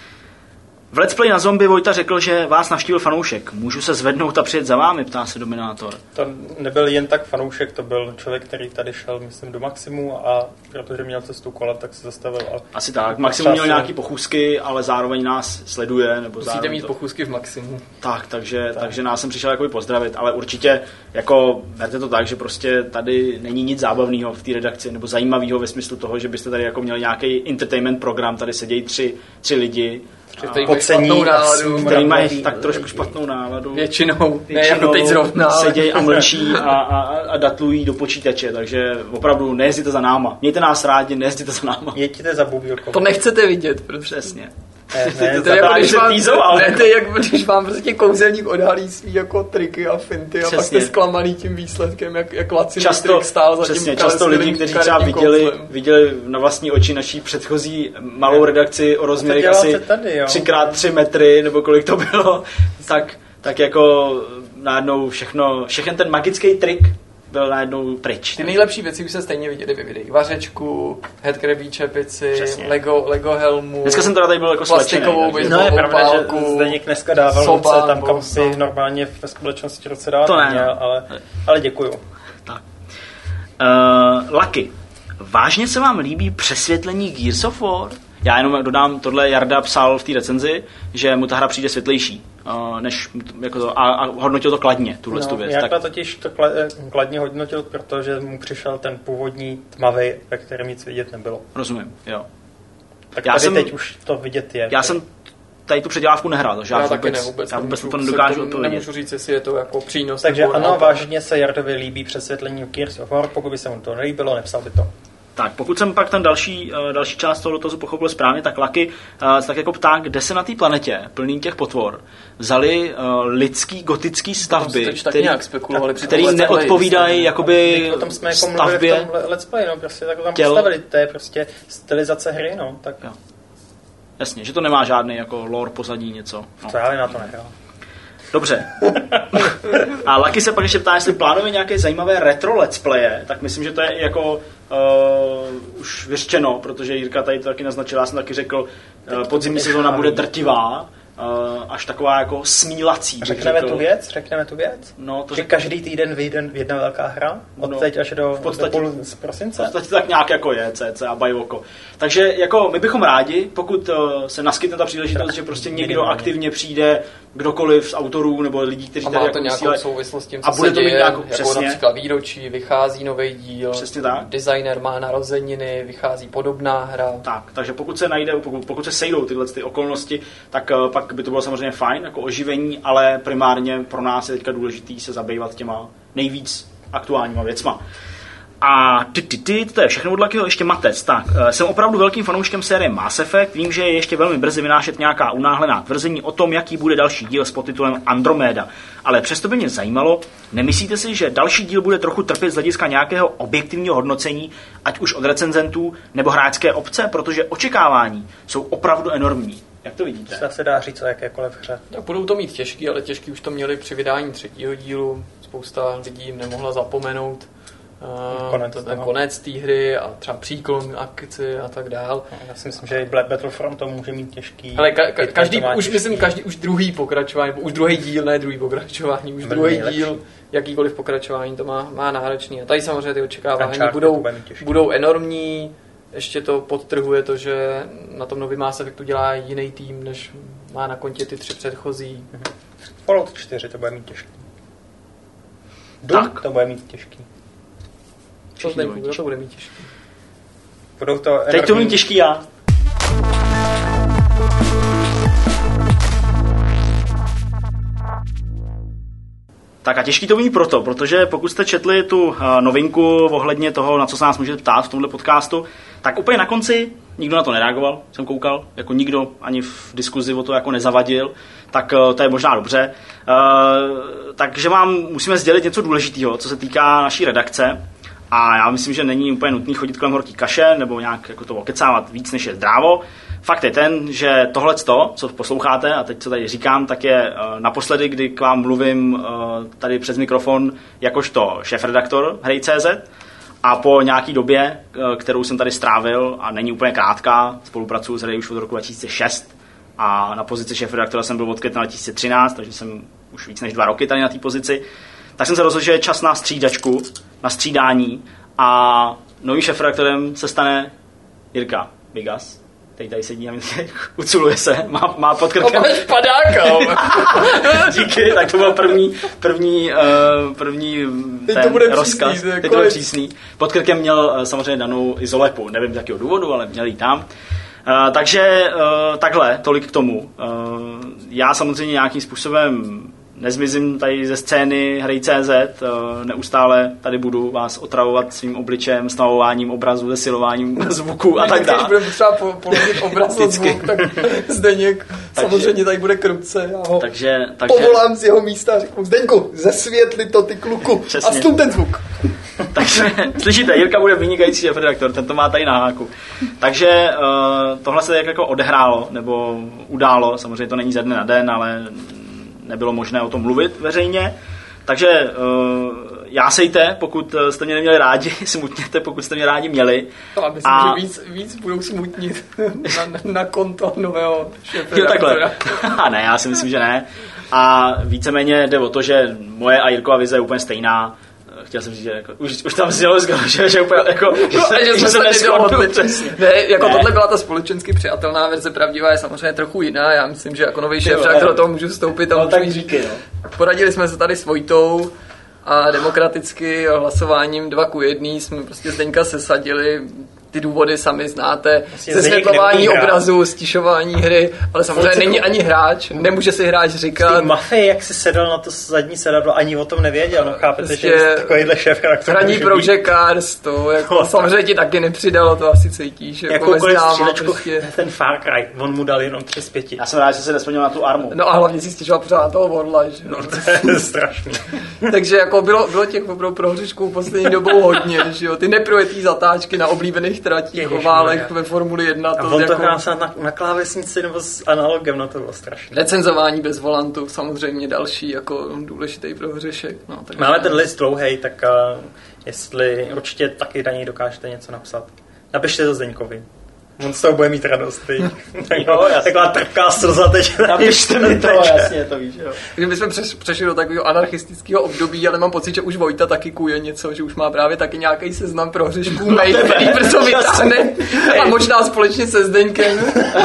V Let's Play na zombie Vojta řekl, že vás navštívil fanoušek. Můžu se zvednout a přijet za vámi, ptá se Dominátor. To nebyl jen tak fanoušek, to byl člověk, který tady šel, myslím, do Maximu a protože měl cestu kolem, tak se zastavil. A asi tak. Maximu měl nějaký pochůzky, ale zároveň nás sleduje. Nebo musíte mít to... pochůzky v Maximu. Tak, takže, tak. takže nás jsem přišel jakoby pozdravit, ale určitě jako berte to tak, že prostě tady není nic zábavného v té redakci, nebo zajímavého ve smyslu toho, že byste tady jako měli nějaký entertainment program, tady sedějí tři, tři lidi, špatnou náladu, který mají tak trošku špatnou náladu. Většinou, Většinou ne jako teď zrovna. Sedějí a mlčí a, a, a datlují do počítače, takže opravdu nejezděte za náma. Mějte nás rádi, nejezděte za náma. Jeďte za Bubílkou. To nechcete vidět, protože... Přesně. Ne, ne, to je jako, když vám, ne, to je jako, když vám prostě kouzelník odhalí svý jako triky a finty a přesně. Pak jste zklamaný tím výsledkem, jak, jak laciný trik stál za přesně, tím často lidi, kteří třeba viděli, viděli na vlastní oči naší předchozí malou redakci o rozměrech asi tři krát tři metry, nebo kolik to bylo, tak, tak jako najednou všechno, všechen ten magický trik byl najednou pryč. Ty nejlepší věci už se stejně viděli ve videích. Vařečku, headcrabí čepici, Lego, Lego helmu. Dneska jsem teda tady byl jako slečený. No je pravda, že Zdeněk dneska dával soba, ruce tam, kam si normálně ve společnosti ruce dát to ne, měl, ale, ale děkuju. Tak. Uh, Lucky. Vážně se vám líbí přesvětlení Gears of War? Já jenom dodám, tohle Jarda psal v té recenzi, že mu ta hra přijde světlejší, uh, než jako to, a, a hodnotil to kladně, tuhle no, věc. Jarda tak... totiž to kladně hodnotil, protože mu přišel ten původní tmavý, ve kterém nic vidět nebylo. Rozumím, jo. Tak já tady jsem, teď už to vidět je. Já jsem tady tu předělávku nehrál, takže já, já vůbec, ne, vůbec, já vůbec to nedokážu odpovědět. Nemůžu říct, jestli je to jako přínos. Takže ano, naopak. Vážně se Jardovi líbí přesvětlení Gears of War, pokud by se mu to nelíbilo, nepsal by to. Tak, pokud jsem pak ten další, další část toho dotazu pochopil správně, tak Lucky tak jako ptá, kde se na té planetě, plný těch potvor, vzali uh, lidský gotický stavby, no, který, tak, který neodpovídají jakoby o tom jsme jako stavbě mluvili v tom let's play, no, prostě tak tam postavili, to je prostě stylizace hry, no, tak. Jo. Jasně, že to nemá žádný jako lore pozadí něco. No. To já na to nehrál. Dobře. A Lucky se pak ještě ptá, jestli plánujeme nějaké zajímavé retro let's playe, tak myslím, že to je jako uh, už vyřčeno, protože Jirka tady to taky naznačila, já jsem taky řekl, uh, podzimní sezóna bude drtivá, uh, až taková jako smílací. Řekneme tu věc, řekneme tu věc, no, to že řek... každý týden vyjde jedna velká hra, od no, teď až do, v podstatě, do půl z prosince. V podstatě tak nějak jako je, cca baj oko. Takže jako my bychom rádi, pokud uh, se naskytne ta příležitost, tak, že prostě někdo minimálně aktivně přijde, kdokoliv z autorů nebo lidí, kteří tady jako nějakou vysílají. souvislost s tím, co a bude se to mít děje, nějakou, jako přesně. Například výročí, vychází nový díl, přesně tak. Designer má narozeniny, vychází podobná hra. Tak, takže pokud se najde, pokud, pokud se sejdou tyhle ty okolnosti, tak uh, pak by to bylo samozřejmě fajn, jako oživení, ale primárně pro nás je teďka důležitý se zabývat těma nejvíc aktuálníma věcma. A ty, ty, ty, to je všechno od Luckyho, ještě Matec. Tak, jsem opravdu velkým fanouškem série Mass Effect, vím, že je ještě velmi brzy vynášet nějaká unáhlená tvrzení o tom, jaký bude další díl s podtitulem Andromeda. Ale přesto by mě zajímalo, nemyslíte si, že další díl bude trochu trpět z hlediska nějakého objektivního hodnocení, ať už od recenzentů nebo hráčské obce, protože očekávání jsou opravdu enormní. Jak to vidíte? Se dá říct o jakékoliv hře. Tak budou to mít těžký, ale těžký už to měli při vydání třetího dílu. Spousta lidí jim nemohla zapomenout konec, ten konec té hry a třeba příklon akci a tak dál. Já si myslím, že i Battlefront to může mít těžký. Ale ka- ka- každý, už těžký. Myslím, každý už druhý pokračování, už druhý díl, ne druhý pokračování, už Velmi druhý díl, lepší. Jakýkoliv pokračování to má, má náročný. A tady samozřejmě ty očekávání budou, budou enormní. Ještě to podtrhuje to, že na tom nový Mass Effectu dělá jiný tým, než má na kontě ty tři předchozí. Mhm. Fallout čtyři to bude mít těžký. Doom to bude mít těžký. Co Zdeňku, kdo to bude mít těžký? Budou to Teď to mít těžký já. Tak a těžký to není proto, protože pokud jste četli tu novinku ohledně toho, na co se nás můžete ptát v tomhle podcastu, tak úplně na konci nikdo na to nereagoval, jsem koukal, jako nikdo ani v diskuzi o to jako nezavadil, tak to je možná dobře. Takže vám musíme sdělit něco důležitého, co se týká naší redakce. A já myslím, že není úplně nutný chodit kolem horký kaše nebo nějak jako to okecávat víc, než je zdrávo. Fakt je ten, že tohleto, co posloucháte a teď co tady říkám, tak je uh, naposledy, kdy k vám mluvím uh, tady přes mikrofon jakožto šéfredaktor hry tečka cé zet a po nějaký době, uh, kterou jsem tady strávil a není úplně krátká, spolupracuji s hry už od roku dva tisíce šest a na pozici šéfredaktora jsem byl od května dva tisíce třináct, takže jsem už víc než dva roky tady na té pozici, tak jsem se rozhodl, že je čas na střídačku, na střídání a novým šéfredaktorem se stane Jirka Bigas. Teď tady sedí a mě uculuje se, má, má pod krkem... Máš padáka! Díky, tak to byl první, první, uh, první ten to bude rozkaz. Přísný, Teď to bude přísný. Pod krkem měl uh, samozřejmě danou izolepu, nevím z jakého důvodu, ale měl ji tam. Uh, takže uh, takhle, tolik k tomu. Uh, já samozřejmě nějakým způsobem nezmizím tady ze scény hry tečka cé zet, neustále tady budu vás otravovat svým obličem, stavováním obrazu, zesilováním zvuku a tak dále. Když budeme třeba položit obraz a zvuk, tak Zdeněk samozřejmě tady bude krutce. Já ho takže, takže... povolám z jeho místa a řeknu, Zdeňku, zesvětli to ty kluku. Přesně. A stlum ten zvuk. Takže slyšíte, Jirka bude vynikající šéfredaktor, ten to má tady na háku. Takže uh, tohle se jako odehrálo, nebo událo, samozřejmě to není ze dne na den, ale nebylo možné o tom mluvit veřejně. Takže uh, jásejte, pokud jste mě neměli rádi, smutněte, pokud jste mě rádi měli. No, a myslím, a... že víc, víc budou smutnit na, na konto nového šéfredaktora. A ne, já si myslím, že ne. A víceméně jde o to, že moje a Jirkova vize je úplně stejná. Chtěl jsem říct, že jako, už, už tam znělo zgalo, že, že úplně jako, že, no, se, že jsme se neschodli. Ne, jako ne. Tohle byla ta společensky přijatelná verze, pravdivá je samozřejmě trochu jiná. Já myslím, že jako nový šéfredaktor do toho můžu vstoupit. No, tak říkej, no. Poradili jsme se tady s Vojtou a demokraticky hlasováním dva ku jedný jsme prostě Zdeňka sesadili. Ty důvody sami znáte, vlastně zesvětlování obrazu, stišování hry, ale samozřejmě Furt není ani hráč, nemůže si hráč říkat. Ty mafie, jak si sedl na to zadní sedadlo, ani o tom nevěděl, no chápete, prostě že takovýhle šéf charakter. Hraní Project Cars, to jako no, samozřejmě ti taky nepřidalo, to asi cítíš. Jakoukoliv střílečku, prostě. Ten Far Cry, on mu dal jenom tři z pěti. Já jsem rád, že se nesplnil na tu armu. No a hlavně si stěžoval pořád na toho Worla, že? No to je strašný. Takže jako bylo, bylo těch opravdu prohřešků poslední dobou hodně, že jo, ty neprojetý zatáčky na oblíbených tratích, oválek ve Formuli jedna. To a on jako... to hrál na, na klávesnici nebo s analogem, no to bylo strašné. Recenzování bez volantu, samozřejmě další jako důležitý prohřešek. No, tak máme ten list dlouhej, tak uh, jestli určitě taky na něj dokážete něco napsat. Napište to Zdeňkovi. On z toho bude mít radost, ty. Jo, taková trpká slza teď. Napište mi to, jasně, to víš, jo. Takže my jsme přeš, přešli do takového anarchistického období, ale mám pocit, že už Vojta taky kuje něco, že už má právě taky nějaký seznam prohřešků mail, který brzo vytáhne a možná společně se Zdeňkem.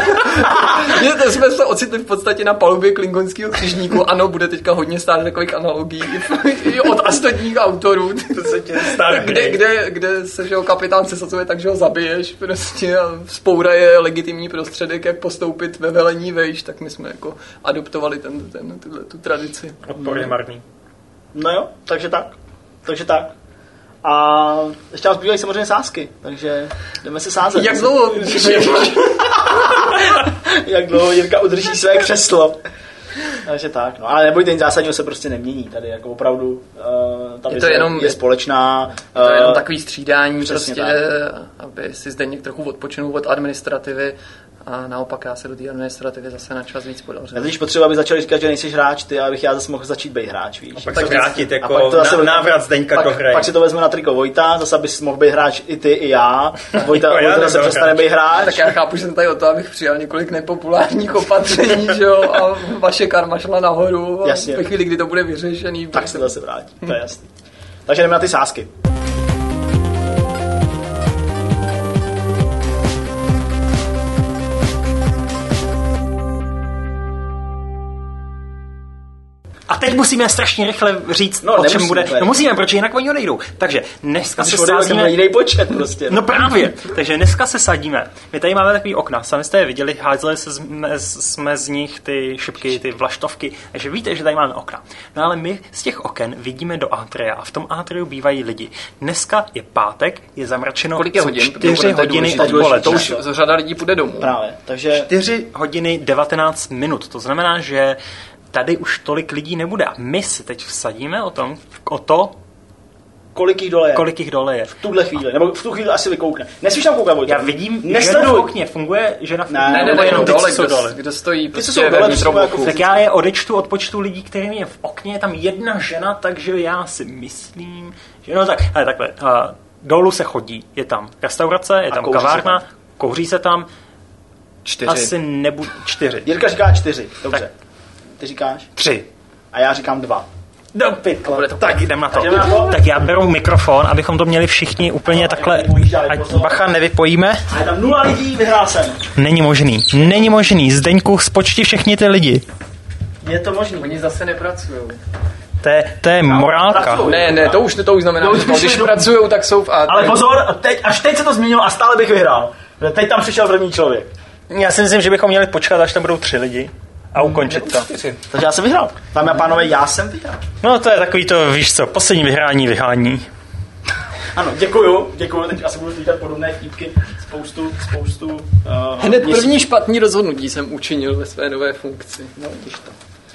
Jsme se ocitli v podstatě na palubě klingonského křižníku. Ano, bude teďka hodně stát takových analogií od ostatních autorů. kde, kde, kde se, že ho kapitán sesazuje tak, že ho zabiješ prostě a vzpoura je legitimní prostředek, jak postoupit ve velení vejš, tak my jsme jako adoptovali ten, ten, tuhle, tu tradici. Odporně marný. No jo, takže tak. Takže tak. A ještě nás bývají samozřejmě sázky, takže jdeme se sázet. Jak dlouho? Jak dlouho Jirka udrží své křeslo. Takže tak, no ale nebojte, nic zásadního se prostě nemění, tady jako opravdu uh, ta je, to jenom, je společná. Uh, je to jenom takový střídání prostě, tak. Aby si Zdeněk trochu odpočinul od administrativy a naopak já se do té administrativy zase na čas víc podařil. Já teď potřeba, aby začali říkat, že nejsi hráč, ty, abych já zase mohl začít být hráč, víš. A pak tak se vrátit jako pak to zase na, návrat Zdeňka pak, do hry. Pak si to vezme na triko Vojta, zase abys mohl být hráč i ty, i já. Vojta, Vojta já zase přestane být hráč. Tak já chápu, že jsem tady o to, abych přijal několik nepopulárních opatření, že jo, a vaše karma šla nahoru. Jasně. Ve chvíli, kdy to bude vyřešený. Tak se zase vrátí, to je jasný. Takže jdeme na ty sázky. A teď teď musíme strašně rychle říct, No, o čem bude. úplně. No musíme, protože jinak oni odejdou. Takže dneska se Sázíme sázíme... jiný počet prostě. No právě. Takže dneska se sadíme. My tady máme takový okna. Sami jste je viděli, házeli se jsme, jsme z nich ty šipky, ty vlaštovky. Takže víte, že tady máme okna. No ale my z těch oken vidíme do atria a v tom atriu bývají lidi. Dneska je pátek, je zamračeno. Kolik je hodin? čtyři hodiny důležité. odpoledne. To už řada lidí půjde domů. Právě, takže... čtyři hodiny devatenáct minut. To znamená, že tady už tolik lidí nebude. A my si teď vsadíme o tom, o to, Kolik jich dole je? kolik jich dole je. V tuhle chvíli, nebo v tu chvíli asi vykoukne. Nesmíš tam koukat, Vojto? Já vidím, že Nesleduj. v okně funguje žena v Ne, okně, Ne, ne, nebo ne, jenom jenom ty, dole, co jsou kdo, dole. kdo stojí co prostě jsou ve dole, vnitrobuchu. přímo jako Tak já je odečtu od počtu lidí, který je v okně, je tam jedna žena, takže já si myslím, že no tak, ale takhle, uh, dolů se chodí, je tam restaurace, je A tam kouří se kavárna, tam. kouří se tam, Čtyři. asi nebudu, čtyři, Jirka říká čtyři, dobře. Tak. Ty říkáš? tři. A já říkám dva. Do pytle. Tak jdem na to. Jdeme na to? Tak já beru mikrofon, abychom to měli všichni úplně takhle, ať bacha nevypojíme. A je tam nula lidí, vyhrál jsem. Není možný, není možný, Zdeňku, spočti všichni ty lidi. Je to možný. Oni zase nepracují. To je, to je morálka. pracují. Ne, ne, to už, to už znamená, No, že už když to- pracují, tak jsou v Ale pozor, teď, až teď se to změnilo a stále bych vyhrál. Teď tam přišel první člověk. Já si myslím, že bychom měli počkat, až tam budou tři lidi a ukončit to. Takže já jsem vyhrál. Dámy a pánové, já jsem vyhrál. No to je takový to, víš co, poslední vyhrání, vyhání. Ano, děkuju, děkuju. Teď asi budu slyšet podobné vtípky. Spoustu, spoustu... Uh, Hned měsíc. první špatný rozhodnutí jsem učinil ve své nové funkci. No, vidíš to.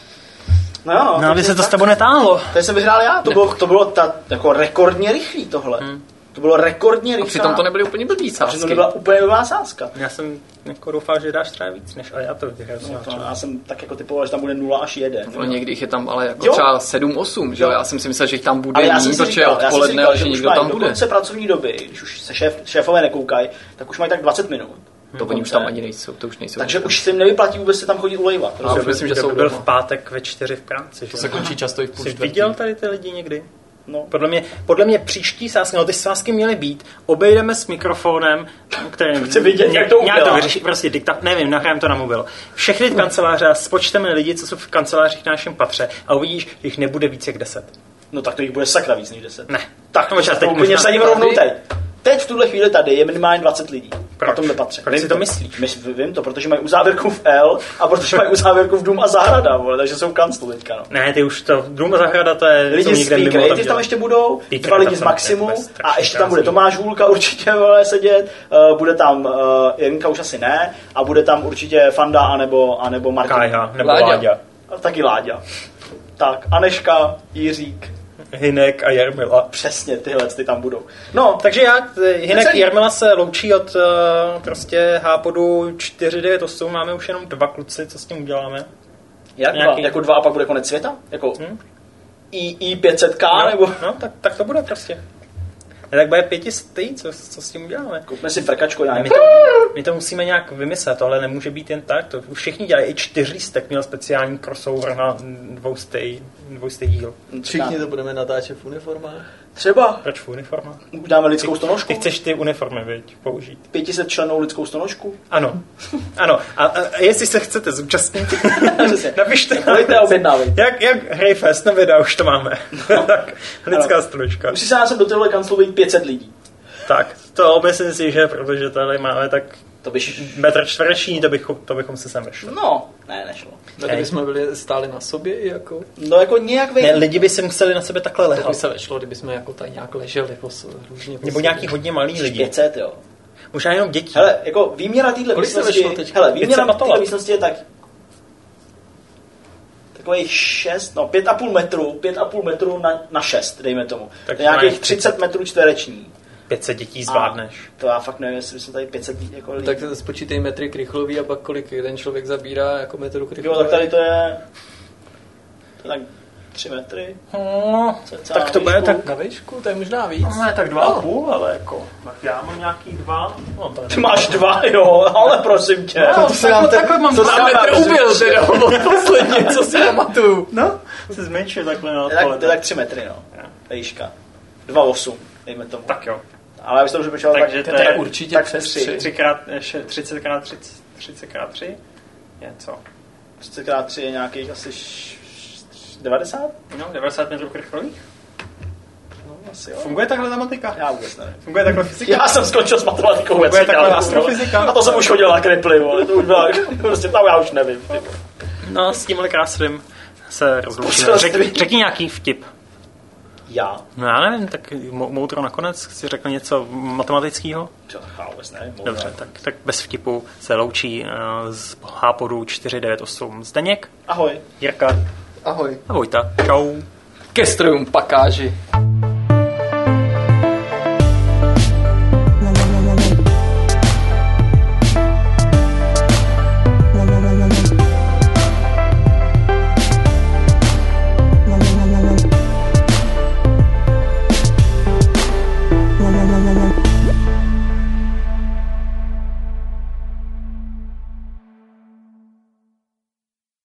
No, jo, No, aby takže se to s tak. tebou netáhlo. Tady jsem vyhrál já. To bylo, to bylo ta, jako rekordně rychlý tohle. Hmm. To bylo rekordně A rychlé. přitom to nebyly úplně blbý Přitom to sázky. nebyla úplně nová sázka. Já jsem jako doufal, že dáš třeba víc, než ale já to vyhrál. No, to, já jsem tak jako typoval, že tam bude nula až jeden. No, někdy jich je tam ale jako Jo. třeba sedm osm, že jo? Já jsem si myslel, že jich tam bude Ale já jsem méně, si protože říkal, je já jsem si odpoledne, říkal, ale že už někdo mají tam do bude. konce pracovní doby, když už se šéf, šéfové nekoukají, tak už mají tak dvacet minut. To oni už tam ani nejsou, to už nejsou. Takže už se jim nevyplatí vůbec se tam chodit ulejvat. No, myslím, že jsou byl doma. v pátek ve čtyři v práci. To se končí často i v půl Jsi čtvrtý. viděl tady ty lidi někdy? No. Podle mě, podle mě příští sázky, no ty sázky měly být, obejdeme s mikrofonem, který Chci vidět, jak to nějak to udělá. vyřeší, prostě diktat, nevím, nahrajeme to na mobil. Všechny ty kanceláře a spočteme lidi, co jsou v kancelářích na našem patře a uvidíš, že jich nebude víc jak deset. No tak to jich bude sakra víc než deset. Ne. Tak No, to počkat, se teď úplně možná- vsadíme rovnou teď. Teď v tuhle chvíli tady je minimálně dvacet lidí. Proč? Na tomhle patře. Proč Vím si to myslíš? My, vím to, protože mají uzávěrku v L a protože mají uzávěrku v Dům a zahrada, vole, takže jsou v kanclu teďka. No. Ne, ty už to, Dům a zahrada, to je Lidi jsou z někde Free mimo. Creative tam tam ještě budou, Free dva lidi z Creative Maximu tam je a ještě tam strašně bude Tomáš Hůlka určitě vole, sedět, uh, bude tam uh, Jirka už asi ne a bude tam určitě Fanda anebo, anebo Martin. Kája, nebo Láďa. Láďa. A taky Láďa. Tak, Aneška, Jiřík, Hinek a Jarmila. přesně tyhle ty tam budou. No, Takže já, Hinek celý. Jarmila se loučí od uh, prostě Hápodu čtyři devět osm, máme už jenom dva kluci, co s tím uděláme? jak nějaký- dva? Jako dva a pak bude konec světa? Jako Hm? I, I pět set K No, nebo... no tak, tak to bude prostě. Ne, tak bude pětistý, co, co s tím uděláme? Koupme si frkačku nějak. My to, my to musíme nějak vymyslet, tohle nemůže být jen tak, to už všichni dělají, i čtyřlistek měl speciální crossover na dvoustej, dvoustej díl. Všichni to budeme natáčet v uniformách. Třeba Proč v uniformách? uděláme lidskou stonožku. Ty chceš ty uniformy, viď, použít? pět set členů lidskou stonožku. Ano, ano. A, a, a jestli se chcete zúčastnit, Přesně. napište. Volejte a objednávejte. Jak, jak hrej fest na videa, už to máme. Tak, lidská stolička. Musí se nás do tohle kanclu být pět set lidí. Tak, to myslím si, že protože tady máme tak To byš... metr čtvereční, to bychom, to bychom se sem vešli. No, ne, nešlo. Tady bychom byli stáli na sobě i jako... No jako nějak vej... Ne, lidi by se museli na sebe takhle To by lehat. se vešlo, kdybychom jako tady nějak leželi pos, různě Nebo nějaký hodně malý lidi. pět set, jo. Možná jenom děti. Hele, jako výměra téhle Kolik se místnosti... vešlo teď? Hele, pět výměra set matovat. téhle místnosti je tak... Takových šest, no pět a půl metru, pět a půl metru na, na šest, dejme tomu. Tak To je nějakých mají třicet metrů čtvereční. pět set dětí zvládneš. To já fakt nevím, jestli jsme tady pět set lidí, jako lidí. Tak spočítej metry krychlový a pak kolik jeden člověk zabírá jako metru Jo, krychlový. tak tady to je... To je tak tři metry. No, Cca tak to bude výšku. tak... Na výšku, to je možná víc. Ne, tak dva a půl, ale jako... Tak já mám nějaký dva. No, to je Ty máš dva, jo, ale prosím tě. No, to se nám tak- takhle mám to dva nám metry metr Ubil teda od poslední, co si pamatuju. No, se zmenšuje takhle na To je tak, to je odpoledne. tak tři metry, no. Výška. Dva osm, dejme tomu. Tak jo. Ale abys to už počítal, Takže tak, to je určitě tak přes tři. tři. tři krát, třicet krát třicet krát tři je co? třicet krát tři je nějakých asi devadesát? No, devadesát metrů krychlových. No, asi jo. Funguje takhle ta matika? Já vůbec nevím. Funguje takhle fyzika? Já jsem skončil s matematikou ve Funguje takhle třetí, astrofyzika? A to jsem už chodil na kripli, vole. To už byla, prostě tam já už nevím. Ty. No, s tímhle krásným se rozloučíme. Řek, řekni nějaký vtip. Já? No já nevím, tak moudro nakonec si řekl něco matematického. Já vůbec nevím. Dobře, tak, tak bez vtipu se loučí uh, z Hápodu čtyři devět osm Zdeněk. Ahoj. Jirka. Ahoj. A Vojta. Čau. Ke strojům pakáži.